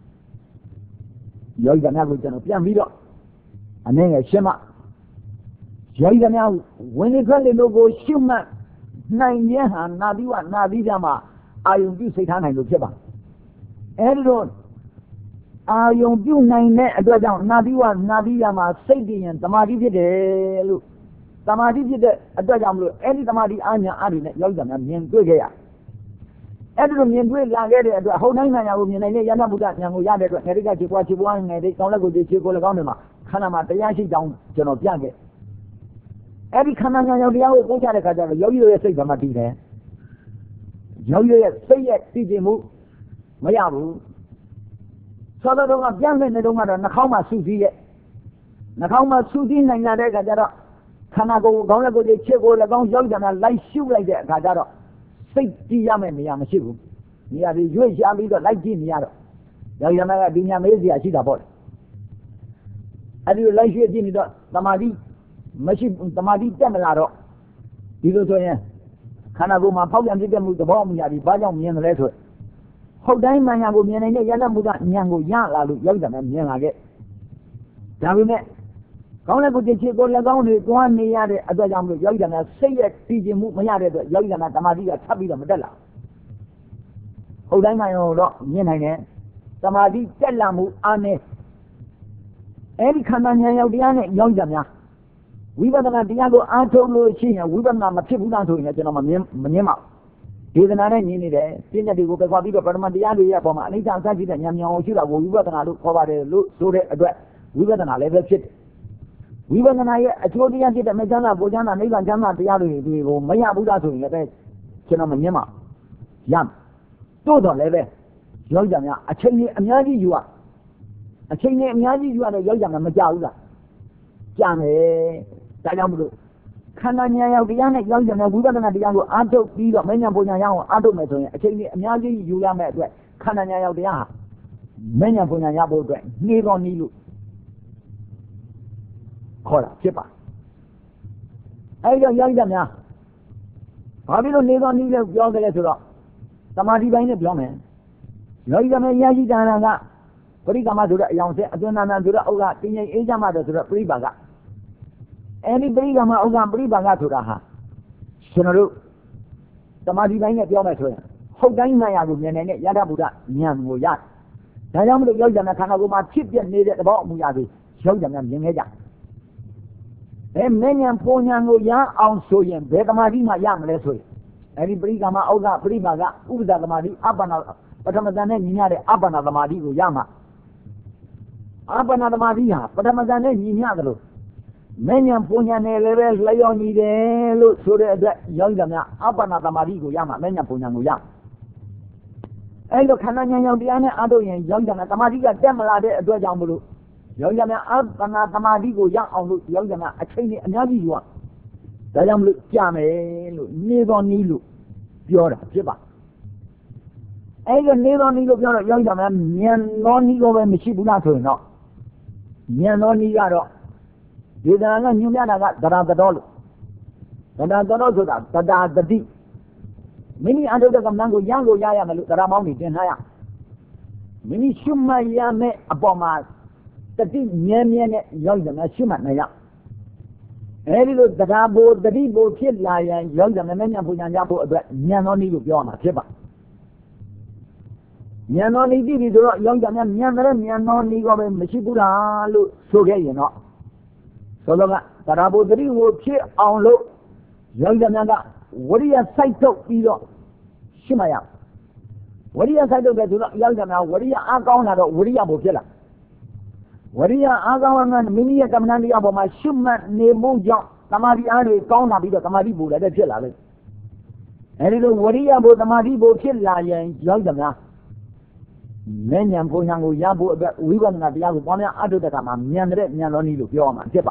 ယောဂီများကိုကျွန်တော်ပြန်ပြီးတော့အနေငယ်ရှင်းမှယောဂီများဝင်လေထွက်လေလို့ကိုရှုမှတ်နိုင်ခြင်းဟာနာပြီးဝနာပြီးကြမှာအာယုံပြုစိတ်ထားနိုင်လို့ဖြစ်ပါအဲဒီတော့အာယုံပြုနိုင်တဲ့အတွက်ကြောင့်နာပြီးဝနာပြီးကြမှာစိတ်တည်ရင်တမာတိဖြစ်တယ်လို့တမာတိဖြစ်တဲ့အတွက်ကြောင့်မလို့အဲဒီတမာတိအာညာအားတွေနဲ့ယောဂီများမြင်တွေ့ခဲ့ရအဲ့ဒီလိုမြင်တွေ့လာခဲ့တဲ့အတွက်ဟုတ်တိုင်းနိုင်ရကိုမြင်နိုင်တဲ့ယန္တဗုဒ္ဓဉာဏ်ကိုရတဲ့အတွက်ငယ်တိကခြေပွားခြေပွားငယ်တိကောင်းလက်ကိုခြေကိုလည်းကောင်းတယ်မှာခန္ဓာမှာတရားရှိကြောင်းကျွန်တော်ပြခဲ့အဲ့ဒီခန္ဓာဉာဏ်ရောက်တရားကိုပို့ချတဲ့ခါကျတော့ယောဂီရဲ့စိတ်ဘာမှတည်တယ်ယောဂီရဲ့စိတ်ရဲ့တည်ခြင်းမှုမရဘူးသောတော်ကပြန်တဲ့နေတော့ကတော့နှာခေါင်းမှာဆူစည်းရဲ့နှာခေါင်းမှာဆူစည်းနိုင်လာတဲ့ခါကျတော့ခန္ဓာကိုယ်ကောင်းလက်ကိုခြေကိုလည်းကောင်းယောဂီကလိုက်ရှုလိုက်တဲ့အခါကျတော့စိတ်ကြည့်ရမယ့်နေရာမရှိဘူးနေရာတွေရွေ့ရှားပြီးတော့လိုက်ကြည့်နေရတော့ယောဂီများကဒီညာမေးစရာရှိတာပေါ့အဲဒီလိုလိုက်ရွေ့ကြည့်နေတော့သမာဓိမရှိသမာဓိတက်မလာတော့ဒီလိုဆိုရင်ခန္ဓာကိုယ်မှာဖောက်ပြန်ဖြစ်တဲ့မှုသဘောအမှုရာဒီဘာကြောင့်မြင်တယ်လဲဆိုဟုတ်တိုင်းမှန်ရာကိုမြင်နိုင်တဲ့ယန္တမုဒ္ဒဉာဏ်ကိုရလာလို့ယောဂီများမြင်လာခဲ့ဒါပေမဲ့ကောင်းတဲ့ကုသိုလ်ချေကိုလက်ကောင်းတွေတွားနေရတဲ့အတွက်ကြောင့်မလို့ယောဂီများစိတ်ရဲ့တည်ခြင်းမှုမရတဲ့အတွက်ယောဂီများဓမ္မတိကထပ်ပြီးတော့မတက်လာဟုတ်တိုင်းမှန်ရောတော့မြင်နိုင်တယ်ဓမ္မတိတက်လာမှုအားနဲ့အဲ့ဒီခန္ဓာဉာဏ်ရောက်တရားနဲ့ယောဂီများဝိပဿနာတရားကိုအားထုတ်လို့ရှိရင်ဝိပဿနာမဖြစ်ဘူးလားဆိုရင်ကျွန်တော်မမြင်မမြင်ပါဘူးဒေသနာနဲ့ညီနေတယ်ပြည့်ညတ်တွေကိုပဲခွာပြီးတော့ပရမတရားတွေရဲ့အပေါ်မှာအနိစ္စအစရှိတဲ့ဉာဏ်မြောင်အောင်ရှိတာကိုဝိပဿနာလို့ခေါ်ပါတယ်လို့ဆိုတဲ့အတွက်ဝိပဿနာလည်းပဲဖြစ်တယ်ဝိပဿနာရဲ့အကျိုးတရားဖြစ်တဲ့မေချမ်းသာပူချမ်းသာနိဗ္ဗာန်ချမ်းသာတရားတွေကိုမရဘူးလားဆိုရင်လည်းကျွန်တော်မမြင်ပါရမ်းတို့တော့လည်းပဲယောဂီများအချိန်ကြီးအများကြီးယူရအချိန်ကြီးအများကြီးယူရတော့ယောဂီများမကြဘူးလားကြမယ်ဒါကြောင့်မလို့ခန္ဓာဉာဏ်ရောက်တရားနဲ့ယောဂီများဝိပဿနာတရားကိုအားထုတ်ပြီးတော့မဉ္ဇဉ်ပူဇဉ်ရအောင်အားထုတ်မယ်ဆိုရင်အချိန်ကြီးအများကြီးယူရမယ့်အတွက်ခန္ဓာဉာဏ်ရောက်တရားဟာမဉ္ဇဉ်ပူဇဉ်ရဖို့အတွက်နှေးတော်နည်းလို့ခေါ်တာဖြစ်ပါအဲဒီတော့ယောဂီများဘာဖြစ်လို့နှေးတော်နည်းလို့ပြောကြလဲဆိုတော့သမာဓိပိုင်းနဲ့ပြောမယ်ယောဂီများရရှိတာကပရိက္ခမဆိုတဲ့အယောင်ဆက်အတွင်းနာနာဆိုတဲ့အုပ်ကတင်းငိမ်အေးချမ်းမှတယ်ဆိုတော့ပြိပါကအဲဒီပရိက္ခမအုပ်ကပြိပါကဆိုတာဟာကျွန်တော်တို့သမာဓိပိုင်းနဲ့ပြောမယ်ဆိုရင်ဟုတ်တိုင်းမှန်ရကိုမြင်နိုင်တဲ့ယတ္ထဗုဒ္ဓဉာဏ်ကိုရတယ်။ဒါကြောင့်မလို့ယောဂီများခန္ဓာကိုယ်မှာဖြစ်ပြနေတဲ့သဘောအမှုရာတွေယောဂီများမြင်ခဲ့ကြ။အဲမဉ္ဇဉ်ပူဉ္ဇဉ်ကိုရအောင်ဆိုရင်ဘယ်သမာဓိမှရမလဲဆိုရင်အဲဒီပရိက္ခမအုပ်ကပြိပါကဥပဒသမာဓိအပ္ပနာပထမဇန်နဲ့ညီမျှတဲ့အပ္ပနာသမာဓိကိုရမှာအပ္ပနာသမာဓိဟာပထမဇန်နဲ့ညီမျှသလိုမဉ္ဇဉ်ပူဉ္ဇဉ်နဲ့လည်းပဲလျော်ညီတယ်လို့ဆိုတဲ့အတွက်ယောဂီများအပ္ပနာသမာဓိကိုရမှာမဉ္ဇဉ်ပူဉ္ဇဉ်ကိုရအဲ့လိုခန္ဓာဉာဏ်ရောက်တရားနဲ့အားထုတ်ရင်ယောဂီများသမာဓိကတက်မလာတဲ့အတွက်ကြောင့်မလို့ယောဂီများအပ္ပနာသမာဓိကိုရအောင်လို့ယောဂီများအချိန်နဲ့အများကြီးယူရဒါကြောင့်မလို့ကြမယ်လို့နေတော်နီးလို့ပြောတာဖြစ်ပါအဲ့ဒီနေတော်နီးလို့ပြောတော့ယောဂီများမြန်တော်နီးကိုပဲမရှိဘူးလားဆိုရင်တော့မြန်တော်နီးကတော့ဒေသနာကညွှန်ပြတာကသရတတော်လို့သရတတော်ဆိုတာသတာတတိမိမိအထုတ်တဲ့ကမ္ဘာကိုရံကိုရရမယ်လို့သရမောင်းနေတင်ထားရမိမိရှုမှတ်ရမယ်အပေါ်မှာတတိမြဲမြဲနဲ့ယောဂီများရှုမှတ်နိုင်ရအဲဒီလိုသရဘိုတတိဘိုဖြစ်လာရင်ယောဂီများမြန်ပူညာရဖို့အတွက်မြန်တော်နီးလို့ပြောရမှာဖြစ်ပါမြန်တော်နီးပြီဆိုတော့ယောဂီများမြန်တဲ့မြန်တော်နီးကပဲမရှိဘူးလားလို့ဆိုခဲ့ရင်တော့ဆိုတော့ကသရဘုဒ္ဓတိကိုဖြစ်အောင်လို့ယောဂီများကဝရိယစိုက်ထုတ်ပြီးတော့ရှင်းမရဝရိယစိုက်ထုတ်တယ်ဆိုတော့ယောဂီများဝရိယအားကောင်းလာတော့ဝရိယဘုဖြစ်လာဝရိယအားကောင်းလာမိမိရဲ့ကမ္မဋ္ဌာန်းတရားပေါ်မှာရှုမှတ်နေမှုကြောင့်သမာဓိအားတွေကောင်းလာပြီးတော့သမာဓိဘုလည်းဖြစ်လာတယ်အဲဒီလိုဝရိယဘုသမာဓိဘုဖြစ်လာရင်ယောဂီများမဉ္ဇဉ်ပူဉ္ဇဉ်ကိုရဖို့အတွက်ဝိပဿနာတရားကိုပွားများအားထုတ်တဲ့အခါမှာမြန်တဲ့မြန်တော်နည်းလို့ပြောရမှာဖြစ်ပါ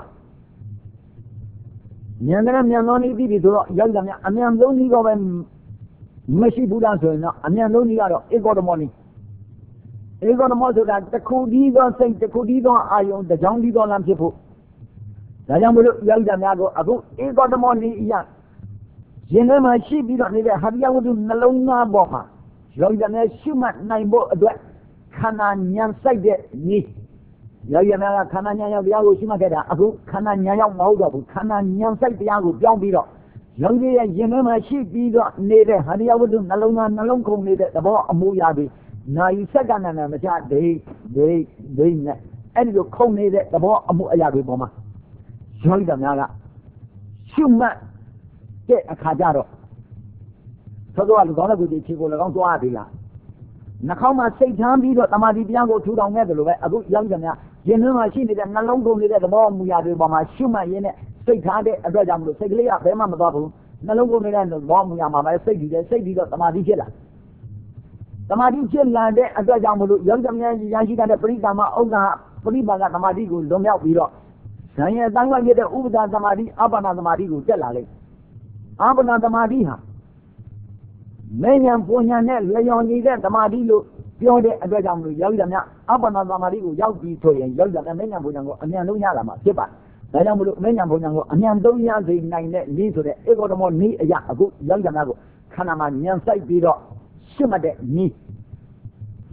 မြန်တဲ့မြန်တော်နည်းပြီးပြီဆိုတော့ယောဂီများအမြန်ဆုံးနည်းတော့ပဲမရှိဘူးလားဆိုရင်တော့အမြန်ဆုံးနည်းကတော့ဧကောဓမောနည်းဧကောဓမောဆိုတာတစ်ခုတည်းသောစိတ်တစ်ခုတည်းသောအာယုံတစ်ကြောင်းတည်းသောလမ်းဖြစ်ဖို့ဒါကြောင့်မလို့ယောဂီများကိုအခုဧကောဓမောနည်းအရာရင်ထဲမှာရှိပြီးတော့နေတဲ့ဟာရိယဝတ္ထုနှလုံးသားပေါ်မှာယောဂီများရှုမှတ်နိုင်ဖို့အတွက်ခန္ဓာဉာဏ်စိုက်တဲ့နည်းယောဂီများကခန္ဓာဉာဏ်ရောက်တရားကိုရှုမှတ်ခဲ့တာအခုခန္ဓာဉာဏ်ရောက်မဟုတ်တော့ဘူးခန္ဓာဉာဏ်စိုက်တရားကိုပြောင်းပြီးတော့ယောဂီရဲ့ရင်ထဲမှာရှိပြီးတော့နေတဲ့ဟာရိယဝတ္ထုနှလုံးသားနှလုံးခုန်နေတဲ့သဘောအမှုရာတွေနာယီစက္ကန့်နဲ့မချဒိဒိဒိနဲ့အဲ့ဒီလိုခုန်နေတဲ့သဘောအမှုအရာတွေပေါ်မှာယောဂီများကရှုမှတ်တဲ့အခါကျတော့သောသောလူကောင်းတဲ့ကိုယ်ခြေကို၎င်းသွားရသေးလားနှာခေါင်းမှာစိတ်ထမ်းပြီးတော့တမာတိတရားကိုထူထောင်ခဲ့တယ်လို့ပဲအခုယောဂီများရင်ထဲမှာရှိနေတဲ့နှလုံးကုန်နေတဲ့သဘောမူရာတွေပေါ်မှာရှုမှတ်ရင်းနဲ့စိတ်ထားတဲ့အတွက်ကြောင့်မလို့စိတ်ကလေးကဘယ်မှမသွားဘူးနှလုံးကုန်နေတဲ့သဘောမူရာမှာပဲစိတ်ပြီးတယ်စိတ်ပြီးတော့တမာတိဖြစ်လာတမာတိဖြစ်လာတဲ့အတွက်ကြောင့်မလို့ယောဂီများရရှိတဲ့ပရိက္ခမဥက္ကပရိပါကတမာတိကိုလွန်မြောက်ပြီးတော့ဇန်ရဲ့တန်ခွင့်ဖြစ်တဲ့ဥပဒါတမာတိအပ္ပနာတမာတိကိုတက်လာလိမ့်အပ္ပနာတမာတိဟာမဉ္ဇဉ်ပူဉ္ဇဉ်နဲ့လျော်ညီတဲ့သမာဓိလို့ပြောတဲ့အတွက်ကြောင့်မလို့ယောဂီများအပ္ပနာသမာဓိကိုရောက်ပြီးဆိုရင်ယောဂီများမဉ္ဇဉ်ပူဉ္ဇဉ်ကိုအမြန်ဆုံးရလာမှာဖြစ်ပါတယ်ဒါကြောင့်မလို့မဉ္ဇဉ်ပူဉ္ဇဉ်ကိုအမြန်ဆုံးရစေနိုင်တဲ့နည်းဆိုတဲ့ဧကောဓမောနည်းအရာအခုယောဂီများကိုခန္ဓာမှာဉာဏ်စိုက်ပြီးတော့ရှုမှတ်တဲ့နည်း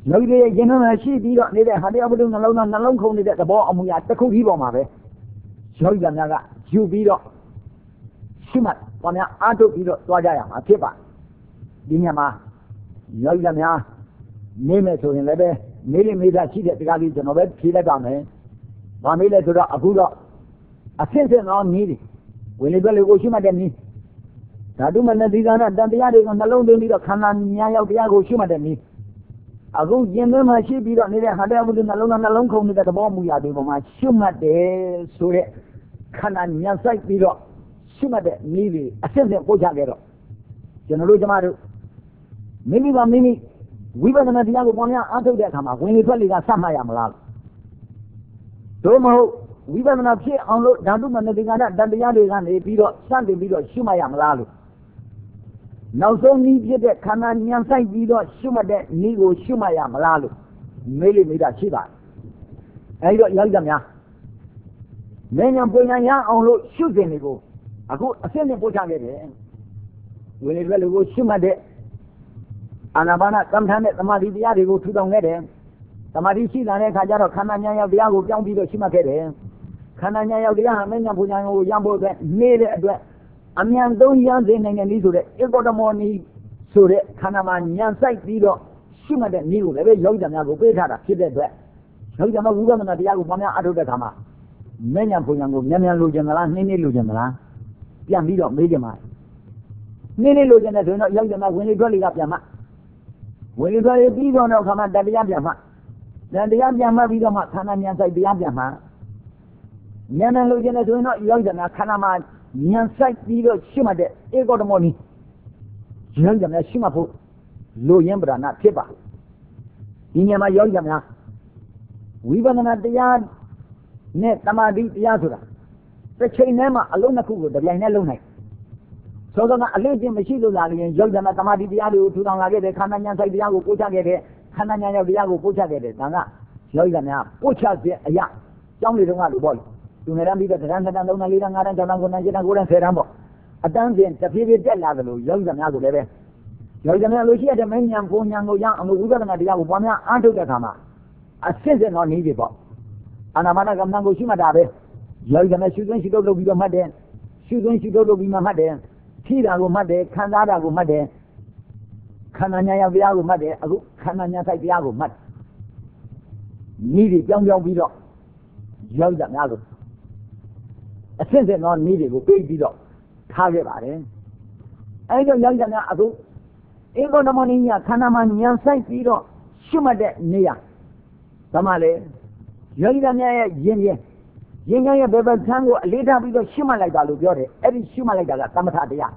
ယောဂီရဲ့ရင်ထဲမှာရှိပြီးတော့နေတဲ့ဟာတရားဝတ္ထုနှလုံးသားနှလုံးခုန်နေတဲ့သဘောအမူအရာတစ်ခုကြီးပေါ်မှာပဲယောဂီများကယူပြီးတော့ရှိမှဘာများအားထုတ်ပြီးတော့သွားကြရမှာဖြစ်ပါဒီညမှာယောဂီများနေမယ်ဆိုရင်လည်းပဲနေလိမေးတာရှိတဲ့တရားလေးကျွန်တော်ပဲဖြေလိုက်ပါမယ်။ဘာမေးလဲဆိုတော့အခုတော့အဆင့်ဆင့်သောနည်းတွေဝင်လေထွက်လေကိုရှိမှတ်တဲ့နည်းဓာတုမနတိကနာတန်တရားတွေကိုနှလုံးသွင်းပြီးတော့ခန္ဓာညာရောက်တရားကိုရှိမှတ်တဲ့နည်းအခုရင်သွင်းမှရှိပြီးတော့နေတဲ့ဟာတရားဝတ္ထုနှလုံးသားနှလုံးခုန်နေတဲ့သဘောမူရာတွေပေါ်မှာရှိမှတ်တယ်ဆိုတဲ့ခန္ဓာညာဆိုင်ပြီးတော့ရှိမှတ်တဲ့နည်းတွေအဆင့်ဆင့်ပို့ချခဲ့တော့ကျွန်တော်တို့ကျမတို့မိမိပါမိမိဝိပဿနာတရားကိုပေါ်များအားထုတ်တဲ့အခါမှာဝင်လေထွက်လေကစမှတ်ရမလားတို့မဟုတ်ဝိပဿနာဖြစ်အောင်လို့ဓာတုမနတိကနာတန်တရားတွေကနေပြီးတော့စတင်ပြီးတော့ရှုမှတ်ရမလားလို့နောက်ဆုံးနည်းဖြစ်တဲ့ခန္ဓာဉာဏ်ဆိုင်ပြီးတော့ရှုမှတ်တဲ့နည်းကိုရှုမှတ်ရမလားလို့မေးလိမ့်မိတာရှိပါတယ်အဲဒီတော့ယောဂီများမဉ္ဇဉ်ပွင့်ဉာဏ်ရအောင်လို့ရှုစဉ်တွေကိုအခုအစစ်နဲ့ပို့ချခဲ့တယ်ဝင်လေထွက်လေကိုရှုမှတ်တဲ့အာနာပါနကမ္မထာနဲ့သမာဓိတရားတွေကိုထူထောင်ခဲ့တယ်သမာဓိရှိလာတဲ့အခါကျတော့ခန္ဓာဉာဏ်ရောက်တရားကိုပြောင်းပြီးတော့ရှိမှတ်ခဲ့တယ်ခန္ဓာဉာဏ်ရောက်တရားဟာမဉ္ဇဉ်ပွင့်ဉာဏ်ကိုရဖို့အတွက်နေတဲ့အတွက်အမြန်ဆုံးရစေနိုင်တဲ့နည်းဆိုတဲ့ဧကောတမောနည်းဆိုတဲ့ခန္ဓာမှာဉာဏ်ဆိုင်ပြီးတော့ရှိမှတ်တဲ့နည်းကိုလည်းပဲယောဂီများကိုပေးထားတာဖြစ်တဲ့အတွက်ယောဂီများဝိပဿနာတရားကိုပေါ်များအထုတ်တဲ့အခါမှာမဉ္ဇဉ်ပွင့်ဉာဏ်ကိုမြန်မြန်လိုချင်သလားနှင်းနှင်းလိုချင်သလားပြန်ပြီးတော့မေးကြပါနှင်းနှင်းလိုချင်တဲ့ဆိုရင်တော့ယောဂီများဝင်လေထွက်လေကပြန်မှဝင်လေထွက်လေပြီးတော့တော့ခါမှတရားပြန်မှတရားပြန်မှပြီးတော့မှခန္ဓာဉာဏ်ဆိုင်တရားပြန်မှဉာဏ်လိုချင်တဲ့ဆိုရင်တော့ယောဂီများခန္ဓာမှာဉာဏ်ဆိုင်ပြီးတော့ရှိမှတ်တဲ့ဧကောတမောနည်းဉာဏ်ကြများရှိမှတ်ဖို့လိုရင်းပဒနာဖြစ်ပါဒီညမှာယောဂီများဝိပဿနာတရားနဲ့သမာဓိတရားဆိုတာတစ်ချိန်တည်းမှာအလုံးနှစ်ခုကိုတပြိုင်တည်းလုံးနိုင်သောသောကအလေးချင်းမရှိလို့လာရင်ယောဂီများသမာဓိတရားတွေကိုထူထောင်လာခဲ့တဲ့ခန္ဓာဉာဏ်ဆိုင်တရားကိုပို့ချခဲ့တဲ့ခန္ဓာဉာဏ်ရောက်တရားကိုပို့ချခဲ့တဲ့ဒါကယောဂီများပို့ချခြင်းအရာကျောင်းလေးတုန်းကလို့ပေါ့လေသူငယ်တန်းပြီးတော့တန်းတန်းသုံးတန်းလေးတန်းငါးတန်း၆တန်း၉တန်း၈တန်း၉တန်းဆယ်တန်းပေါ့အတန်းစဉ်တဖြည်းဖြည်းတက်လာသလိုယောဂီများကိုလည်းပဲယောဂီများလို့ရှိရတဲ့မဉ္ဇဉ်ပုံဉာဏ်ကိုရအောင်လို့ဝိပဿနာတရားကိုပွားများအားထုတ်တဲ့အခါမှာအစစ်စစ်တော့နည်းတွေပေါ့အာနာပါနကမ္မဋ္ဌာန်းကိုရှိမှတ်တာပဲယောဂီများရှုသွင်းရှုထုတ်လုပ်ပြီးတော့မှတ်တယ်ရှုသွင်းရှုထုတ်လုပ်ပြီးမှမှတ်တယ်ဖြီးတာကိုမှတ်တယ်ခံစားတာကိုမှတ်တယ်ခန္ဓာဉာဏ်ရောက်တရားကိုမှတ်တယ်အခုခန္ဓာဉာဏ်ဆိုင်တရားကိုမှတ်နည်းတွေပြောင်းပြောင်းပြီးတော့ယောဂီများကိုအစစ်စစ်သောနည်းတွေကိုပြေးပြီးတော့ထားခဲ့ပါတယ်အဲဒီတော့ယောဂီများအခုဧကောတမောနည်းခန္ဓာမှာဉာဏ်ဆိုင်ပြီးတော့ရှုမှတ်တဲ့နေရာဒါမှလေယောဂီများရဲ့ယဉ်ယဉ်ယဉ်ယဉ်ရဲ့ဘယ်ဘက်ဆန်းကိုအလေးထားပြီးတော့ရှုမှတ်လိုက်တာလို့ပြောတယ်အဲ့ဒီရှုမှတ်လိုက်တာကသမထတရား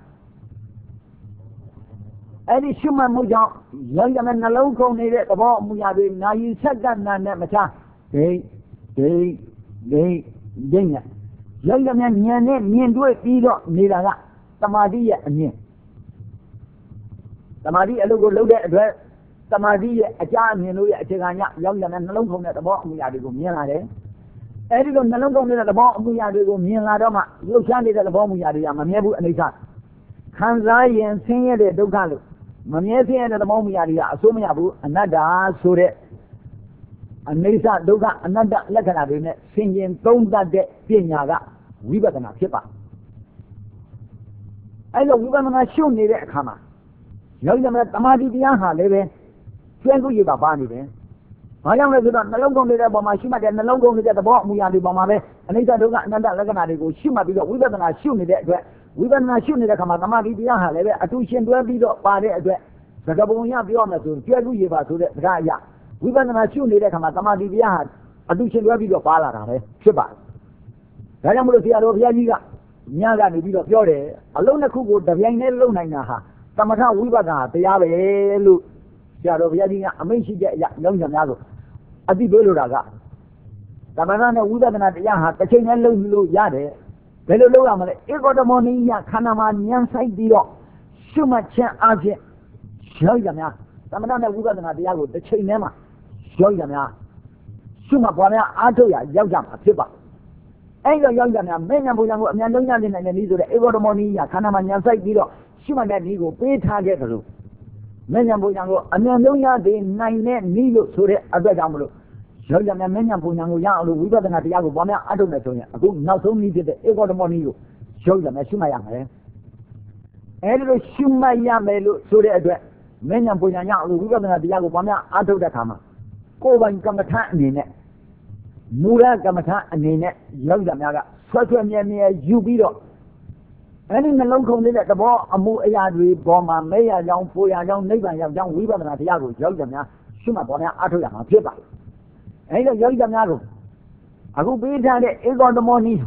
အဲ့ဒီရှုမှတ်မှုကြောင့်ယောဂီများနှလုံးခုန်နေတဲ့သဘောအမူအရာတွေနာယီဆက်ကနာနဲ့မချဒိတ်ဒိတ်ဒိတ်ဒိတ်နဲ့ယောဂီများဉာဏ်နဲ့မြင်တွေ့ပြီးတော့နေတာကသမာဓိရဲ့အမြင်သမာဓိအလုပ်ကိုလုပ်တဲ့အတွက်သမာဓိရဲ့အကြအမြင်လို့ရဲ့အခြေခံညယောဂီများနှလုံးခုန်တဲ့သဘောအမူအရာတွေကိုမြင်လာတယ်အဲဒီလိုနှလုံးခုန်တဲ့သဘောအမူအရာတွေကိုမြင်လာတော့မှလှုပ်ရှားနေတဲ့သဘောအမူအရာတွေကမမြဲဘူးအနိစ္စခံစားရင်ဆင်းရဲတဲ့ဒုက္ခလို့မမြဲဆင်းရဲတဲ့သဘောအမူအရာတွေကအဆိုးမရဘူးအနတ္တဆိုတဲ့အနိစ္စဒုက္ခအနတ္တလက္ခဏာတွေနဲ့ဆင်ခြင်သုံးသပ်တဲ့ပညာကဝိပဿနာဖြစ်ပါအဲလိုဝိပဿနာရှုနေတဲ့အခါမှာယောဂီများသမာဓိတရားဟာလည်းပဲကျွမ်းကျင်ရပါပါနေတယ်ဘာကြောင့်လဲဆိုတော့နှလုံးသွင်းနေတဲ့ပုံမှာရှိမှတ်တဲ့နှလုံးသွင်းနေတဲ့သဘောအမူအရာတွေပုံမှာပဲအနိစ္စဒုက္ခအနတ္တလက္ခဏာတွေကိုရှိမှတ်ပြီးတော့ဝိပဿနာရှုနေတဲ့အတွက်ဝိပဿနာရှုနေတဲ့အခါမှာသမာဓိတရားဟာလည်းပဲအတူရှင်တွဲပြီးတော့ပါတဲ့အတွက်သကပုံရပြောမယ်ဆိုကျွဲလူရပါဆိုတဲ့စကားအရဝိပဿနာရှုနေတဲ့အခါမှာသမာဓိတရားဟာအတူရှင်တွဲပြီးတော့ပါလာတာပဲဖြစ်ပါတယ်ဒါကြောင့်မလို့ဆရာတော်ဘုရားကြီးကညကနေပြီးတော့ပြောတယ်အလုံးတစ်ခုကိုတပြိုင်တည်းလုံနိုင်တာဟာသမထဝိပဿနာတရားပဲလို့ဆရာတော်ဘုရားကြီးကအမိန့်ရှိတဲ့အရာလုံးစုံများဆိုအသိပေးလို့တာကသမထနဲ့ဝိပဿနာတရားဟာတစ်ချိန်တည်းလုံလို့ရတယ်ဘယ်လိုလုပ်ရမလဲဧကောတမောနည်းခန္ဓာမှာဉာဏ်ဆိုင်ပြီးတော့ရှုမှတ်ခြင်းအပြင်ယောဂီများသမထနဲ့ဝိပဿနာတရားကိုတစ်ချိန်တည်းမှာယောဂီများရှုမှတ်ပွားများအားထုတ်ရရောက်ကြမှာဖြစ်ပါအဲ့တော့ယောဂီများမဉ္ဇဉ်ဘုရားကိုအမြန်လုံးရနိုင်တဲ့နည်းဆိုတဲ့ဧကောတမောနည်းခန္ဓာမှာဉာဏ်ဆိုင်ပြီးတော့ရှုမှတ်တဲ့နည်းကိုပေးထားခဲ့တယ်လို့မဉ္ဇဉ်ပုံညာကိုအမြန်ဆုံးရသည်နိုင်တဲ့နည်းလို့ဆိုတဲ့အတွက်ကြောင့်မလို့ယောဂီများမဉ္ဇဉ်ပုံညာကိုရအောင်လို့ဝိပဿနာတရားကိုပွားများအထုတ်မယ်ဆိုရင်အခုနောက်ဆုံးနည်းဖြစ်တဲ့ဧကောဓမောနည်းကိုယောဂီများရှုမှတ်ရမယ်အဲဒီလိုရှုမှတ်ရမယ်လို့ဆိုတဲ့အတွက်မဉ္ဇဉ်ပုံညာရအောင်လို့ဝိပဿနာတရားကိုပွားများအထုတ်တဲ့အခါမှာကိုယ်ပိုင်ကမ္မထာအနေနဲ့မူလကမ္မထာအနေနဲ့ယောဂီများကဆွဲဆွဲမြဲမြဲယူပြီးတော့အဲဒီနှလုံးခုန်နေတဲ့သဘောအမှုအရာတွေပေါ်မှာမဲရကြောင်းပူရကြောင်းနိဗ္ဗာန်ရောက်ကြောင်းဝိပဿနာတရားကိုယောဂီများရှုမှတ်ပေါ်များအထုတ်ရမှာဖြစ်ပါတယ်အဲဒီတော့ယောဂီများကိုအခုပေးထားတဲ့ဧကောဓမောနည်း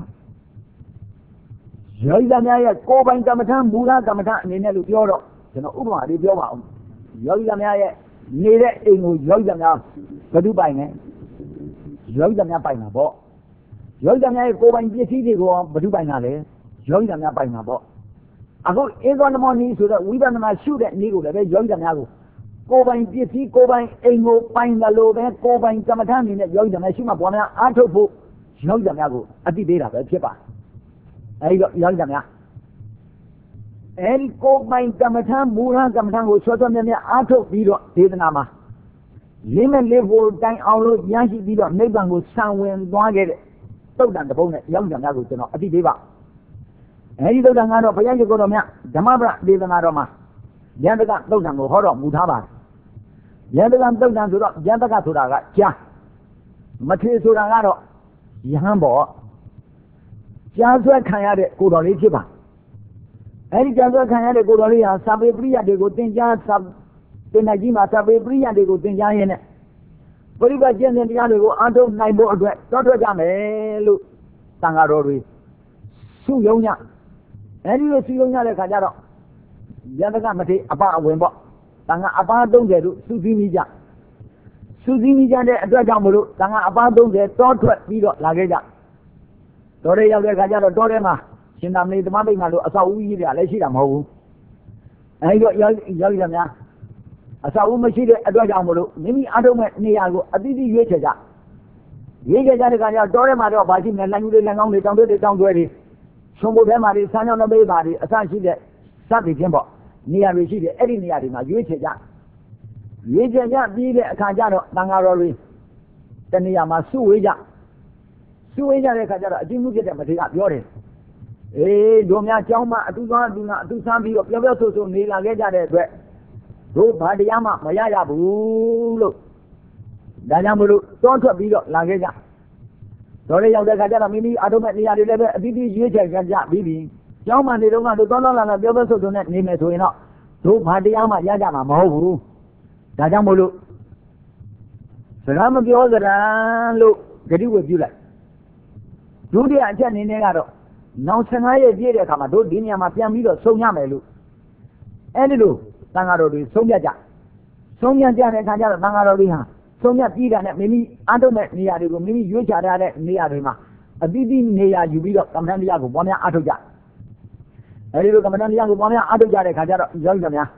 ယောဂီများရဲ့ကိုယ်ပိုင်ကမ္မထာမူလကမ္မထာအနေနဲ့လို့ပြောတော့ကျွန်တော်ဥပမာလေးပြောပါအောင်ယောဂီများရဲ့နေတဲ့အိမ်ကိုယောဂီများဘယ်သူပိုင်လဲယောဂီများပိုင်တာပေါ့ယောဂီများရဲ့ကိုယ်ပိုင်ပစ္စည်းတွေကိုဘယ်သူပိုင်တာလဲယောဂီများပိုင်တာပေါ့အခုဧကောဓမောနည်းဆိုတော့ဝိပဿနာရှုတဲ့နည်းကိုလည်းပဲယောဂီများကိုကိုယ်ပိုင်ပစ္စည်းကိုယ်ပိုင်အိမ်ကိုပိုင်တယ်လို့ပဲကိုယ်ပိုင်ကမ္မထာအနေနဲ့ယောဂီများရှုမှတ်ပေါ်များအားထုတ်ဖို့ယောဂီများကိုအတိပေးတာပဲဖြစ်ပါအဲဒီတော့ယောဂီများအဲဒီကိုယ်ပိုင်ကမ္မထာမူလကမ္မထာကိုဆွဲဆွဲမြဲမြဲအားထုတ်ပြီးတော့ဒေသနာမှာလေးမဲ့လေးဖို့တိုင်အောင်လို့ရရှိပြီးတော့နိဗ္ဗာန်ကိုဆံဝင်သွားခဲ့တဲ့သုတ်တန်တစ်ပုဒ်နဲ့ယောဂီများကိုကျွန်တော်အတိပေးပါအဲဒီသုတ်တန်ကတော့ဘုရားရှိခိုးတော်များဓမ္မပဒဒေသနာတော်မှာယန္တကသုတ်တန်ကိုဟောတော်မူထားပါတယ်ယန္တကသုတ်တန်ဆိုတော့ယန္တကဆိုတာကကြားမထေဆိုတာကတော့ယဟန်ပေါ့ကြားဆွဲခံရတဲ့ကိုယ်တော်လေးဖြစ်ပါအဲဒီကြားဆွဲခံရတဲ့ကိုယ်တော်လေးဟာစာပေပရိယတ်တွေကိုသင်ကြားစာသင်နိုင်ကြီးမှာစာပေပရိယတ်တွေကိုသင်ကြားရင်းနဲ့ပရိပတ်ကျင့်တဲ့တရားတွေကိုအားထုတ်နိုင်ဖို့အတွက်တောထွက်ကြမယ်လို့သံဃာတော်တွေစုယုံညအဲဒီလိုစုယုံညတဲ့ခါကျတော့ယန္တကမထေအပအဝင်ပေါ့သံဃာအပသုံးဆယ်တို့စုစည်းမိကြစုစည်းမိကြတဲ့အတွက်ကြောင့်မလို့သံဃာအပသုံးဆယ်တောထွက်ပြီးတော့လာခဲ့ကြတော်ရဲရောက်တဲ့ခါကျတော့တောထဲမှာရှင်သာမဏေဓမ္မပိဋကတို့အဆောက်အဦကြီးတွေကလည်းရှိတာမဟုတ်ဘူးအဲဒီတော့ရောက်ရောက်ရများအဆောက်အဦမရှိတဲ့အတွက်ကြောင့်မလို့မိမိအားထုတ်မဲ့နေရာကိုအတိအကျရွေးချယ်ကြရွေးချယ်ကြတဲ့ခါကျတော့တောထဲမှာတော့ဗာရှိမယ်လမ်းယူလေးလမ်းကောင်းလေးတောင်တွေတောင်တွေတွေချုံဖို့ထဲမှာဒီဆန်းချောင်းနှပေးပါဒီအဆရှိတဲ့စသည်ဖြင့်ပေါ့နေရာတွေရှိတယ်အဲ့ဒီနေရာတွေမှာရွေးချယ်ကြရွေးချယ်ကြပြီးတဲ့အခါကျတော့သံဃာတော်တွေတနေရာမှာစုဝေးကြစုဝေးကြတဲ့အခါကျတော့အကျဉ်းမှုဖြစ်တဲ့မထေရပြောတယ်အေးတို့များเจ้าမအတူသွားအတူနာအတူဆန်းပြီးတော့ပြောပြောဆိုဆိုနေလာခဲ့ကြတဲ့အတွက်တို့ဘာတရားမှမရရဘူးလို့ဒါကြောင့်မလို့တောထွက်ပြီးတော့လာခဲ့ကြတော်လေးရောက်တဲ့ခါကျတော့မိမိအာထုံးမဲ့နေရာတွေလည်းပဲအသီးသီးရွေးချယ်ကြကြပြီးပြီကျောင်းမှနေတော့ကတော့တောင်းတောင်းလာလာပြောပြောဆိုဆိုနဲ့နေမယ်ဆိုရင်တော့တို့ဘာတရားမှရကြမှာမဟုတ်ဘူးဒါကြောင့်မို့လို့စကားမပြောစရာလို့ဂတိဝေပြုလိုက်ဒုတိယအချက်အနေနဲ့ကတော့နောက်ဆယ်ငါးရက်ပြည့်တဲ့အခါမှာတို့ဒီနေရာမှာပြန်ပြီးတော့ဆုံးရမယ်လို့အဲဒီလိုသံဃာတော်တွေဆုံးဖြတ်ကြဆုံးဖြတ်ကြတဲ့အခါကျတော့သံဃာတော်တွေဟာဆုံးဖြတ်ပြီးတာနဲ့မိမိအားထုတ်တဲ့နေရာတွေကိုမိမိရွေးချယ်ထားတဲ့နေရာတွေမှာအတိအကျနေရာယူပြီးတော့ကမ္မဋ္ဌာန်းတရားကိုပွားများအားထုတ်ကြအဲဒီလိုကမ္မဋ္ဌာန်းတရားကိုပွားများအားထုတ်ကြတဲ့အခါကျတော့ယောဂီများ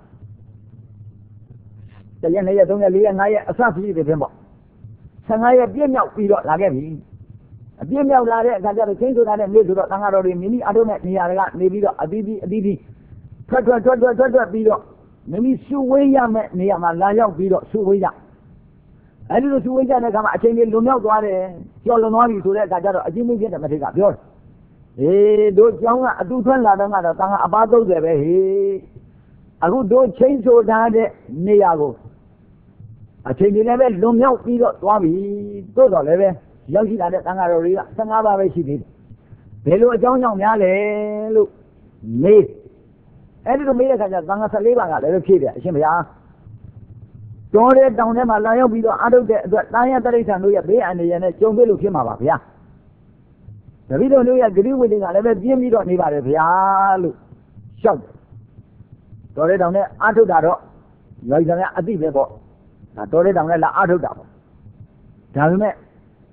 တရက်နှစ်ရက်သုံးရက်လေးရက်ငါးရက်အစဖြစ်တဲ့ပြင်ပေါ့ဆယ်ငါးရက်ပြည့်မြောက်ပြီးတော့လာခဲ့ပြီအပြည့်မြောက်လာတဲ့အခါကျတော့ချင်းဆိုတာနဲ့နေဆိုတော့သံဃာတော်တွေမိမိအားထုတ်တဲ့နေရာတွေကနေပြီးတော့အတိအကျအတိအကျထွက်ထွက်ထွက်ထွက်ထွက်ထွက်ပြီးတော့မိမိစုဝေးရမယ့်နေရာမှာလာရောက်ပြီးတော့စုဝေးကြအဲဒီလိုစုဝေးကြတဲ့အခါမှာအချိန်ကြီးလွန်မြောက်သွားတယ်ကျော်လွန်သွားပြီဆိုတဲ့အခါကျတော့အချင်းချင်းဖြစ်တဲ့မထေရကပြောတယ်အေးတို့ကျောင်းကအတူထွက်လာတော့ကတော့တန်ခါအပါသုံးဆယ်ပဲဟေးအခုတို့ချင်းဆိုထားတဲ့နေရာကိုအချိန်ကြီးလည်းပဲလွန်မြောက်ပြီးတော့သွားပြီသို့တော်လည်းပဲရောက်ရှိလာတဲ့တန်ခါတော်တွေကဆယ်ငါးပါးပဲရှိသေးတယ်ဘယ်လိုအကြောင်းကြောင့်များလဲလို့မေးအဲဒီလိုမေးတဲ့အခါကျတန်ခါဆယ်လေးပါးကလည်းဖြည့်တယ်အရှင်ဘုရားတော်တဲ့တောင်ထဲမှာလာရောက်ပြီးတော့အားထုတ်တဲ့အတွက်တာယတရိဋ္ဌာန်တို့ရဲ့ဘေးအန္တရာယ်နဲ့ကြုံတွေ့လို့ဖြစ်မှာပါဗျာတပည့်တော်တို့ရဲ့ဂတိဝိတ္တကလည်းပဲပြင်းပြီးတော့နေပါတယ်ဗျာလို့ရှောက်တော်တဲ့တောင်နဲ့အားထုတ်တာတော့ယောဂီများအသိပဲပေါ့ဒါတော်တဲ့တောင်နဲ့လာအားထုတ်တာပေါ့ဒါပေမဲ့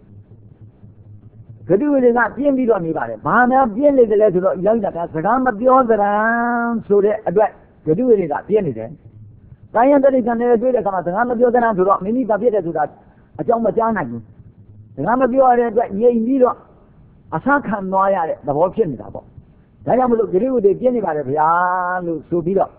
ဂတိဝိတ္တကပြင်းပြီးတော့နေပါတယ်ဘာများပြင်းနေတယ်လဲဆိုတော့ယောဂီများစကားမပြောစရန်ဆိုတဲ့အတွက်ဂတိဝိတ္တကပြင်းနေတယ်တာယတရိဋ္ဌာန်နဲ့တွေ့တဲ့အခါမှာစကားမပြောစရန်ဆိုတော့မိမိဘာဖြစ်တယ်ဆိုတာအကြောင်းမကြားနိုင်ဘူးစကားမပြောရတဲ့အတွက်ငြိမ်ပြီးတော့အဆခံသွားရတဲ့သဘောဖြစ်နေတာပေါ့ဒါကြောင့်မလို့ဂရိဝတ္တေပြင်းနေပါတယ်ဗျာလို့ဆိုပြီးတော့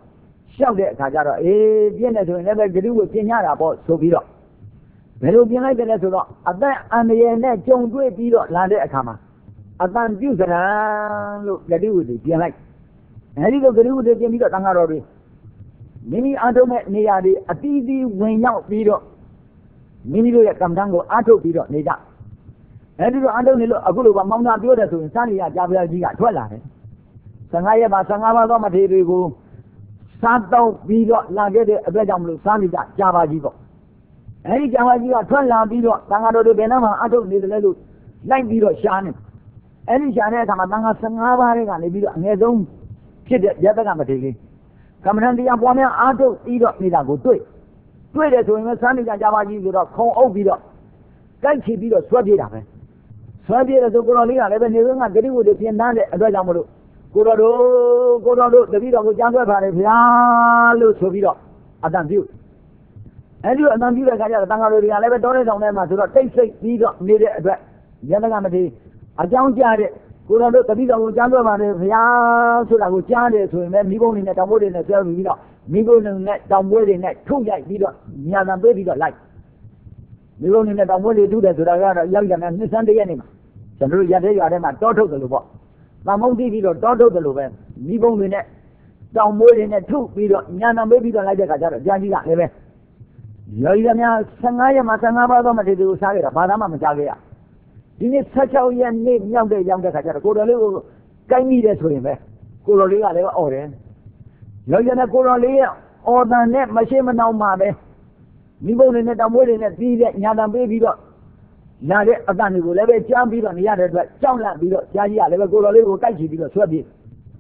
ရှောက်တဲ့အခါကျတော့အေးပြင်းတယ်ဆိုရင်လည်းပဲဂရုကိုပြင်ရတာပေါ့ဆိုပြီးတော့ဘယ်လိုပြင်လိုက်တယ်လဲဆိုတော့အသက်အန္တရာယ်နဲ့ကြုံတွေ့ပြီးတော့လာတဲ့အခါမှာအတန်ပြုစရံလို့ဂရုကိုပြင်လိုက်အဲဒီလိုဂရုကိုပြင်ပြီးတော့တန်ဃာတော်တွေမိမိအားထုတ်မဲ့နေရာတွေအတီးတီးဝင်ရောက်ပြီးတော့မိမိတို့ရဲ့ကမ္ဘာကိုအားထုတ်ပြီးတော့နေကြအဲဒီလိုအားထုတ်နေလို့အခုလိုကမောင်းတာပြောတယ်ဆိုရင်စာရိယကြာပြားကြီးကထွက်လာတယ်ဆယ်ငါးရက်ပါဆယ်ငါးပါးသောမထေရတွေကိုစားတော့ပြီးတော့လာခဲ့တဲ့အတွက်ကြောင့်မလို့စာရိယကြာပါကြီးပေါ့အဲဒီကြာပါကြီးကထွက်လာပြီးတော့တန်ဃာတော်တွေဘယ်နှမှာအားထုတ်နေတယ်လဲလို့လိုက်ပြီးတော့ရှားနေအဲဒီရှားတဲ့အခါမှာတန်ဃာဆယ်ငါးပါးတွေကနေပြီးတော့အငယ်ဆုံးဖြစ်တဲ့ရတ္တကမထေရလေးကမ္မထံတရားပွားများအားထုတ်ပြီးတော့နေတာကိုတွေ့တွေ့တယ်ဆိုရင်လည်းစမ်းနေကြကြပါကြီးဆိုတော့ခုံအုပ်ပြီးတော့ကြိုက်ချပြီးတော့ဆွဲပြေးတာပဲဆွဲပြေးတယ်ဆိုကိုတော်လေးကလည်းပဲနေကဂတိဝတ္တပြင်တန်းတဲ့အတွက်ကြောင့်မလို့ကိုတော်တို့ကိုတော်တို့တပည့်တော်ကိုကြားဆွဲပါတယ်ဗျာလို့ဆိုပြီးတော့အတန်ပြုအဲဒီလိုအတန်ပြုတဲ့ခါကျတော့တန်ဃာတော်တွေကလည်းပဲတောထဲဆောင်ထဲမှာဆိုတော့တိတ်ဆိတ်ပြီးတော့နေတဲ့အတွက်ရတကမတိအကြောင်းကြားတဲ့ကိုတော်တို့တပည့်တော်ကိုကြားဆွဲပါတယ်ဗျာဆိုတာကိုကြားတယ်ဆိုရင်လည်းမိဘုံတွေနဲ့တောင်ဘိုးတွေနဲ့ဆွဲပြီးတော့မိဘုံတွေနဲ့တောင်ဘိုးတွေနဲ့ထုတ်ရိုက်ပြီးတော့ညာတန်ပေးပြီးတော့လိုက်မိဘုံတွေနဲ့တောင်ဘိုးတွေထုတယ်ဆိုတာကတော့ရောက်ကြတဲ့နှစ်ဆန်းတရက်နေမှာကျွန်တော်တို့ရတဲ့ရွာထဲမှာတောထုတ်တယ်လို့ပေါ့တမုံတိပြီးတော့တောထုတ်တယ်လို့ပဲမိဘုံတွေနဲ့တောင်ဘိုးတွေနဲ့ထုတ်ပြီးတော့ညာတန်ပေးပြီးတော့လိုက်တဲ့ခါကျတော့ကြာကြီးကလည်းပဲရော်ရီကများဆယ်ငါးရက်မှာဆယ်ငါးပါးသောမထေရကိုစားခဲ့တာဘာသာမှမကြားခဲ့ရဒီနေ့ဆယ်၆ရက်နေ့မြောက်တဲ့ရောက်တဲ့ခါကျတော့ကိုတော်လေးကိုကိုင်းမိတယ်ဆိုရင်ပဲကိုတော်လေးကလည်းအော်တယ်ရော်ရီနဲ့ကိုတော်လေးရဲ့အော်တန်နဲ့မရှိမနှောင်းမှပဲမိဘတွေနဲ့တောင်မွေးတွေနဲ့ပြီးတဲ့ညာတန်ပေးပြီးတော့လာတဲ့အတန်တွေကိုလည်းပဲကြားပြီးတော့နေရတဲ့အတွက်ကြောက်လန့်ပြီးတော့ကြားကြီးကလည်းပဲကိုတော်လေးကိုကိုက်ချပြီးတော့ဆွဲပြေး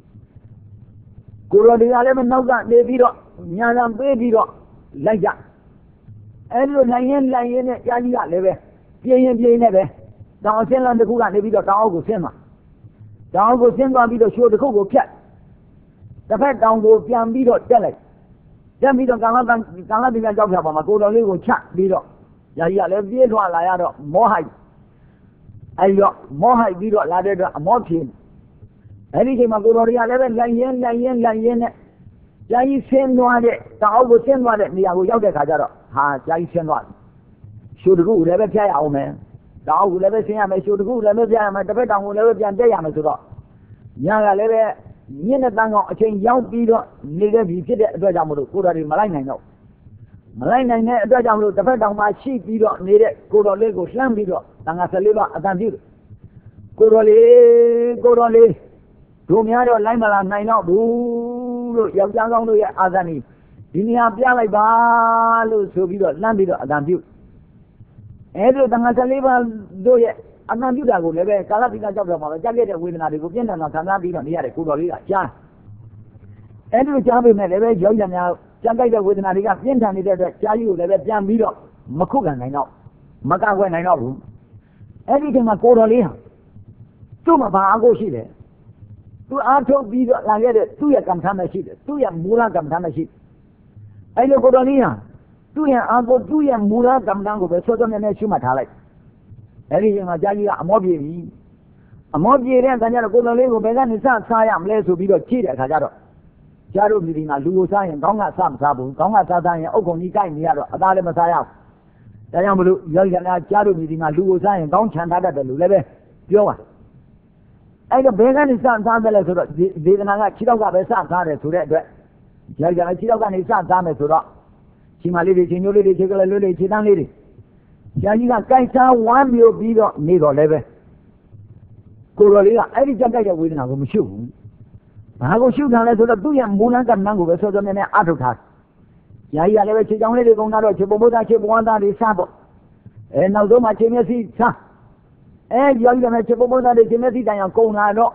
ကိုတော်လေးကလည်းပဲနောက်ကနေပြီးတော့ညာတန်ပေးပြီးတော့လိုက်ကြအဲဒီလိုနိုင်ရင်လိုက်ရင်နဲ့ကြားကြီးကလည်းပဲပြင်းရင်ပြင်းနေပဲတောင်ဆင်းလန်းတစ်ခုကနေပြီးတော့တောင်အောက်ကိုဆင်းသွားတောင်အောက်ကိုဆင်းသွားပြီးတော့ရှိုးတစ်ခုကိုဖြတ်တစ်ဖက်တောင်ကိုပြန်ပြီးတော့တက်လိုက်တက်ပြီးတော့ကံလာကံလာဒီကကြောက်ဖြာပေါ်မှာကိုတော်လေးကိုချပြီးတော့ယာကြီးကလည်းပြေးထွာလာရတော့မောဟိုက်အဲဒီတော့မောဟိုက်ပြီးတော့လာတဲ့အတွက်အမောဖြင်းအဲဒီချိန်မှာကိုတော်တွေကလည်းပဲလိုက်ရင်လိုက်ရင်လိုက်ရင်နဲ့ယာကြီးဆင်းသွားတဲ့တောင်အောက်ကိုဆင်းသွားတဲ့နေရာကိုရောက်တဲ့ခါကျတော့ဟာယာကြီးဆင်းသွားရှိုးတစ်ခုလည်းပဲဖြတ်ရအောင်မယ်တောင်ကိုလည်းပဲဆင်းရမယ်ရှိုးတစ်ခုလည်းပဲပြန်ရမယ်တစ်ဖက်တောင်ကိုလည်းပဲပြန်တက်ရမယ်ဆိုတော့ညာကလည်းပဲမြင့်တဲ့တန်းကောင်အချိန်ရောက်ပြီးတော့နေတဲ့ပြီဖြစ်တဲ့အတွက်ကြောင့်မလို့ကိုတော်တွေမလိုက်နိုင်တော့မလိုက်နိုင်တဲ့အတွက်ကြောင့်မလို့တစ်ဖက်တောင်မှာရှိပြီးတော့နေတဲ့ကိုတော်လေးကိုလှမ်းပြီးတော့တန်ခါဆယ်လေးပါအတန်ပြုကိုတော်လေးကိုတော်လေးတို့များတော့လိုက်မလာနိုင်တော့ဘူးလို့ယောက်ျားကောင်းတို့ရဲ့အာသန်ကြီးဒီနေရာပြလိုက်ပါလို့ဆိုပြီးတော့လှမ်းပြီးတော့အတန်ပြုအဲ့ဒီတန်ခါဆယ်လေးပါတို့ရဲ့အမှန်ပြုတာကိုလည်းပဲကာလပိကကြောက်တော့မှာပဲကြားခဲ့တဲ့ဝေဒနာတွေကိုပြင်းထန်တာခံစားပြီးတော့နေရတဲ့ကိုတော်လေးကကြားအဲ့ဒီလိုကြားပေမဲ့လည်းပဲရောက်ရများကြားကြိုက်တဲ့ဝေဒနာတွေကပြင်းထန်နေတဲ့အတွက်ကြားကြီးကိုလည်းပဲပြန်ပြီးတော့မခုခံနိုင်တော့မကကွယ်နိုင်တော့ဘူးအဲ့ဒီချိန်မှာကိုတော်လေးဟာသူ့မှာဘာအကိုရှိတယ်သူအားထုတ်ပြီးတော့လာခဲ့တဲ့သူ့ရဲ့ကံထမ်းမရှိတယ်သူ့ရဲ့မူလကံထမ်းမရှိအဲ့လိုကိုတော်လေးဟာသူ့ရဲ့အာကိုသူ့ရဲ့မူလကံထမ်းကိုပဲစောစောနဲ့နဲ့ရှုမှတ်ထားလိုက်အဲ့ဒီချိန်မှာကြာကြီးကအမောပြေပြီအမောပြေတဲ့အခါကျတော့ကိုယ်တော်လေးကိုဘယ်ကနေစစားရမလဲဆိုပြီးတော့ကြည့်တဲ့အခါကျတော့ကြားတို့မိဒီမှာလူကိုစားရင်ကောင်းကစမစားဘူးကောင်းကစားစားရင်အုတ်ကုန်ကြီးကြိုက်နေရတော့အသားလည်းမစားရဘူးဒါကြောင့်မလို့ယောဂီကများကြားတို့မိဒီမှာလူကိုစားရင်ကောင်းချမ်းသာတတ်တယ်လို့လည်းပဲပြောပါအဲ့တော့ဘယ်ကနေစစားတယ်လဲဆိုတော့ဒေသနာကခြေတော့ကပဲစစားတယ်ဆိုတဲ့အတွက်ယောဂီကခြေတော့ကနေစစားမယ်ဆိုတော့ခြေမလေးတွေခြေမျိုးလေးတွေခြေကလေးလေးခြေတန်းလေးတွေကြာကြီးကကြိုက်စားဝမ်းမျိုးပြီးတော့နေတော့လည်းပဲကိုယ်တော်လေးကအဲ့ဒီကြက်ကြိုက်တဲ့ဝေဒနာကိုမရှုဘူး။ဘာကိုရှုခံလဲဆိုတော့သူ့ရဲ့မူလကဏ္ဍကိုပဲစောစောမြဲမြဲအထုတ်ထား။ကြာကြီးကလည်းပဲခြေချောင်းလေးတွေကုန်တာတော့ခြေပုံမိုးသားခြေပွားသားတွေစားပေါ့။အဲနောက်ဆုံးမှခြေမျက်စိစား။အဲကြာကြီးကလည်းခြေပုံမိုးသားတွေခြေမျက်စိတိုင်အောင်ကုန်လာတော့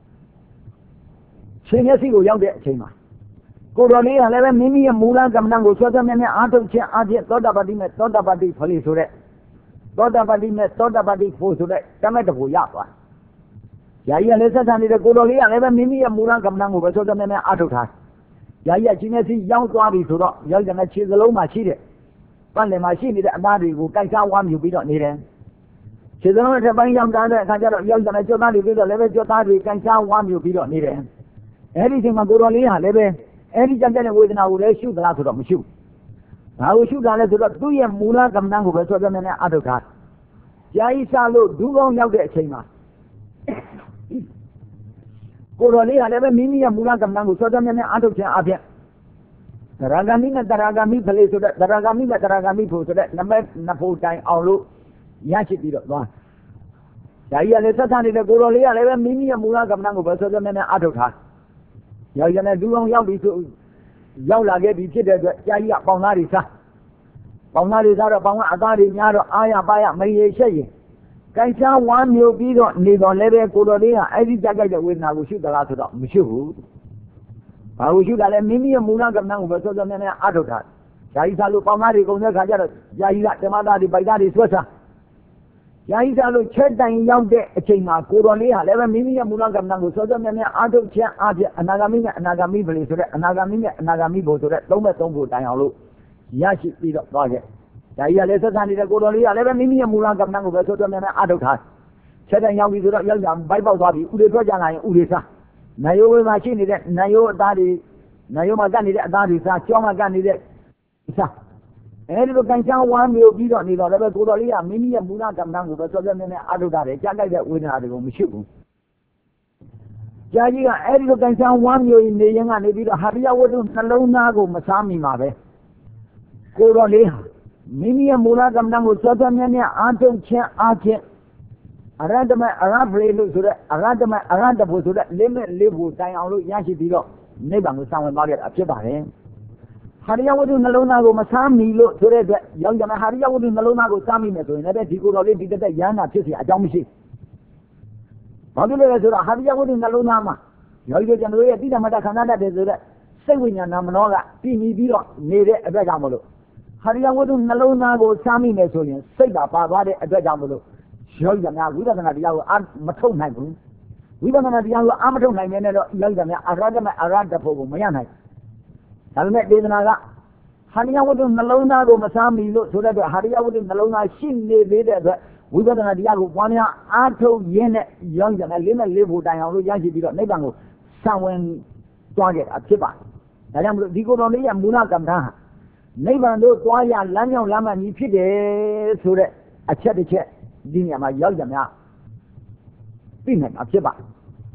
ခြေမျက်စိကိုရောက်တဲ့အချိန်မှာကိုယ်တော်လေးကလည်းပဲမိမိရဲ့မူလကမ္မဋ္ဌာန်းကိုစောစောမြဲမြဲအထုတ်ခြင်းအပြင်သောတာပတိမဲ့သောတာပတိဖလိဆိုတဲ့သောတာပတိမဲ့သောတာပတိဖို့ဆိုတဲ့တမက်တဖို့ရသွား။ယာယီကလည်းဆက်ဆံနေတဲ့ကိုယ်တော်လေးကလည်းပဲမိမိရဲ့မူလကမ္မဋ္ဌာန်းကိုပဲစောစောမြဲမြဲအထုတ်ထား။ယာယီကချင်းမျက်စိရောက်သွားပြီဆိုတော့ယောဂီကခြေစလုံးမှာရှိတဲ့ပတ်လည်မှာရှိနေတဲ့အသားတွေကိုကြိုက်စားဝါမြူပြီးတော့နေတယ်။ခြေစလုံးတစ်ပိုင်းရောက်တဲ့အခါကျတော့ယောဂီကလည်းကြွသားတွေပြီးတော့လည်းပဲကြွသားတွေကြိုက်စားဝါမြူပြီးတော့နေတယ်။အဲဒီအချိန်မှာကိုယ်တော်လေးဟာလည်းပဲအဲဒီကြတဲ့ဝေဒနာကိုလည်းရှုသလားဆိုတော့မရှုဘာကိုရှုတာလဲဆိုတော့သူ့ရဲ့မူလကမ္မဋ္ဌာန်းကိုပဲဆွဲဆွဲမြဲမြဲအထုတ်တာကြာဤစလို့ဒုကောင်းရောက်တဲ့အချိန်မှာကိုယ်တော်လေးကလည်းပဲမိမိရဲ့မူလကမ္မဋ္ဌာန်းကိုဆွဲဆွဲမြဲမြဲအထုတ်ခြင်းအပြင်တရာဂမိနဲ့တရာဂမိဖလေဆိုတဲ့တရာဂမိနဲ့တရာဂမိဖို့ဆိုတဲ့နမနဖို့တိုင်အောင်လို့ရရှိပြီးတော့သွား။ဒါကြီးကလည်းသက်သာနေတဲ့ကိုယ်တော်လေးကလည်းပဲမိမိရဲ့မူလကမ္မဋ္ဌာန်းကိုပဲဆွဲဆွဲမြဲမြဲအထုတ်ထား။ရောက်ရတဲ့ဒူအောင်ရောက်ပြီဆိုရောက်လာခဲ့ပြီဖြစ်တဲ့အတွက်ကြာကြီးကပေါင်သားတွေစား။ပေါင်သားတွေစားတော့ပေါင်ကအသားတွေများတော့အာရပါရမရေရှက်ရင်ကိုင်ချာဝမ်းမျိုးပြီးတော့နေတော့လည်းပဲကိုယ်တော်လေးကအဲ့ဒီကြက်ကြိုက်တဲ့ဝေဒနာကိုရှုသလားဆိုတော့မရှုဘူး။ဘာလို့ရှုတာလဲမိမိရဲ့မူလကမ္မဋ္ဌာန်းကိုပဲဆွဲဆွဲမြဲမြဲအထုတ်ထား။ကြာကြီးစားလို့ပေါင်သားတွေကုန်တဲ့ခါကျတော့ကြာကြီးကဓမ္မသားတွေပိုက်သားတွေဆွဲစား။ယာယီစားလို့ချက်တိုင်ရောက်တဲ့အချိန်မှာကိုယ်တော်လေးဟာလည်းပဲမိမိရဲ့မူလကမ္မဋ္ဌာန်းကိုစောစောမြဲမြဲအာထုတ်ခြင်းအပြင်အနာဂါမိနဲ့အနာဂါမိပလီဆိုတဲ့အနာဂါမိနဲ့အနာဂါမိဘုဆိုတဲ့သုံးဘက်သုံးဖို့တိုင်အောင်လို့ရရှိပြီးတော့သွားခဲ့။ဒါကြီးကလည်းဆက်ဆံနေတဲ့ကိုယ်တော်လေးကလည်းပဲမိမိရဲ့မူလကမ္မဋ္ဌာန်းကိုပဲစောစောမြဲမြဲအာထုတ်ထား။ချက်တိုင်ရောက်ပြီဆိုတော့ရောက်ကြဘိုက်ပေါက်သွားပြီဥတွေထွက်ကြလာရင်ဥတွေစား။နာယိုဝေမှာရှိနေတဲ့နာယိုအသားတွေနာယိုမှာကတ်နေတဲ့အသားတွေစားကြောမှာကတ်နေတဲ့စားအဲဒီလိုကန်ချောင်းဝမ်းမျိုးပြီးတော့နေတော့လည်းပဲကိုယ်တော်လေးကမိမိရဲ့မူလကမ္မဋ္ဌာန်းကိုပဲစောစောမြဲမြဲအထုတ်တာတယ်ကြားကြိုက်တဲ့ဝေဒနာတွေကိုမရှိဘူး။ကြာကြီးကအဲဒီလိုကန်ချောင်းဝမ်းမျိုးနေရင်ကနေပြီးတော့ဟာရိယဝတ္ထုနှလုံးသားကိုမစားမိမှာပဲ။ကိုယ်တော်လေးဟာမိမိရဲ့မူလကမ္မဋ္ဌာန်းကိုစောစောမြဲမြဲအထုတ်ခြင်းအချင်းအရဟတမအရဖရေလို့ဆိုတဲ့အရဟတမအရဟတဖို့ဆိုတဲ့လေးမဲ့လေးဖို့တိုင်အောင်လို့ရရှိပြီးတော့နိဗ္ဗာန်ကိုဆောင်ဝင်သွားခဲ့တာဖြစ်ပါတယ်။ဟာရိယဝတ္ထုနှလုံးသားကိုမစားမီလို့ဆိုတဲ့အတွက်ရောက်ကြမယ်ဟာရိယဝတ္ထုနှလုံးသားကိုစားမိမယ်ဆိုရင်လည်းဒီကိုယ်တော်လေးဒီတက်ရဟန္တာဖြစ်เสียအကြောင်းမရှိ။ဘာဖြစ်လို့လဲဆိုတော့ဟာရိယဝတ္ထုနှလုံးသားမှာရောက်ကြကျွန်တော်ရဲ့တိတ္တမတ္တခန္ဓာတတ်တယ်ဆိုတဲ့စိတ်ဝိညာဏမနောကပြီးပြီးပြီးတော့နေတဲ့အတွက်ကြောင့်မလို့ဟာရိယဝတ္ထုနှလုံးသားကိုစားမိမယ်ဆိုရင်စိတ်ကပါသွားတဲ့အတွက်ကြောင့်မလို့ရောက်ကြများဝိပဿနာတရားကိုအာမထုတ်နိုင်ဘူး။ဝိပဿနာတရားကိုအာမထုတ်နိုင်တဲ့တော့ရောက်ကြများအရဟတမအရဟတဖို့ကိုမရနိုင်ဒါပေမဲ့ဒေသနာကဟာရိယဝတ္ထုနှလုံးသားကိုမစားမီလို့ဆိုတဲ့အတွက်ဟာရိယဝတ္ထုနှလုံးသားရှိနေသေးတဲ့အတွက်ဝိပဿနာတရားကိုပွားများအားထုတ်ရင်းနဲ့ရောင်းကြတယ်လေးနဲ့လေးဖို့တိုင်အောင်လို့ရရှိပြီးတော့နိဗ္ဗာန်ကိုဆံဝင်သွားခဲ့တာဖြစ်ပါတယ်။ဒါကြောင့်မလို့ဒီကိုယ်တော်လေးရဲ့မူလကမ္မဋ္ဌာန်းဟာနိဗ္ဗာန်တို့သွားရလမ်းကြောင်းလမ်းမကြီးဖြစ်တယ်ဆိုတဲ့အချက်တစ်ချက်ဒီနေရာမှာရောက်ကြများသိနိုင်မှာဖြစ်ပါတယ်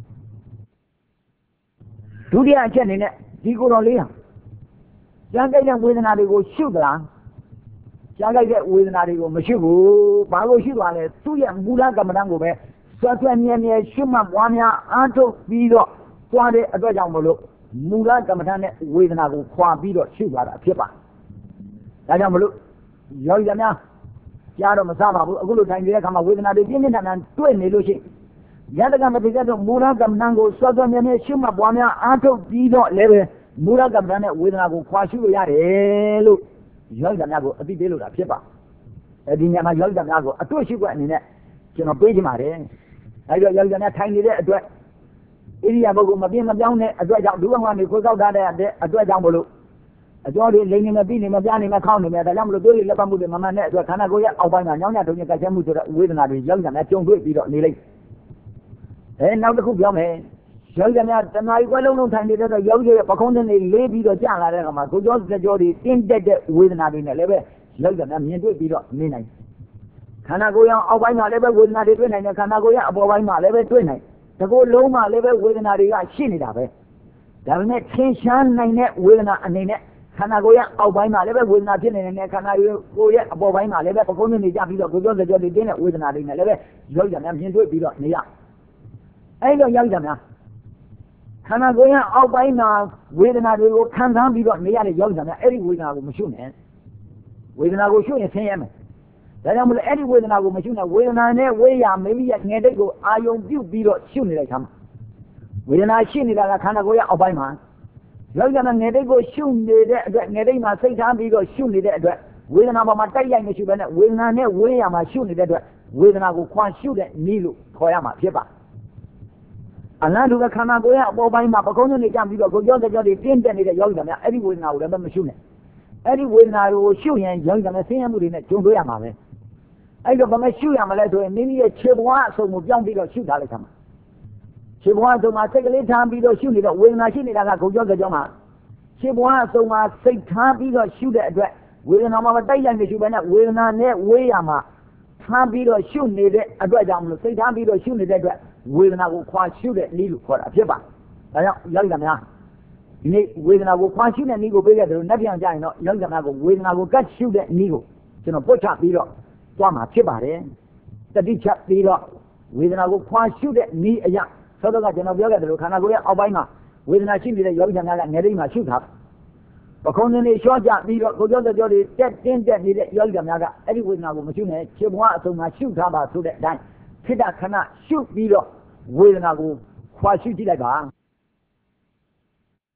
။ဒုတိယအချက်အနေနဲ့ဒီကိုယ်တော်လေးဟာကြမ်းကြိုက်တဲ့ဝေဒနာတွေကိုရှုသလားကြမ်းကြိုက်တဲ့ဝေဒနာတွေကိုမရှုဘူးဘာလို့ရှုသွားလဲသူ့ရဲ့မူလကမ္မဋ္ဌာန်းကိုပဲဆွဆွမြဲမြဲရှုမှတ်ပွားများအားထုတ်ပြီးတော့သွားတဲ့အတွက်ကြောင့်မလို့မူလကမ္မဋ္ဌာန်းနဲ့ဝေဒနာကိုခွာပြီးတော့ရှုသွားတာဖြစ်ပါဒါကြောင့်မလို့ရောက်ရများကြားတော့မစားပါဘူးအခုလိုထိုင်နေတဲ့အခါမှာဝေဒနာတွေပြင်းပြင်းထန်ထန်တွေ့နေလို့ရှိရင်ယတကမတိကတော့မူလကမ္မဋ္ဌာန်းကိုဆွဆွမြဲမြဲရှုမှတ်ပွားများအားထုတ်ပြီးတော့လည်းပဲမူလကမ္မဋ္ဌာန်းနဲ့ဝေဒနာကိုခွာရှုလို့ရတယ်လို့ရောက်ကြများကိုအသိပေးလို့တာဖြစ်ပါအဲဒီညမှာရောက်ကြများကိုအတွေ့ရှိခွင့်အနေနဲ့ကျွန်တော်ပေးချင်ပါတယ်အဲဒီတော့ရောက်ကြများထိုင်နေတဲ့အတွက်ဣရိယာပုဂ္ဂိုလ်မပြင်းမပြောင်းတဲ့အတွက်ကြောင့်ဒုက္ခကနေကိုယ်ကောက်ထားတဲ့အတွက်ကြောင့်မလို့အကျော်တွေလိမ့်နေမပြီးနေမပြနေမခေါင်းနေမဒါကြောင့်မလို့တို့တွေလက်ပတ်မှုတွေမမှန်တဲ့အတွက်ခန္ဓာကိုယ်ရဲ့အောက်ပိုင်းမှာညောင်းညတုံညကြက်ချက်မှုဆိုတဲ့ဝေဒနာတွေရောက်ကြများကြုံတွေ့ပြီးတော့နေလိုက်အဲနောက်တစ်ခုပြောမယ်ရောက်ကြများတဏှာကြီးကွဲလုံးလုံးထိုင်နေတဲ့တော့ရောက်ရဲ့ပခုံးတွေလေးပြီးတော့ကြာလာတဲ့အခါမှာကိုကြောစကြောတွေတင်းတက်တဲ့ဝေဒနာတွေနဲ့လည်းပဲရောက်ကြများမြင်တွေ့ပြီးတော့နေနိုင်ခန္ဓာကိုယ်ရဲ့အောက်ပိုင်းမှာလည်းပဲဝေဒနာတွေတွေ့နိုင်တယ်ခန္ဓာကိုယ်ရဲ့အပေါ်ပိုင်းမှာလည်းပဲတွေ့နိုင်တကူလုံးမှာလည်းပဲဝေဒနာတွေကရှိနေတာပဲဒါပေမဲ့သင်္ချာနိုင်တဲ့ဝေဒနာအနေနဲ့ခန္ဓာကိုယ်ရဲ့အောက်ပိုင်းမှာလည်းပဲဝေဒနာဖြစ်နေတယ်ခန္ဓာကိုယ်ရဲ့အပေါ်ပိုင်းမှာလည်းပဲပခုံးတွေကြပြီးတော့ကိုကြောစကြောတွေတင်းတဲ့ဝေဒနာတွေနဲ့လည်းပဲရောက်ကြများမြင်တွေ့ပြီးတော့နေရအဲ့လိုရောက်ကြများခန္ဓာကိုယ်ရဲ့အောက်ပိုင်းမှာဝေဒနာတွေကိုခံစားပြီးတော့နေရတဲ့ရောက်ကြများအဲ့ဒီဝေဒနာကိုမရှုနဲ့ဝေဒနာကိုရှုရင်ဆင်းရဲမယ်ဒါကြောင့်မလို့အဲ့ဒီဝေဒနာကိုမရှုနဲ့ဝေဒနာနဲ့ဝေးရမိမိရဲ့ငယ်တိတ်ကိုအာယုံပြုတ်ပြီးတော့ရှုနေလိုက်တာဝေဒနာရှိနေတာကခန္ဓာကိုယ်ရဲ့အောက်ပိုင်းမှာရောက်ကြများငယ်တိတ်ကိုရှုနေတဲ့အတွက်ငယ်တိတ်မှာစိတ်ထားပြီးတော့ရှုနေတဲ့အတွက်ဝေဒနာပေါ်မှာတိုက်ရိုက်မရှိဘဲနဲ့ဝေဒနာနဲ့ဝေးရမှာရှုနေတဲ့အတွက်ဝေဒနာကိုခွာရှုတဲ့နည်းလို့ခေါ်ရမှာဖြစ်ပါအလားတူပဲခန္ဓာကိုယ်ရဲ့အပေါ်ပိုင်းမှာပကုံးတွေကြပြီးတော့ကိုကြောတဲ့ကြောတွေတင်းတက်နေတဲ့ယောဂီများအဲ့ဒီဝေဒနာကိုလည်းမရှုနဲ့အဲ့ဒီဝေဒနာကိုရှုရင်ယောဂီများဆင်းရဲမှုတွေနဲ့ကြုံတွေ့ရမှာပဲအဲ့တော့ဘာမှရှုရမလဲဆိုရင်မိမိရဲ့ခြေဘဝအစုံကိုပြောင်းပြီးတော့ရှုထားလိုက်တာမှာခြေဘဝအစုံမှာစိတ်ကလေးထားပြီးတော့ရှုနေတော့ဝေဒနာရှိနေတာကကိုကြောတဲ့ကြောမှာခြေပွားအစုံမှာစိတ်ထားပြီးတော့ရှုတဲ့အတွက်ဝေဒနာမှာမတိုက်လိုက်နေရှုပဲနဲ့ဝေဒနာနဲ့ဝေးရမှာထားပြီးတော့ရှုနေတဲ့အတွက်ကြောင့်မလို့စိတ်ထားပြီးတော့ရှုနေတဲ့အတွက်ဝေဒနာကိုခွာရှုတဲ့နည်းလို့ခေါ်တာဖြစ်ပါဒါကြောင့်ယောဂီများဒီနေ့ဝေဒနာကိုခွာရှုတဲ့နည်းကိုပေးခဲ့တယ်လို့နှက်ပြန်ကြရင်တော့ယောဂီများကိုဝေဒနာကိုကတ်ရှုတဲ့နည်းကိုကျွန်တော်ပုတ်ချပြီးတော့သွားမှာဖြစ်ပါတယ်တတိချက်ပြီးတော့ဝေဒနာကိုခွာရှုတဲ့နည်းအရာသောတော့ကကျွန်တော်ပြောခဲ့တယ်လို့ခန္ဓာကိုယ်ရဲ့အောက်ပိုင်းမှာဝေဒနာရှိနေတဲ့ယောဂီများကငယ်လေးမှာရှုထားပခုံးနေနေလျှော့ကြပြီးတော့ကိုပြောတဲ့ပြောတွေတက်တင်းတက်နေတဲ့ယောဂီများကအဲ့ဒီဝေဒနာကိုမရှုနဲ့ခြေပွားအစုံမှာရှုထားပါဆိုတဲ့အတိုင်းခိတ္တခဏရှုပြီးတော့ဝေဒနာကိုခွာရှုကြည့်လိုက်ပါ